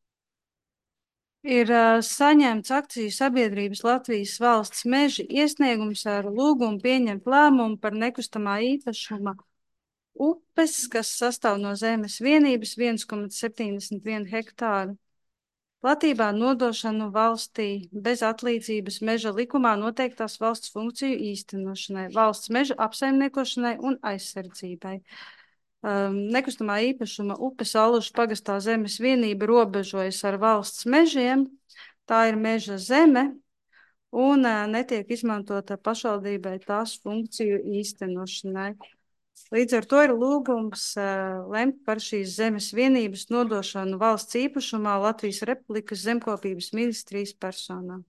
Ir uh, saņemts akciju sabiedrības Latvijas valsts meži iesniegums ar lūgumu pieņemt lēmumu par nekustamā īpašuma upes, kas sastāv no zemes vienības viens komats septiņdesmit viens hektāru. Platībā nodošanu valstī bez atlīdzības meža likumā noteiktās valsts funkciju īstenošanai, valsts meža apsaimniekošanai un aizsardzībai. Um, nekustamā īpašuma upes Allažu pagastā zemes vienība robežojas ar valsts mežiem, tā ir meža zeme un uh, netiek izmantota pašvaldībai tās funkciju īstenošanai. Līdz ar to ir lūgums uh, lemt par šīs zemes vienības nodošanu valsts īpašumā Latvijas Republikas zemkopības ministrijas personā.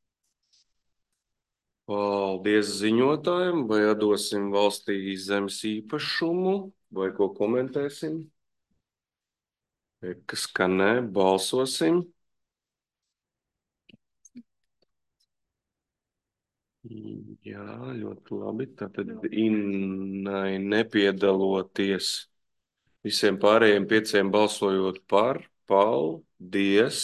Paldies ziņotājiem, vai atdosim valstī zemes īpašumu? Vai ko komentēsim? Kas, ka nē, balsosim. Jā, ļoti labi. Tātad Innai nepiedaloties, visiem pārējiem pieciem balsojot par, paldies.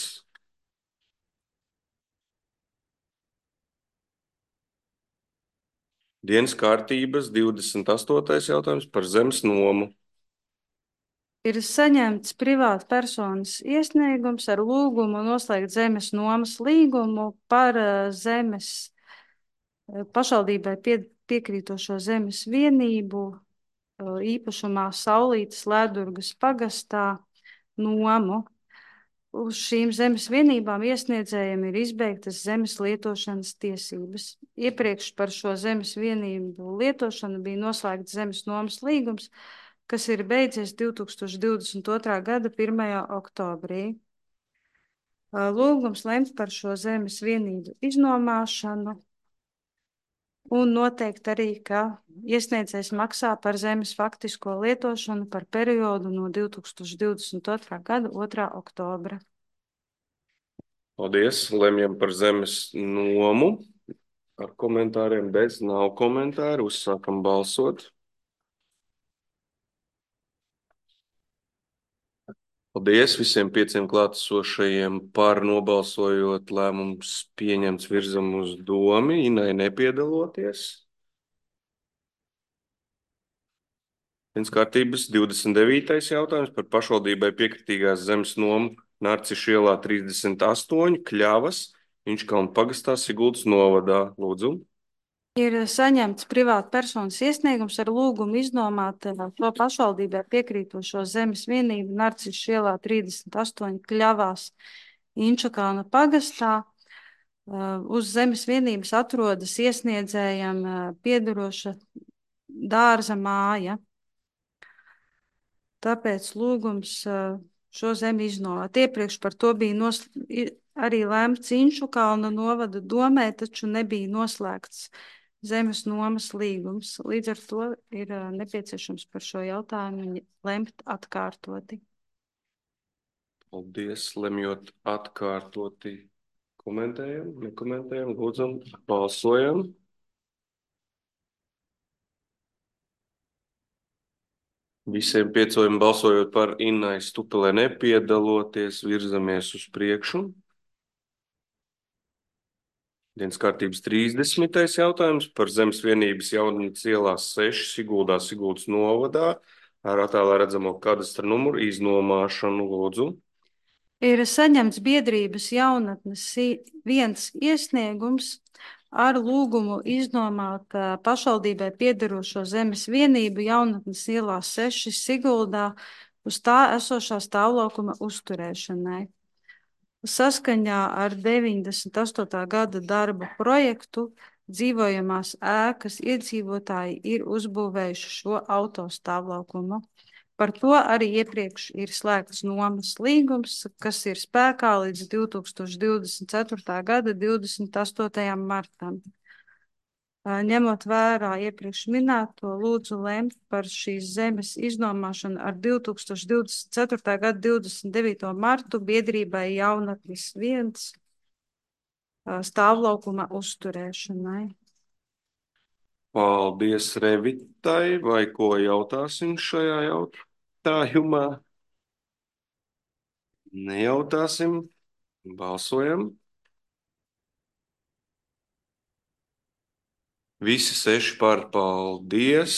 Dienas kārtības divdesmit astotais jautājums par zemes nomu. Ir saņemts privāta personas iesniegums ar lūgumu noslēgt zemes nomas līgumu par zemes pašvaldībai pie, piekrītošo zemes vienību īpašumā Saulītes Ledurgas pagastā nomu. Uz šīm zemes vienībām iesniedzējiem ir izbeigtas zemes lietošanas tiesības. Iepriekš par šo zemes vienību lietošanu bija noslēgts zemes nomas līgums, kas ir beidzies divi tūkstoši divdesmit otrā gada pirmajā oktobrī. Lūgums lemt par šo zemes vienību iznomāšanu un noteikt arī, ka iesniedzējs maksā par zemes faktisko lietošanu par periodu no divi tūkstoši divdesmit otrā gada otrā oktobra. Paldies. Lemjam par zemes nomu. Ar komentāriem bez nav komentāru. Uzsākam balsot. Paldies visiem pieciem klātesošajiem par nobalsojot. Lēmums pieņemts, virzam uz domi. Innai nepiedaloties. Dienas kārtības divdesmit devītais jautājums par pašvaldībai piekritīgās zemes nomu Narcišu ielā trīsdesmit astoņi, Kļavas, Inčkalnu pagastā, Siguldas novadā. Lūdzu. Ir saņemts privāta personas iesniegums ar lūgumu iznomāt eh, to pašvaldībai piekrītošo zemes vienību Narcišu ielā trīsdesmit astoņi Kļavās Inčkalna pagastā. Eh, Uz zemes vienības atrodas iesniedzējam eh, piederoša dārza māja. Tāpēc lūgums eh, šo zemi iznomāt. Iepriekš par to bija nos, i- arī lēmts Inčukalna novada domē, taču nebija noslēgts zemes nomas līgums. Līdz ar to ir eh, nepieciešams par šo jautājumu lemt atkārtoti. Paldies, lemjot atkārtoti. Komentējam, nekomentējam, lūdzam, balsojam. Visiem piecojam balsojot par Innai Stupelē nepiedaloties, virzamies uz priekšu. Dienas kārtības trīsdesmitais jautājums par zemes vienības Jaunatnes ielā seši Siguldā, Siguldas novadā ar attēlā redzamo kadastra numuru iznomāšanu. Lūdzu. Ir saņemts biedrības Jaunatnes i- viens iesniegums ar lūgumu iznomāt eh, pašvaldībai piederošo zemes vienību Jaunatnes ielā seši Siguldā uz tā esošā stāvlaukuma uzturēšanai. Saskaņā ar deviņdesmit astotā gada darba projektu dzīvojamās ēkas iedzīvotāji ir uzbūvējuši šo autostāvlaukumu. Par to arī iepriekš ir slēgts nomas līgums, kas ir spēkā līdz divi tūkstoši divdesmit ceturtā gada divdesmit astotajam martam. Ā, Ņemot vērā iepriekš minēto, lūdzu lemt par šīs zemes iznomāšanu ar divi tūkstoši divdesmit ceturtā gada divdesmit devīto martu biedrībai Jaunatnes viens ā, stāvlaukuma uzturēšanai. Paldies Revitai, vai ko jautāsim šajā jautājumā? Nejautāsim, balsojam. Visi seši par paldies.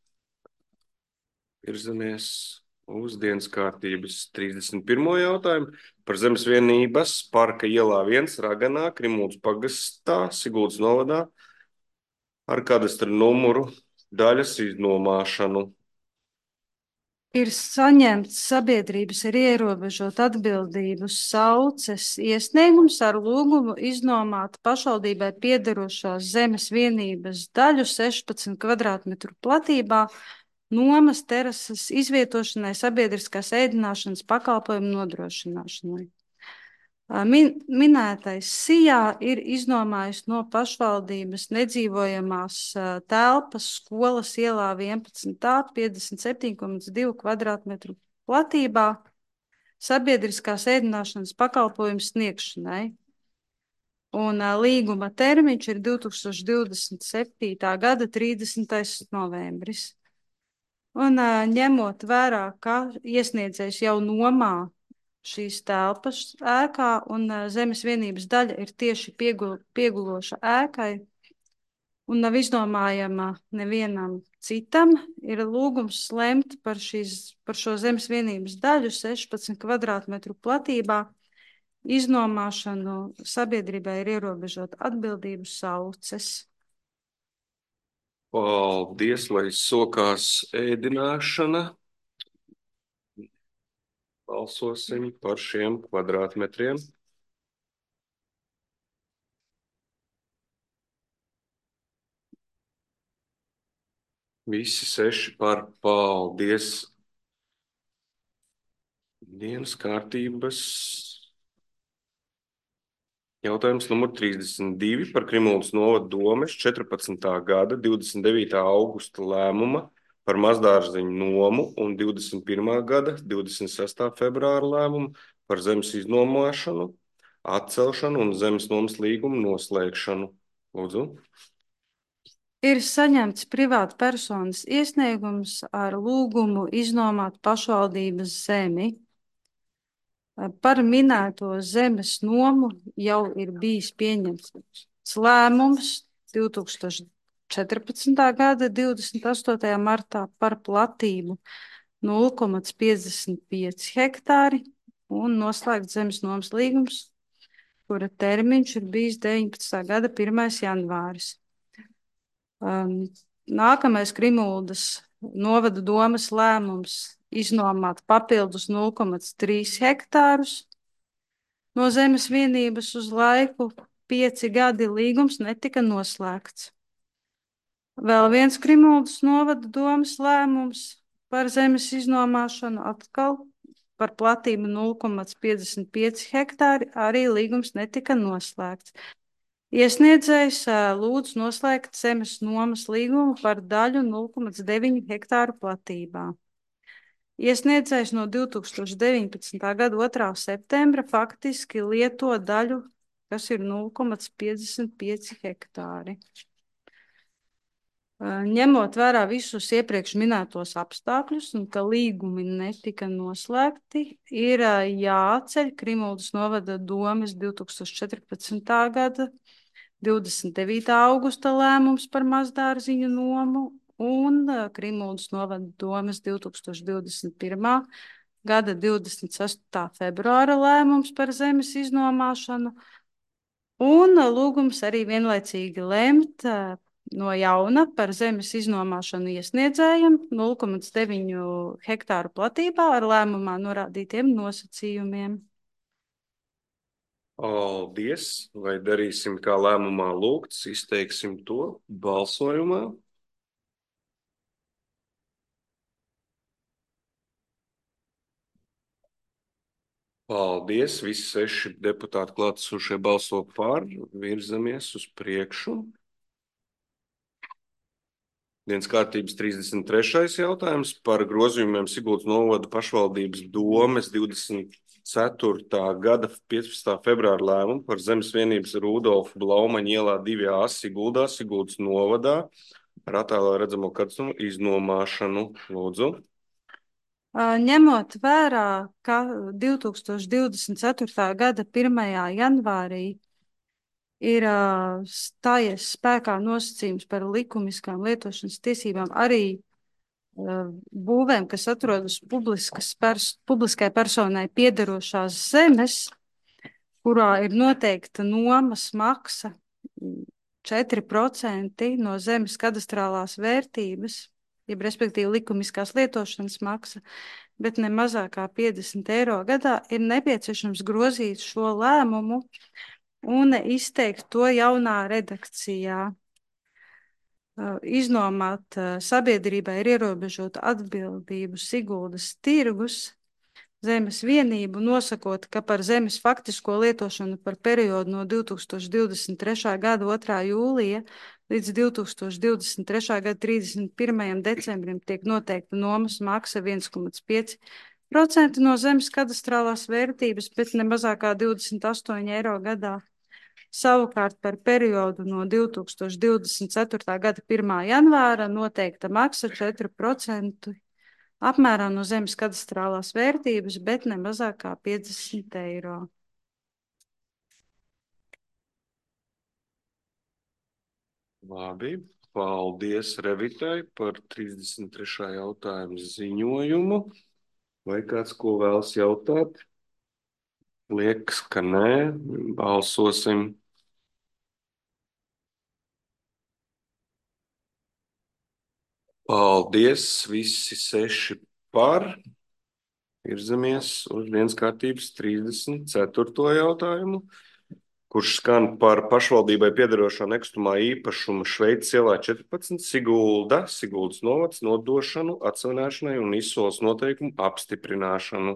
Virzamies uz dienas kārtības trīsdesmit pirmo jautājumu par zemes vienības Parka ielā viens Raganā, Krimūdas pagastā, Siguldas novadā ar kadastra numuru daļas iznomāšanu. Ir saņemts sabiedrības ar ierobežotu atbildību sauces iesniegums ar lūgumu iznomāt pašvaldībai piederošās zemes vienības daļu sešpadsmit kvadrātmetru platībā nomas terases izvietošanai sabiedriskās ēdināšanas pakalpojumu nodrošināšanai. Min, minētais Sijā ir iznomājis no pašvaldības nedzīvojamās telpas skolas ielā vienpadsmit A piecdesmit septiņi komats divi kvadrātmetru platībā sabiedriskās ēdināšanas pakalpojumu sniegšanai. Un līguma termiņš ir divi tūkstoši divdesmit septītā gada trīsdesmitais novembris. Un ņemot vērā, ka iesniedzējs jau nomā šīs telpas ēkā un zemes vienības daļa ir tieši piegul, pieguloša ēkai un nav izdomājama nevienam citam, ir lūgums lemt par, šīs, par šo zemes vienības daļu sešpadsmit kvadrātmetru platībā. Iznomāšanu sabiedrībai ir ierobežota atbildību sauces. Paldies, lai sokās ēdināšana. Balsosim par šiem kvadrātmetriem. Visi seši par paldies. Dienas kārtības jautājums numur trīsdesmit divi par Krimūdas novada domes četrpadsmitā gada divdesmit devītā augusta lēmuma par mazdārziņu nomu un divdesmit pirmā gada divdesmit sestā februāra lēmumu par zemes iznomāšanu, atcelšanu un zemes nomas līgumu noslēgšanu. Lūdzu. Ir saņemts privāta personas iesniegums ar lūgumu iznomāt pašvaldības zemi. Par minēto zemes nomu jau ir bijis pieņemts lēmums divi tūkstoši četrpadsmitā gada divdesmit astotajā martā par platību nulle komats piecdesmit pieci hektāri un noslēgts zemes nomas līgums, kura termiņš ir bijis deviņpadsmitā gada pirmais janvāris. Um, nākamais Krimuldas novada domas lēmums iznomāt papildus nulle komats trīs hektārus no zemes vienības uz laiku. Pieci gadi līgums netika noslēgts. Vēl viens Krimuldas novada domas lēmums par zemes iznomāšanu atkal par platību nulle komats piecdesmit pieci hektāri, arī līgums netika noslēgts. Iesniedzējs lūdz noslēgt zemes nomas līgumu par daļu nulle komats deviņi hektāru platībā. Iesniedzējs no divi tūkstoši deviņpadsmitā gada otrā septembra faktiski lieto daļu, kas ir nulle komats piecdesmit pieci hektāri. Ņemot vērā visus iepriekš minētos apstākļus un ka līgumi netika noslēgti, ir jāatceļ Krimuldas novada domes divi tūkstoši četrpadsmitā gada divdesmit devītā augusta lēmums par mazdārziņu nomu un Krimuldas novada domes divi tūkstoši divdesmit pirmā gada divdesmit sestā februāra lēmums par zemes iznomāšanu. Un lūgums arī vienlaicīgi lemt no jauna par zemes iznomāšanu iesniedzējiem nulle komats deviņi hektāru platībā ar lēmumā norādītiem nosacījumiem. Paldies! Vai darīsim kā lēmumā lūgts, izteiksim to balsojumā? Paldies! Visi seši deputāti klātesošie balso par, virzamies uz priekšu. Dienas kārtības trīsdesmit trešais jautājums par grozījumiem Siguldas novada pašvaldības domes divdesmit ceturtā gada piecpadsmitā februāra lēmumu par zemes vienības Rudolfa Blaumaņa ielā divi A Siguldā, Siguldas novadā ar attēlā redzamo kartumu iznomāšanu. Lūdzu. Ņemot vērā, ka divi tūkstoši divdesmit ceturtā gada pirmajā janvārī ir stājies spēkā nosacījums par likumiskām lietošanas tiesībām arī būvēm, kas atrodas pers publiskai personai piederošās zemes, kurā ir noteikta nomas maksa četri procenti no zemes kadastrālās vērtības, jeb respektīvi likumiskās lietošanas maksa, bet ne mazāk kā piecdesmit eiro gadā, ir nepieciešams grozīt šo lēmumu un izteikt to jaunā redakcijā. Iznomāt sabiedrībai ir ierobežota atbildību Siguldas tirgus zemes vienību, nosakot, ka par zemes faktisko lietošanu par periodu no divi tūkstoši divdesmit trešā gada otrā jūlija līdz divi tūkstoši divdesmit trešā gada trīsdesmit pirmajam decembrim tiek noteikta nomas maksa viens komats pieci procenti no zemes kadastrālās vērtības, bet ne mazāk kā divdesmit astoņi eiro gadā. Savukārt par periodu no divi tūkstoši divdesmit ceturtā gada pirmā janvāra noteikta maksa četri procenti apmērā no zemes kadastrālās vērtības, bet ne mazāk kā piecdesmit eiro. Labi, paldies Revitai par trīsdesmit trešā jautājuma ziņojumu. Vai kāds ko vēlas jautāt? Liekas, ka nē. Balsosim. Paldies, visi seši par. Virzamies uz dienas kārtības trīsdesmit ceturto jautājumu, kurš skan par pašvaldībai piederošā nekustamā īpašuma Šveices ielā četrpadsmit Sigulda, Siguldas novads nodošanu, atsavināšanai un izsoles noteikumu apstiprināšanu.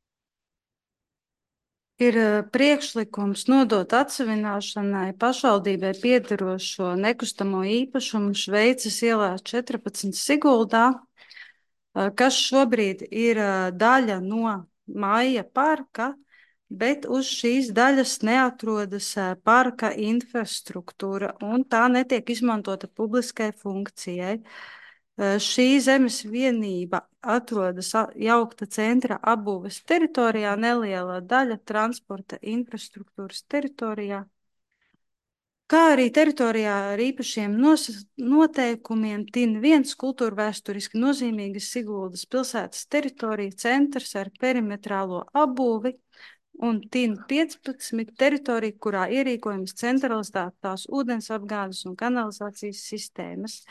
Ir priekšlikums nodot atsavināšanai pašvaldībai piederošo nekustamo īpašumu Šveices ielā četrpadsmit Siguldā, kas šobrīd ir daļa no Maija parka, bet uz šīs daļas neatrodas parka infrastruktūra un tā netiek izmantota publiskai funkcijai. Šī zemes vienība atrodas jaukta centra apbūves teritorijā, neliela daļa transporta infrastruktūras teritorijā, kā arī teritorijā ar īpašiem noteikumiem T I N viens kultūra vēsturiski nozīmīgas Siguldas pilsētas teritorija centrs ar perimetrālo apbūvi un T I N piecpadsmit teritorija, kurā ierīkojums centralizētās ūdens apgādes un kanalizācijas sistēmas.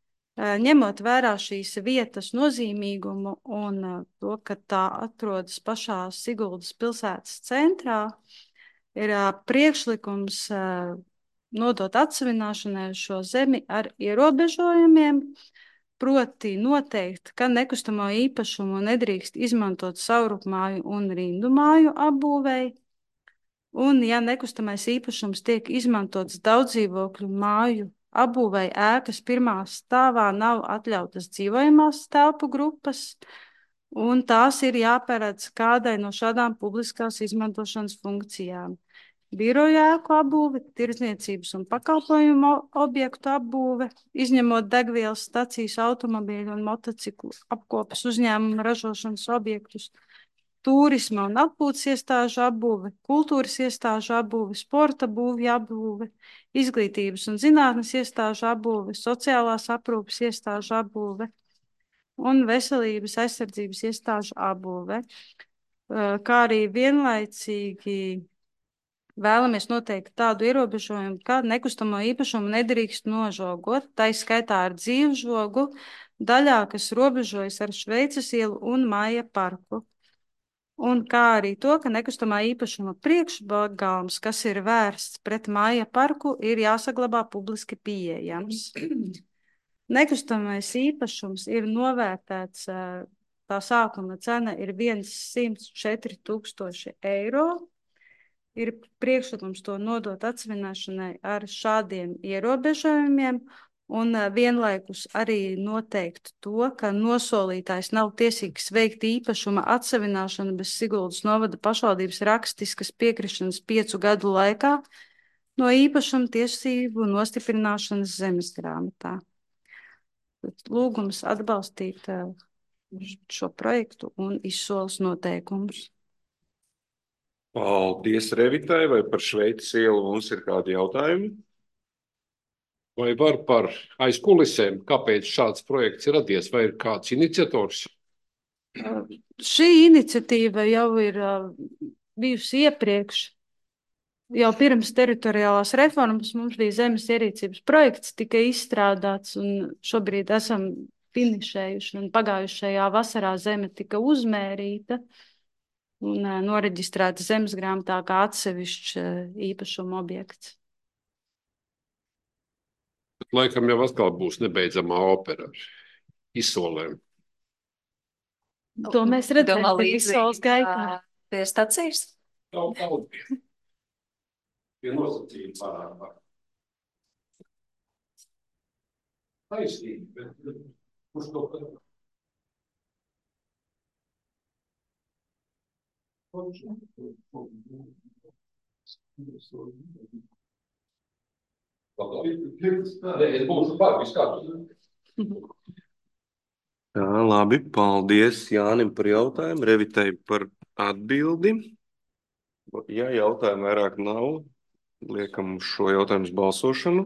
Ņemot vērā šīs vietas nozīmīgumu un to, ka tā atrodas pašā Siguldas pilsētas centrā, ir priekšlikums nodot atsavināšanai šo zemi ar ierobežojumiem, proti noteikt, ka nekustamo īpašumu nedrīkst izmantot savrupmāju un rindumāju apbūvēji, un ja nekustamais īpašums tiek izmantots daudzdzīvokļu māju apbūvēji ēkas pirmā stāvā nav atļautas dzīvojamās telpu grupas, un tās ir jāparedz kādai no šādām publiskās izmantošanas funkcijām. Biroju ēku apbūve, tirdzniecības un pakalpojumu objektu apbūve, izņemot degvielas stacijas, automobīļu un motociklu apkopes uzņēmumu ražošanas objektus, turisma un atpūtas iestāžu apbūve, kultūras iestāžu apbūve, sporta būvju apbūve, izglītības un zinātnes iestāžu apbūve, sociālās aprūpes iestāžu apbūve un veselības aizsardzības iestāžu apbūve, kā arī vienlaicīgi vēlamies noteikt tādu ierobežojumu, ka nekustamo īpašumu nedrīkst nožogot, tā skaitā ar dzīvžogu, daļā, kas robežojas ar Šveices ielu un Māja parku. Un kā arī to, ka nekustamā īpašuma priekšpagalms, kas ir vērsts pret Māja parku, ir jāsaglabā publiski pieejams. Nekustamais īpašums ir novērtēts, tā sākuma cena ir simts četri tūkstoši eiro. Ir priekšlikums to nodot atsavināšanai ar šādiem ierobežojumiem, un vienlaikus arī noteikt to, ka nosolītājs nav tiesīgs veikt īpašuma atsavināšanu bez Siguldas novada pašvaldības rakstiskas piekrišanas piecu gadu laikā no īpašuma tiesību nostiprināšanas zemesgrāmatā. Lūgums atbalstīt šo projektu un izsoles noteikumus. Paldies Revitai, vai par Šveices ielu mums ir kādi jautājumi? Vai var par aizkulisēm, kāpēc šāds projekts ir radies, vai ir kāds iniciators? Šī iniciatīva jau ir bijusi iepriekš. Jau pirms teritoriālās reformas mums bija zemes ierīcības projekts, tika izstrādāts, un šobrīd esam finišējuši, un pagājušajā vasarā zeme tika uzmērīta un noreģistrēta zemesgrāmatā kā atsevišķs īpašuma objekts. Bet laikam jau atkal būs nebeidzamā opera ar izsolēm. To mēs redzam izsoles gaitā. Pie stacijas? Nav paldies. Pie nosacījuma parādā. Taisnīgi, bet kurš to padara? Tā, labi, paldies Jānim par jautājumu, Revitai par atbildi. Ja jautājumu vairāk nav, liekam uz šo jautājumu uz balsošanu.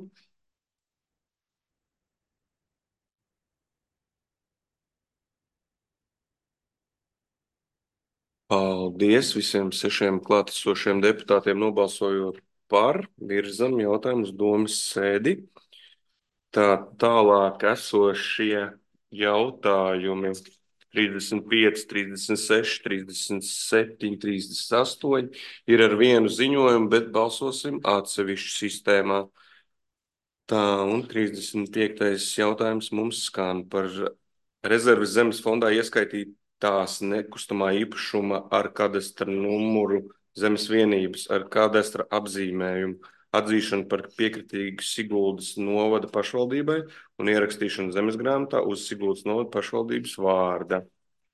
Paldies visiem sešiem klātesošiem deputātiem nobalsojot par, virzam jautājumu uz domas sēdi. Tā tālāk esošie jautājumi trīsdesmit pieci, trīsdesmit seši, trīsdesmit septiņi, trīsdesmit astoņi ir ar vienu ziņojumu, bet balsosim atsevišķu sistēmā. Tā, un trīsdesmit piektais jautājums mums skan par rezerves zemes fondā ieskaitītās nekustamā īpašuma ar kadastra numuru zemes vienības ar kadastra apzīmējumu atzīšanu par piekritīgu Siguldas novada pašvaldībai un ierakstīšanu zemesgrāmatā uz Siguldas novada pašvaldības vārda.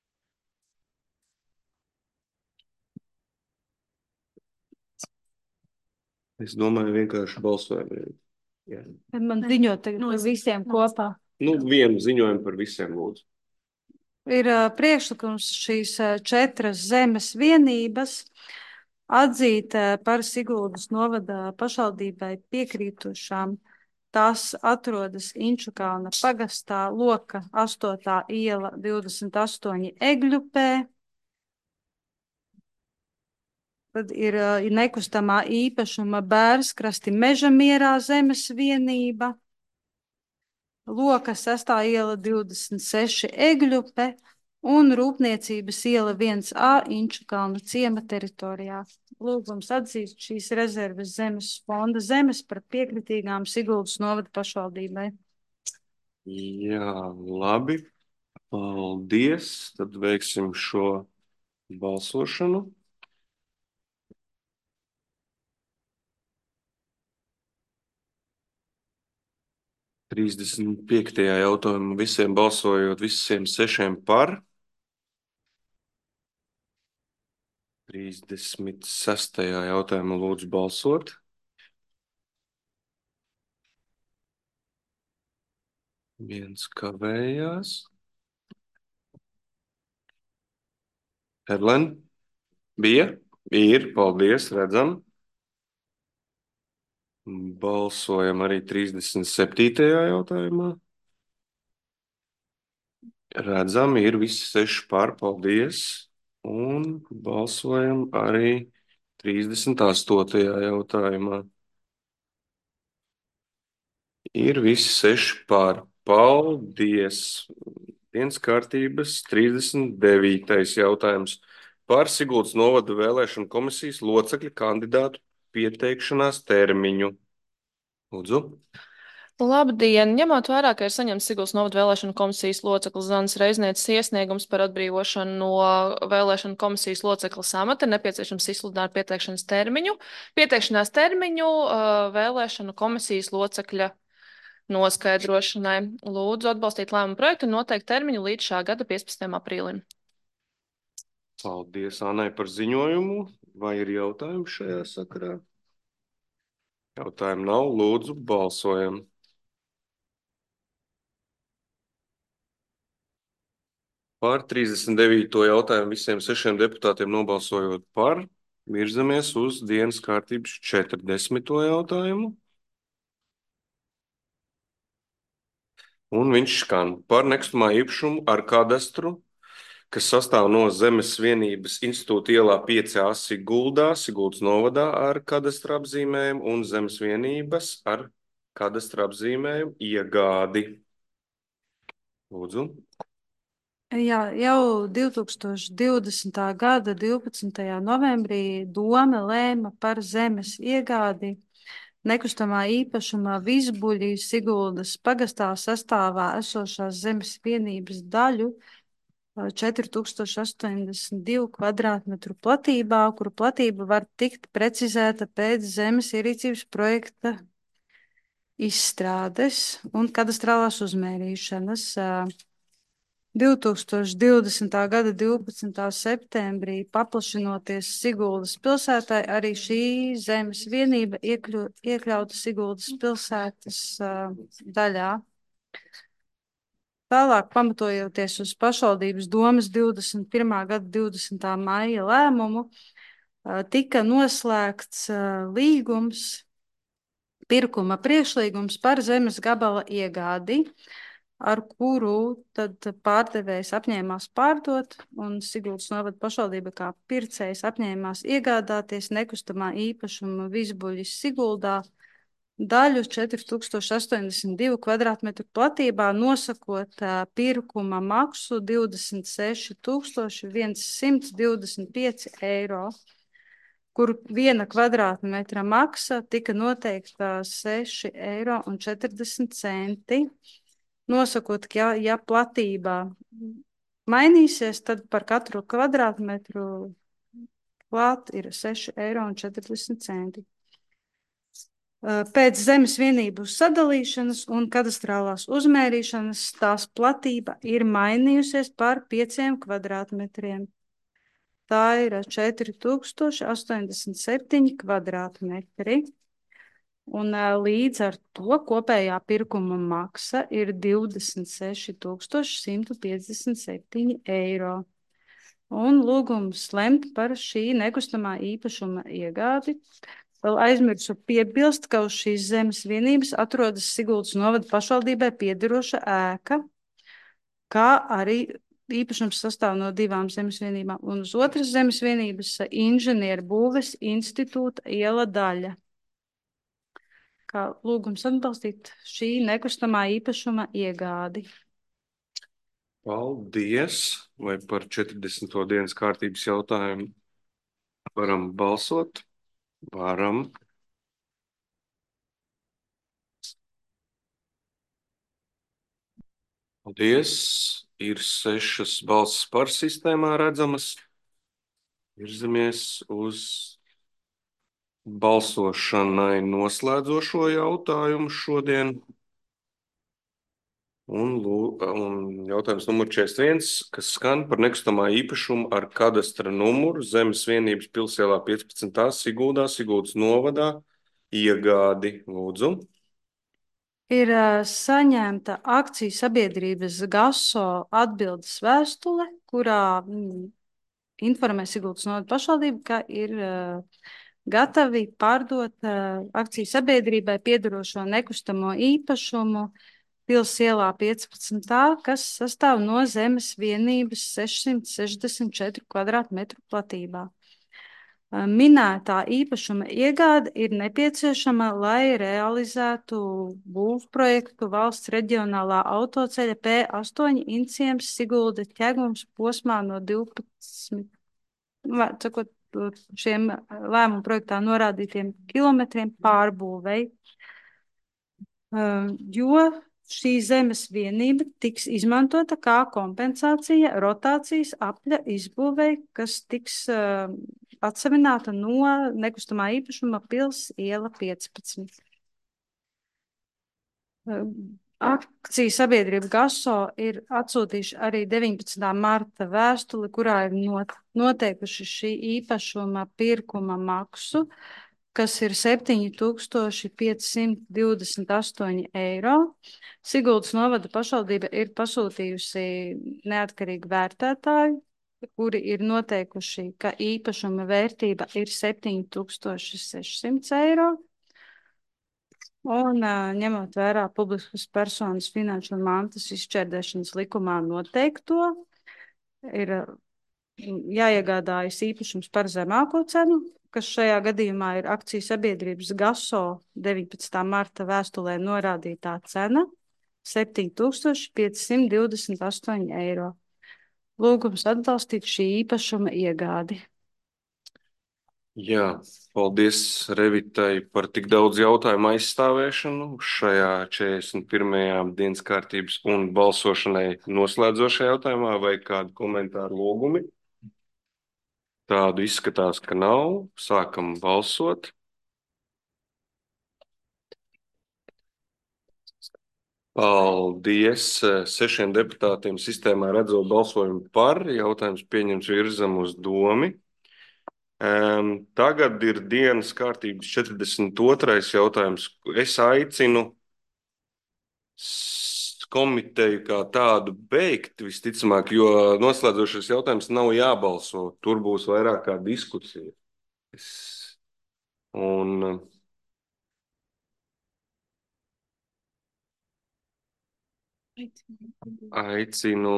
Es domāju, vienkārši balsojumu. Jā. Man ziņot tagad par visiem kopā. Nu, vienu ziņojumu par visiem lūdzu. Ir uh, priekšlikums šīs uh, četras zemes vienības atzīt par Siguldas novada pašvaldībai piekrītošām. Tās atrodas Inčukalna pagastā, Loka astotā iela divdesmit astoņi Egļupē. Tad ir uh, nekustamā īpašuma Bērskrasti Mežamierā zemes vienība, Loka sestā iela divdesmit seši Egļupe un Rūpniecības iela viens A Inčukalna ciema teritorijā. Lūgums atzīt šīs rezerves zemes fonda zemes par piekritīgām Siguldas novada pašvaldībai. Jā, labi. Paldies. Tad veiksim šo balsošanu. trīsdesmit piektajā jautājumā visiem balsojot, visiem sešiem par. trīsdesmit sestajā jautājumā lūdzu balsot. Viens kavējās. Erlen? Bija? Ir, paldies, redzam. Balsojam arī trīsdesmit septītajā jautājumā. Redzam, ir visi seši par, paldies. Un balsojam arī trīsdesmit astotajā jautājumā. Ir visi seši par, paldies. Dienas kārtības trīsdesmit devītais jautājums par Siguldas novada vēlēšanu komisijas locekļa kandidātu pieteikšanās termiņu. Lūdzu. Labdien! Ņemot vērā, ka ir saņemts Siguldas novada vēlēšanu komisijas loceklis Zanas Reiznieces iesniegums par atbrīvošanu no vēlēšanu komisijas locekles amata, ir nepieciešams izsludināt pieteikšanas termiņu. Pieteikšanās termiņu vēlēšanu komisijas locekļa noskaidrošanai. Lūdzu atbalstīt lēmumu projektu un noteikt termiņu līdz šā gada piecpadsmitajam aprīlim. Paldies Annai par ziņojumu. Vai ir jautājumi šajā sakarā? Jautājumu nav. Lūdzu, balsojam. Par trīsdesmit devīto jautājumu visiem sešiem deputātiem nobalsojot par, virzamies uz dienas kārtības četrdesmito jautājumu. Un viņš skan par nekustamā īpašumu ar kadastru, kas sastāv no Zemes vienības institūta ielā pieci A Siguldā, Siguldas novadā ar kadastra apzīmējumu un Zemes vienības ar kadastra apzīmējumu iegādi. Lūdzu. Jā, jau divtūkstoš divdesmitā gada divpadsmitajā novembrī Dome lēma par zemes iegādi nekustamā īpašumā Vizbuļi Siguldas pagastā sastāvā esošās zemes vienības daļu četri tūkstoši astoņdesmit divu kvadrātmetru platībā, kuru platība var tikt precizēta pēc zemes ierīcības projekta izstrādes un kadastrālās uzmērīšanas. divtūkstoš divdesmitā gada divpadsmitā septembrī paplašinoties Siguldas pilsētai, arī šī zemes vienība iekļu, iekļauta Siguldas pilsētas uh, daļā. Tālāk, pamatojoties uz pašvaldības domes divdesmit pirmā gada divdesmitā maija lēmumu, tika noslēgts līgums, pirkuma priekšlīgums par zemes gabala iegādi, ar kuru tad pārdevējs apņēmās pārdot, un Siguldas novada pašvaldība kā pircējs apņēmās iegādāties nekustamā īpašuma Vizbuļis Siguldā daļu četri tūkstoši astoņdesmit divu kvadrātmetru platībā, nosakot uh, pirkuma maksu divdesmit seši tūkstoši viens divdesmit pieci eiro, kur viena kvadrātmetra maksa tika noteikta seši eiro un četrdesmit centi, nosakot, ka ja, ja platība mainīsies, tad par katru kvadrātmetru klāt ir seši eiro un četrdesmit centi. Pēc zemes vienību sadalīšanas un kadastrālās uzmērīšanas tās platība ir mainījusies par pieciem kvadrātmetriem. Tā ir četri tūkstoši astoņdesmit septiņi kvadrātmetri. Un līdz ar to kopējā pirkuma maksa ir divdesmit seši tūkstoši simt piecdesmit septiņi eiro. un lūgums lemt par šī nekustamā īpašuma iegādi. Vēl aizmirsu piebilst, ka uz šīs zemes vienības atrodas Siguldas novada pašvaldībai piederoša ēka, kā arī īpašums sastāv no divām zemes vienībām, un uz otras zemes vienības inženieru būves institūta iela daļa. Kā lūgums atbalstīt šī nekustamā īpašuma iegādi. Paldies! Vai par četrdesmito dienas kārtības jautājumu varam balsot? Varam. Paldies! Ir sešas balsis par sistēmā redzamas. Virzamies uz balsošanai noslēdzošo jautājumu šodien. Un, un jautājums numur četrdesmit viens, kas skan par nekustamā īpašumu ar kadastra numuru zemes vienības Pilsielā piecpadsmit. Siguldā, Siguldas novadā iegādi. Lūdzu. Ir uh, saņemta akciju sabiedrības GASO atbildes vēstule, kurā mm, informē Siguldas novada pašvaldību, ka ir uh, gatavi pārdot uh, akciju sabiedrībai piederošo nekustamo īpašumu Pils ielā piecpadsmit. Kas sastāv no zemes vienības sešsimt sešdesmit četri kvadrātmetru platībā. Minētā īpašuma iegāde ir nepieciešama, lai realizētu būvprojektu valsts reģionālā autoceļa P astoņi Inciems Sigulda Ķegums posmā no divpadsmit, cakot, šiem lēmumu projektā norādītiem kilometriem pārbūvei, jo šī zemes vienība tiks izmantota kā kompensācija rotācijas apļa izbūvei, kas tiks uh, atsevināta no nekustamā īpašuma Pils iela piecpadsmit. Uh, akciju sabiedrība GASO ir atsūtījuši arī deviņpadsmitā marta vēstuli, kurā ir not, noteikuši šī īpašuma pirkuma maksu, kas ir septiņi tūkstoši piecsimt divdesmit astoņi eiro. Siguldas novada pašvaldība ir pasūtījusi neatkarīgu vērtētāju, kuri ir noteikuši, ka īpašuma vērtība ir septiņi tūkstoši sešsimt eiro. Un ņemot vērā publiskas personas finanšu un mantas izšķērdēšanas likumā noteikto, ir jāiegādājas īpašums par zemāko cenu, kas šajā gadījumā ir akciju sabiedrības GASO deviņpadsmitā marta vēstulē norādītā cena septiņi tūkstoši piecsimt divdesmit astoņi eiro. Lūgums atbalstīt šī īpašuma iegādi. Jā, paldies Revitai par tik daudz jautājumu aizstāvēšanu šajā četrdesmit pirmajā dienas kārtības un balsošanai noslēdzošajā jautājumā, vai kādi komentāri lūgumi? Tādu izskatās, ka nav. Sākam balsot. Paldies sešiem deputātiem sistēmā redzot balsojumu par. Jautājums pieņems virzam uz domi. Um, tagad ir dienas kārtības četrdesmit otrais jautājums. Es aicinu komiteju kā tādu beigt visticamāk, jo noslēdzošais jautājums nav jābalso. Tur būs vairāk kā diskusija. Es... Un... Aicinu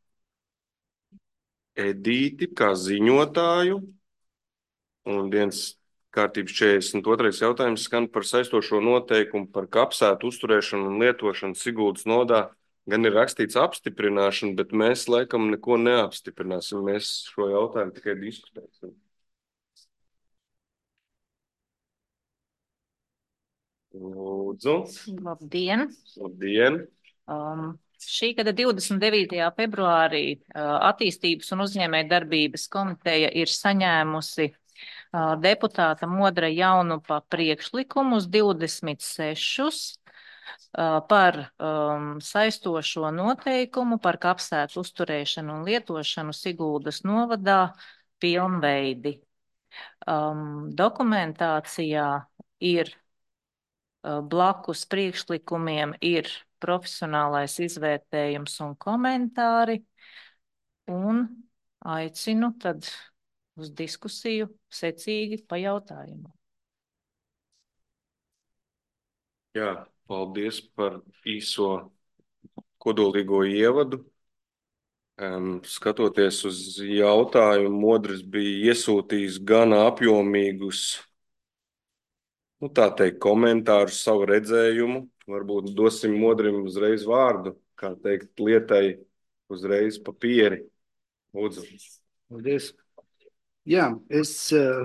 Edīti kā ziņotāju. Un dienas kārtības četrdesmit otrais jautājums skan par saistošo noteikumu par kapsētu uzturēšanu un lietošanu Siguldas novadā. Gan ir rakstīts apstiprināšana, bet mēs laikam neko neapstiprināsim. Mēs šo jautājumu tikai diskutēsim. Lūdzu. Labdien. Labdien. Um, šī gada divdesmit devītajā februārī uh, attīstības un uzņēmēja darbības komiteja ir saņēmusi uh, deputāta Modra Jaunupa priekšlikumus divdesmit sešus uh, par um, saistošo noteikumu par kapsētu uzturēšanu un lietošanu Siguldas novadā pilnveidi. Um, dokumentācijā ir uh, blakus priekšlikumiem ir profesionālais izvērtējums un komentāri, un aicinu tad uz diskusiju secīgi pa jautājumu. Jā, paldies par īso kodolīgo ievadu. Um, skatoties uz jautājumu, Modris bija iesūtījis gana apjomīgus, nu tā teikt, komentārus, savu redzējumu. Varbūt dosim Modrim uzreiz vārdu, kā teikt, lietai uzreiz papieri. Lūdzu. Paldies. Jā, es uh,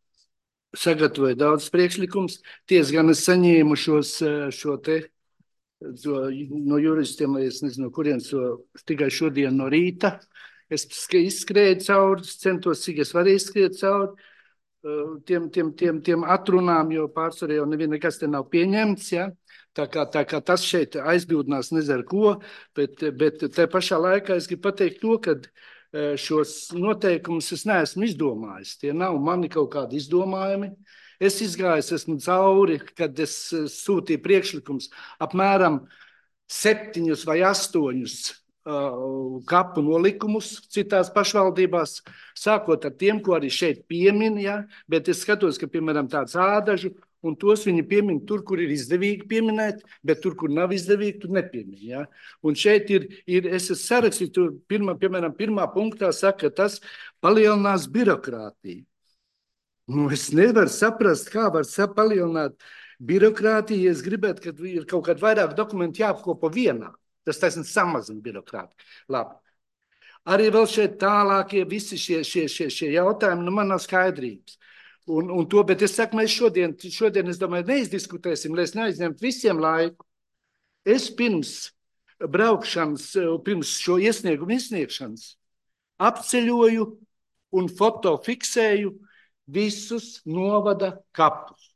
sagatavoju daudz priekšlikums. Ties gan es saņēmu šos, uh, šo te to, no juristiem, es nezinu, kurienes to tikai šodien no rīta. Es izskrēju cauri, centos, cik es varēju izskriet cauri uh, tiem, tiem, tiem, tiem atrunām, jo pārsvarā jau nevien nekas te nav pieņemts, ja? Tā kā, tā kā tas šeit aizbildinās nezinu ko, bet, bet te pašā laikā es gribu pateikt to, ka šos noteikumus es neesmu izdomājis. Tie nav mani kaut kādi izdomājumi. Es izgājis esmu cauri, kad es sūtīju priekšlikums apmēram septiņus vai astoņus uh, kapu nolikumus citās pašvaldībās, sākot ar tiem, ko arī šeit piemin, ja? Bet es skatos, ka, piemēram, tāds Ādažu, un tos viņi piemin tur, kur ir izdevīgi pieminēt, bet tur, kur nav izdevīgi, tur nepiemin. Ja? Un šeit ir, ir es esmu sarakstījis, tur, pirmā, piemēram, pirmā punktā saka, ka tas palielinās birokrātiju. Nu, es nevaru saprast, kā var palielināt birokrātiju, ja es gribētu, ka ir kaut kādi vairāk dokumenti jāapkopo vienā. Tas taisnība samazina birokrātiju. Labi. Arī vēl šeit tālākie visi šie, šie, šie, šie jautājumi, nu man nav skaidrības. Un, un to, bet es saku, mēs šodien, šodien es domāju, neizdiskutēsim, lai es neaizņemtu visiem laiku. Es pirms braukšanas, pirms šo iesniegumu izsniegšanas apceļoju un fotofiksēju visus novada kapus.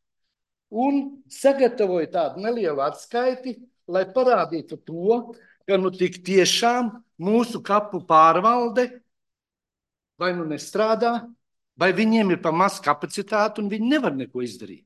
Un sagatavoju tādu nelielu atskaiti, lai parādītu to, ka nu tik tiešām mūsu kapu pārvalde vai nu nestrādā, vai viņiem ir pa maz kapacitāti un viņi nevar neko izdarīt.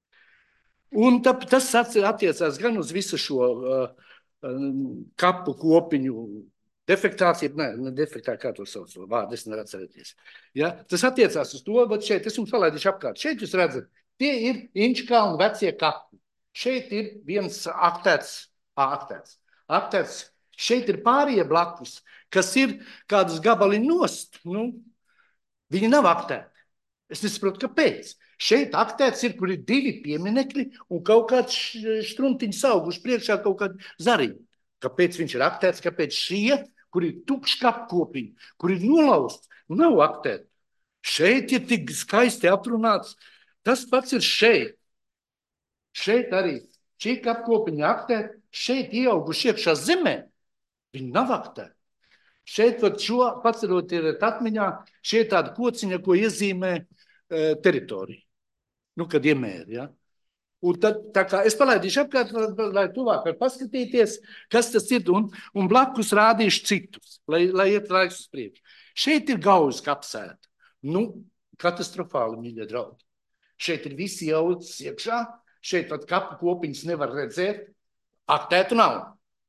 Un tā, tas attiecās gan uz visu šo uh, kapu kopiņu defektāciju, ne, ne defektā, kā to sauc, vārdu, es nevaru atcerēties. Ja? Tas attiecās uz to, bet šeit es jums palaidīšu apkārt. Šeit jūs redzat, tie ir Inčkalnu vecie kapi. Šeit ir viens aktēts, aktēts, aktēts. Šeit ir pārējie blakus, kas ir kādas gabali nost, nu, viņi nav aktēti. Es nesaprotu, kāpēc. Šeit aktēts ir, kur ir divi pieminekļi un kaut kāds štruntiņš auguši priekšā kaut kādu zariņu. Kāpēc viņš ir aktēts, kāpēc šie, kur ir tukšs kapkopiņi, kur ir nolausts, nav aktēti. Šeit ir tik skaisti atrunāts. Tas pats ir šeit. Šeit arī šī kapkopiņa aktēti, šeit ieauguši iekšā zemē. Viņi nav aktēti. Šeit šo pacerot ir atmiņā, šeit tāda kociņa, ko iezīmē e, teritoriju. Nu, kad iemēr, ja. Un tad, tā kā es palaidīšu apkārt, lai tuvāk var paskatīties, kas tas ir, un, un blakus rādīšu citus, lai, lai iet laiks uz priekšu. Šeit ir Gaujas kapsēta. Nu, katastrofāli, mīļie draugi. Šeit ir visi jaudas iekšā, šeit pat kapu kopiņas nevar redzēt, aktētu nav.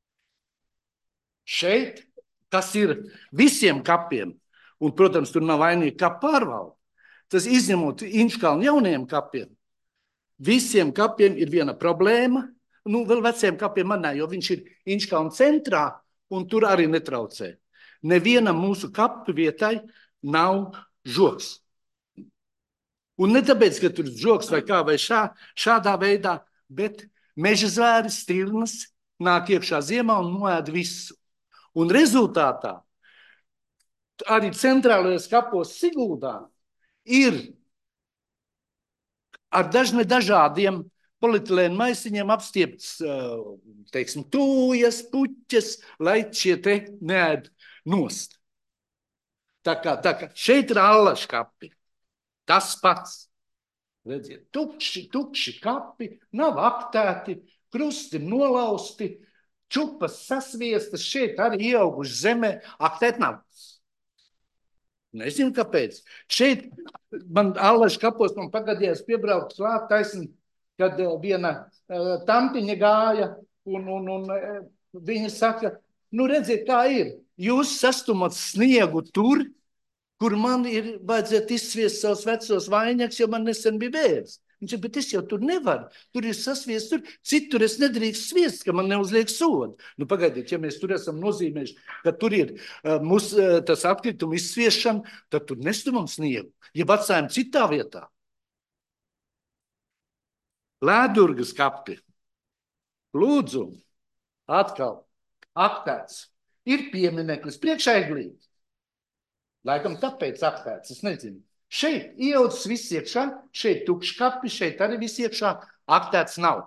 Šeit tas ir visiem kapiem, un, protams, tur nav vainīgi kapu pārvalde. Tas izņemot Inčkalnu jaunajiem kapiem, visiem kapiem ir viena problēma, nu, vēl veciem kapiem manā, jo viņš ir Inčkalnu centrā, un tur arī netraucē. Nevienam mūsu kapu vietai nav žoks. Un ne tāpēc, ka tur ir žoks vai kā, vai šā, šādā veidā, bet meža zvēris, stirnas nāk iekšā ziemā un noēd visu. Un rezultātā arī centrālajos kapos Siguldā ir ar dažne dažādiem polietilēnu maisiņiem apstiepts, teiksim, tūjas, puķes, lai šie te neēd nost. Tā kā, tā kā šeit ir allaši kapi. Tas pats. Redziet, tukši, tukši kapi, nav aktēti, krusti nolausti, čupas sasviestas, šeit arī ieauguši zemē, aktēt nav. Nezinu, kāpēc. Šeit man allaši kapos man pagadījās piebraukt klāt taisni, kad viena uh, tantiņa gāja un, un, un uh, viņa saka, nu redziet, kā ir. Jūs sastumat sniegu tur, kur man ir vajadzētu izsviest savus vecos vainīgus, jo man nesen bija vērs. Viņš ir, bet es jau tur nevaru. Tur ir sasviest, tur citur es nedrīkst sviest, ka man neuzliek sodu. Nu, pagaidiet, ja mēs tur esam nozīmējuši, ka tur ir uh, mūs, uh, tas atkrituma izsviešana, tad tur nestumam sniegu, ja atstājam citā vietā. Lēdurgas kapi. Lūdzu, atkal, aktēts. Ir piemineklis priekšaiglīt. Laikam tāpēc aktēts, es nezinu. Šeit ieaudzis viss iekšā, šeit tukšs kapi, šeit arī viss iekšā, aktēts nav.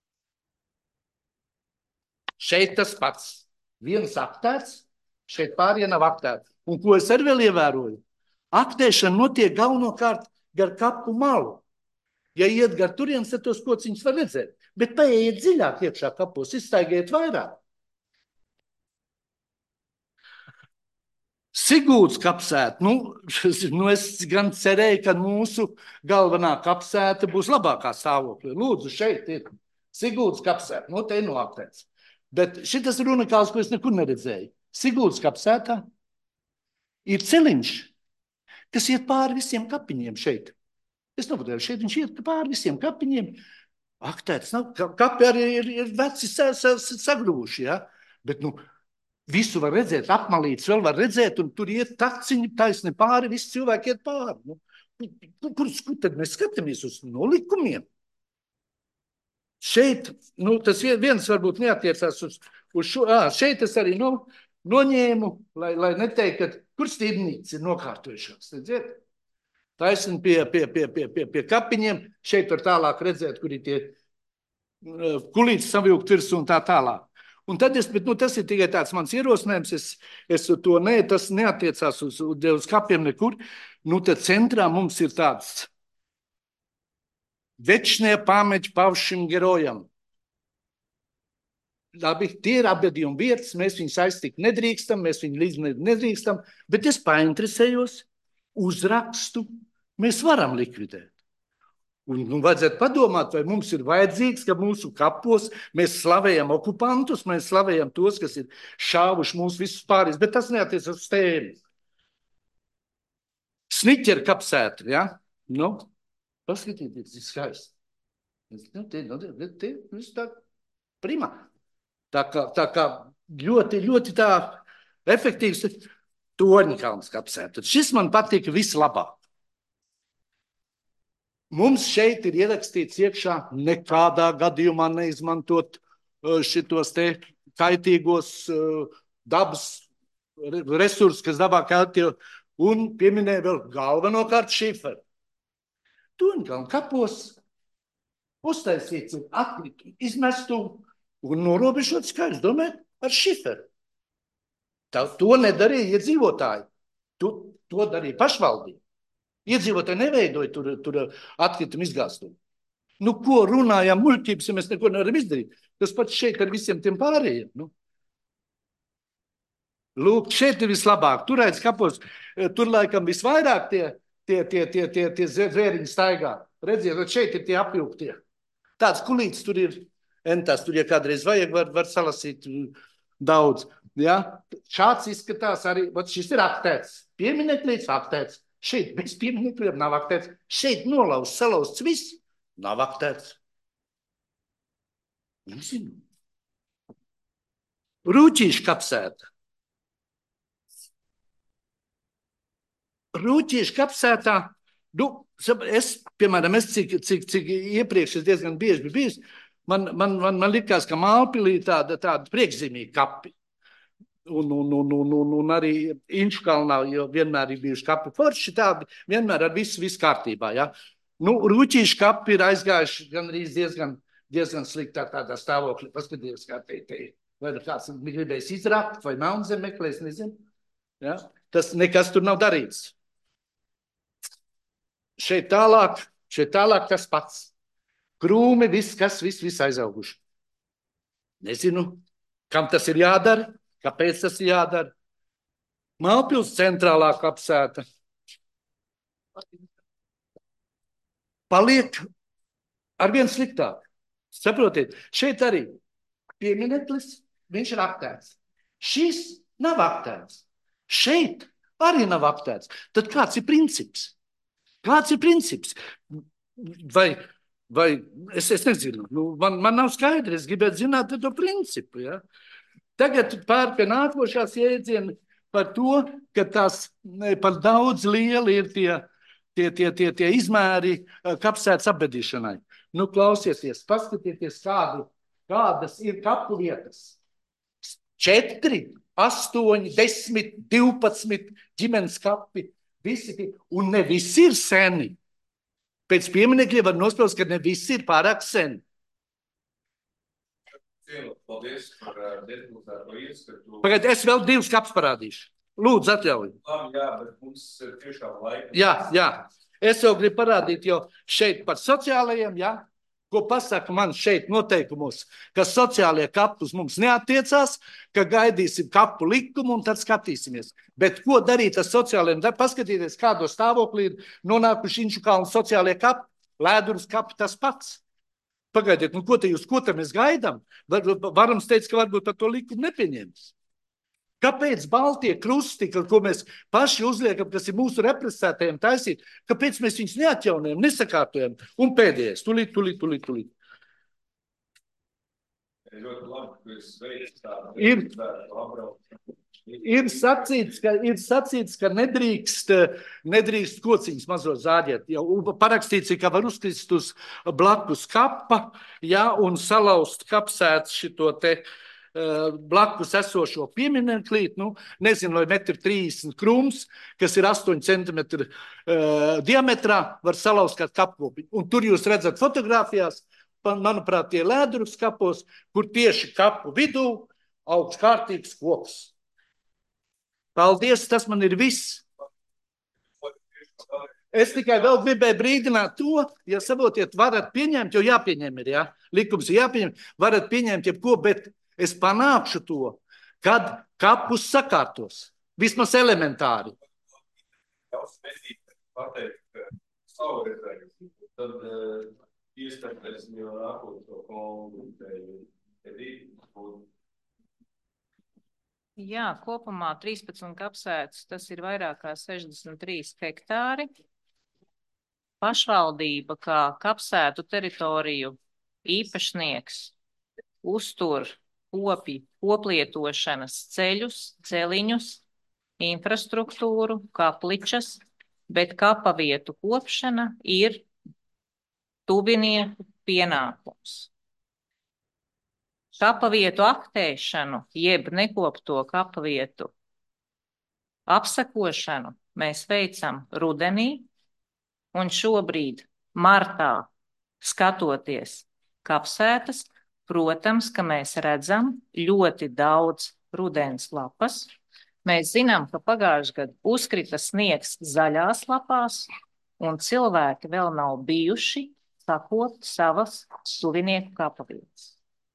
Šeit tas pats. Viens aktēts, šeit pārējie nav aktēts. Un ko es arī vēl ievēroju? Aktēšana notiek galvenokārt gar kapu malu. Ja iet gar turienes, tad tos kociņus var redzēt. Bet paeiet dziļāk iekšā kapos, izstaigājiet vairāk. Sigūdas kapsēta. Nu, nu, es gan cerēju, ka mūsu galvenā kapsēta būs labākā stāvoklī. Lūdzu, šeit ir Sigūdas kapsēta. Nu, te ir noaktēts. Bet šitas ir unikāls, ko es nekur neredzēju. Sigūdas kapsētā ir celiņš, kas iet pāri visiem kapiņiem šeit. Es nepatīju, šeit viņš iet pāri visiem kapiņiem. Aktēts nav. Kapi arī ir, ir veci sa, sa, sagrūši, ja? Bet, nu, visu var redzēt, apmalīts vēl var redzēt, un tur iet taciņi taisni pāri, visi cilvēki iet pāri. Nu, kur, kur tad mēs skatāmies uz nolikumiem? Šeit, nu, tas viens varbūt neatiecās uz, uz šo, ā, šeit es arī no, noņēmu, lai, lai neteikt, ka kur stīvnīca ir nokārtojušās, redziet? Taisni pie, pie, pie, pie, pie, pie kapiņiem, šeit var tālāk redzēt, kur ir tie kulītes savilkt virsū un tā tālāk. Un tad es, bet nu, tas ir tikai tāds mans ierosinājums, es, es to ne, tas neatiecās uz, uz kapiem nekur. Nu, tad centrā mums ir tāds večnie pameķi pavšim gerojam. Labi, tie ir apgadījumi vietas, mēs viņus aiztikt nedrīkstam, mēs viņu līdz nedrīkstam, bet es painteresējos, uzrakstu, mēs varam likvidēt. Un, nu, vajadzētu padomāt, vai mums ir vajadzīgs, ka mūsu kapos mēs slavējam okupantus, mēs slavējam tos, kas ir šāvuši mūsu visus pāris, bet tas neatiecas uz tēmu. Sniķera kapsēta, ja? Nu, paskatieties, ir skaisti. Nu, tie, nu, tie, tie, viss tā primā. Tā kā, tā kā ļoti, ļoti tā efektīvs Torņkalns kapsēta. Šis man patika vislabāk. Mums šeit ir ierakstīts iekšā nekādā gadījumā neizmantot šitos te kaitīgos dabas resursus, kas dabā kaitīgo, un pieminēja vēl galvenokārt šiferu. Torņkalna kapos uztaisīts atkritumu, izmestu un norobežot skaidrs, domāju, ar šiferu. Tā, to nedarīja iedzīvotāji, to, to darīja pašvaldība. Iedzīvotāji neveidoja tur, tur atkritumu izgāstumu. Nu, ko runājām muļķības, ja mēs neko nevaram izdarīt? Tas pats šeit ar visiem tiem pārējiem. Nu. Lūk, šeit ir vislabāk. Tur aiz kapos, tur laikam visvairāk tie, tie, tie, tie, tie, tie zvēriņi staigā. Redziet, šeit ir tie apjūgtie. Tāds kulīts tur ir, entās tur, ja kādreiz vajag, var, var salasīt daudz. Ja? Šāds izskatās arī, šis ir aktēts. Piemineklis aktēts. Šeit bez pieminekļiem nav aktēts. Šeit nolauz, salauzts viss, nav aktēts. Nezinu. Rūķīša kapsēta. Rūķīša kapsētā, nu, es, piemēram, es cik, cik, cik iepriekš es diezgan bieži biju bijis, man, man, man, man likās, ka Mālpilī tāda, tāda priekšzīmīga kapi. Un, un, un, un, un, un arī Inčukalnā, jo vienmēr ir bijuši kapi forši tādi, vienmēr ar visu, visu kārtībā, ja. Nu, Rūķīša kapi ir aizgājuši gan arī diezgan, diezgan sliktā tādā stāvoklī. Paskatījos, kā te, te, vai kāds gribējis izrāpt, vai melnzem meklēs, nezinu. Ja. Tas nekas tur nav darīts. Šeit tālāk, šeit tālāk tas pats. Krūmi, viss, kas, viss, viss aizauguši. Nezinu, kam tas ir jādara. Kāpēc tas ir jādara? Mālpils centrālā kapsēta paliek arvien sliktāk. Saprotiet, šeit arī piemineklis, viņš ir aktēts. Šis nav aktēts. Šeit arī nav aptērts. Tad kāds ir princips? Kāds ir princips? Vai, vai es, es nezinu, nu, man, man nav skaidrs, es gribētu zināt to principu. Ja? Tagad pār pie nākošās jēdziena par to, ka tās par daudz lieli ir tie, tie, tie, tie, tie izmēri kapsētas apbedīšanai. Nu, klausieties, paskatieties, kādu, kādas ir kapu vietas. Četri, astoņi, desmit, divpadsmit ģimenes kapi. Visi tie, un ne visi ir seni. Pēc pieminekļiem var nospraust, ka ne visi ir pārāk seni. Paldies par detalizēto ieskatu. Pagad, es vēl divus kapus parādīšu. Lūdzu, atļauju. Labi, jā, bet mums ir tiešām laika. Jā, jā. Es jau gribu parādīt, jo šeit par sociālajiem, jā, ko pasaka man šeit noteikumos, ka sociālie kapi uz mums neattiecās, ka gaidīsim kapu likumu un tad skatīsimies. Bet ko darīt ar sociālajiem? Paskatieties, kādo stāvoklī ir nonākuši Inču kalnu sociālie kapi, Lēdurus kapi tas pats. Pagaidiet, nu ko te jūs, ko te mēs gaidām? Var, varams teikt, ka varbūt par to likumu nepieņems. Kāpēc Baltie krusti, ko mēs paši uzliekam, kas ir mūsu represētajiem taisīt, kāpēc mēs viņus neatjaunojam, nesakārtojam? Un pēdējais, tulīt, tulīt, tulīt, tulīt. Ļoti labi, ka es veicu tādu. Ir, ir, sacīts, ka, ir sacīts, ka nedrīkst, nedrīkst kociņus mazo zāģēt. Jau parakstīts, ka var uzkrist uz blakus kapa, ja, un salauzt kapsētas šito te blakus esošo piemineklīt, nu, nezinu, vai metri trīsdesmit krums, kas ir astoņi centimetri uh, diametrā, var salauzt kā kapkopiņu. Un tur jūs redzat fotogrāfijās, manuprāt, tie Lēdurus kapos, kur tieši kapu vidū augsts kārtīgs koks. Paldies, tas man ir viss. Es tikai vēl gribēju brīdināt to, ja saprotiet, varat pieņemt, jo jāpieņem ir, jā, likums ir jāpieņem, varat pieņemt jebko, bet es panākšu to, kad kapus sakārtos. Vismaz elementāri. Pateikt savu redzējumu, tad iestāties jau nākot to konfliktu. Jā, kopumā trīspadsmit kapsētas, tas ir vairāk kā sešdesmit trīs hektāri. Pašvaldība kā kapsētu teritoriju īpašnieks uztur kopi, koplietošanas ceļus, celiņus, infrastruktūru, kapličas, bet kapa vietu kopšana ir tuvinieku pienākums. Kapa vietu aktēšanu, jeb nekopto kapa vietu apsakošanu mēs veicam rudenī, un šobrīd martā skatoties kapsētas, protams, ka mēs redzam ļoti daudz rudens lapas. Mēs zinām, ka pagājušajā gadā uzkrita sniegs zaļās lapās, un cilvēki vēl nav bijuši sakopt savas tuvinieku kapavietas.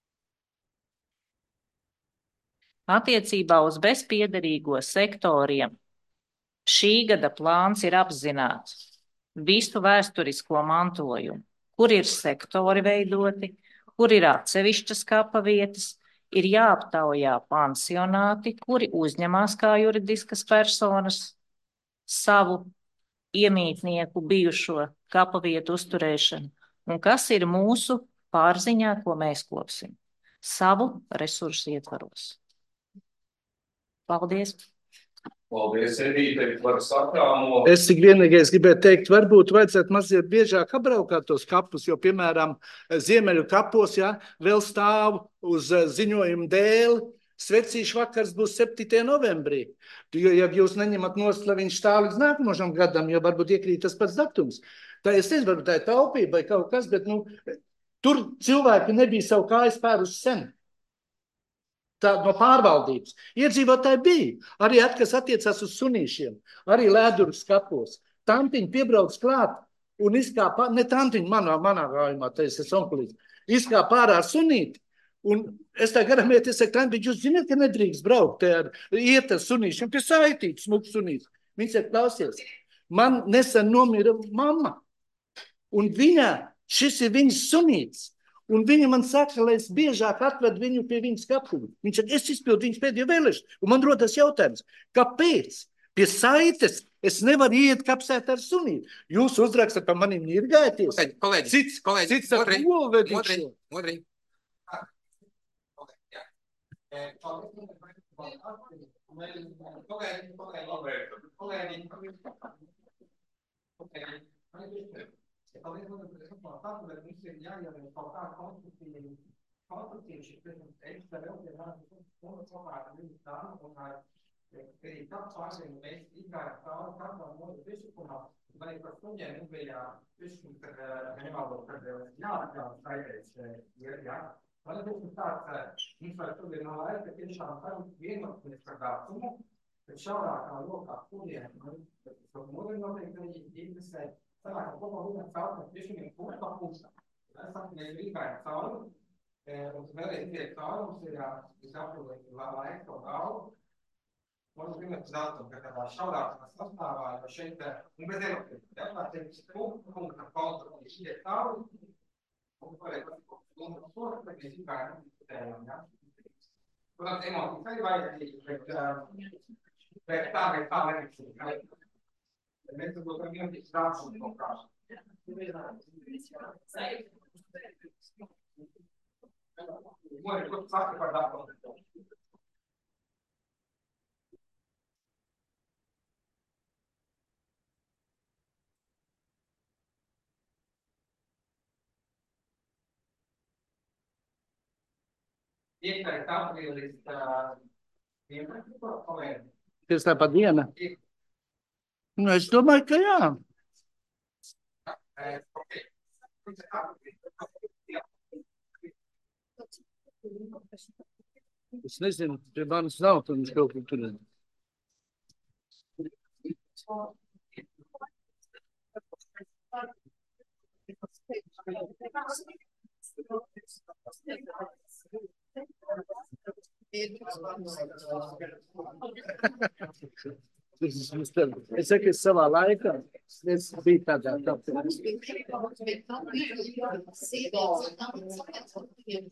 Attiecībā uz bezpiederīgo sektoriem šī gada plāns ir apzināts visu vēsturisko mantojumu, kur ir sektori veidoti, kur ir atsevišķas kapavietas, ir jāaptaujā pansionāti, kuri uzņemās kā juridiskas personas savu iemītnieku bijušo kapavietu uzturēšanu, un kas ir mūsu pārziņā, ko mēs kopsim savu resursu ietvaros. Paldies! Paldies, Edīte, par sakāmo. Es tik vienīgais gribēju teikt, varbūt vajadzētu mazliet biežāk apbraukāt tos kapus, jo, piemēram, Ziemeļu kapos, ja, vēl stāv uz ziņojumu dēļ, svecīšu vakars būs septītajā novembrī. Jo, ja jūs neņemat nost, lai viņš stāv līdz nākamošam gadam, jo varbūt iekrīt tas pats datums. Tā es nezinu, varbūt tā ir taupība vai kaut kas, bet, nu, tur cilvēki nebija savu kājas pērus sen. Tā, no pārvaldības. Iedzīvotāji bija. Arī at, kas attiecās uz sunīšiem. Arī Lēdurus kapos. Tantiņi piebrauc klāt un izkāpā, ne tantiņi manā, manā gājumā, tas ir onkulīts, izkāpā ārā ar sunīti. Un es tā garam iet, es saku, tantiņi, jūs zināt, ka nedrīkst braukt te ar iet ar sunīšiem, pie saitītas, smuks sunīts. Viņš saka, klausies, man nesen nomira mamma. Un viņa, šis ir viņas sunīts. Un viņa man saka, lai es biežāk atvedu viņu pie viņas kapu. Viņš saka, es izpildu viņas pēdējo vēlēšanu. Un man rodas jautājums, kāpēc Pie saites es nevaru iet kapsēt ar sunīti. Jūs uzrakstat par maniem ņirgāties. Kolēģi, kolēģi, cits, kolēģi, cits ar modrī, ko vedīšu. modrī, modrī. Man ir tāds, mums vajag šodien nav laika, tiešām varam vienoties par datumu, bet šaurākā lokā, kuriem, šo modeli noteikti arī interesē, sanāk, kopā lūdām caurumā tiešām punkt pa punktam. Mēs saku, mēs rīkājam caurumu, un vēlreiz tiek caurums, ir jāpilnīt laika to galvu. Man ir vienot datumu, ka tādā šaurākā sastāvā, jo šeit, un bez ieroktības, ja, tā tiek punktu, punkta, punkta, tiek caurumu, un pārējais, un to, ka mēs rīkājam diskutējam, ja. Protams, emocijas arī vajadzīgi, bet, bet tā, bet tā netiksim. Mēs varbūt ar vienotības dāšanu kaut kā. Mori, ko tu saki par dāšanu? Iektais aprīlis vienpadsmit kolēģi. Tas tāpat diena? Nu, es domāju, ka jā. Es nezinu, pie manis nav, tad viņš kaut kur tur. Es saku, es savā laikā, es biju tādā tāpēc.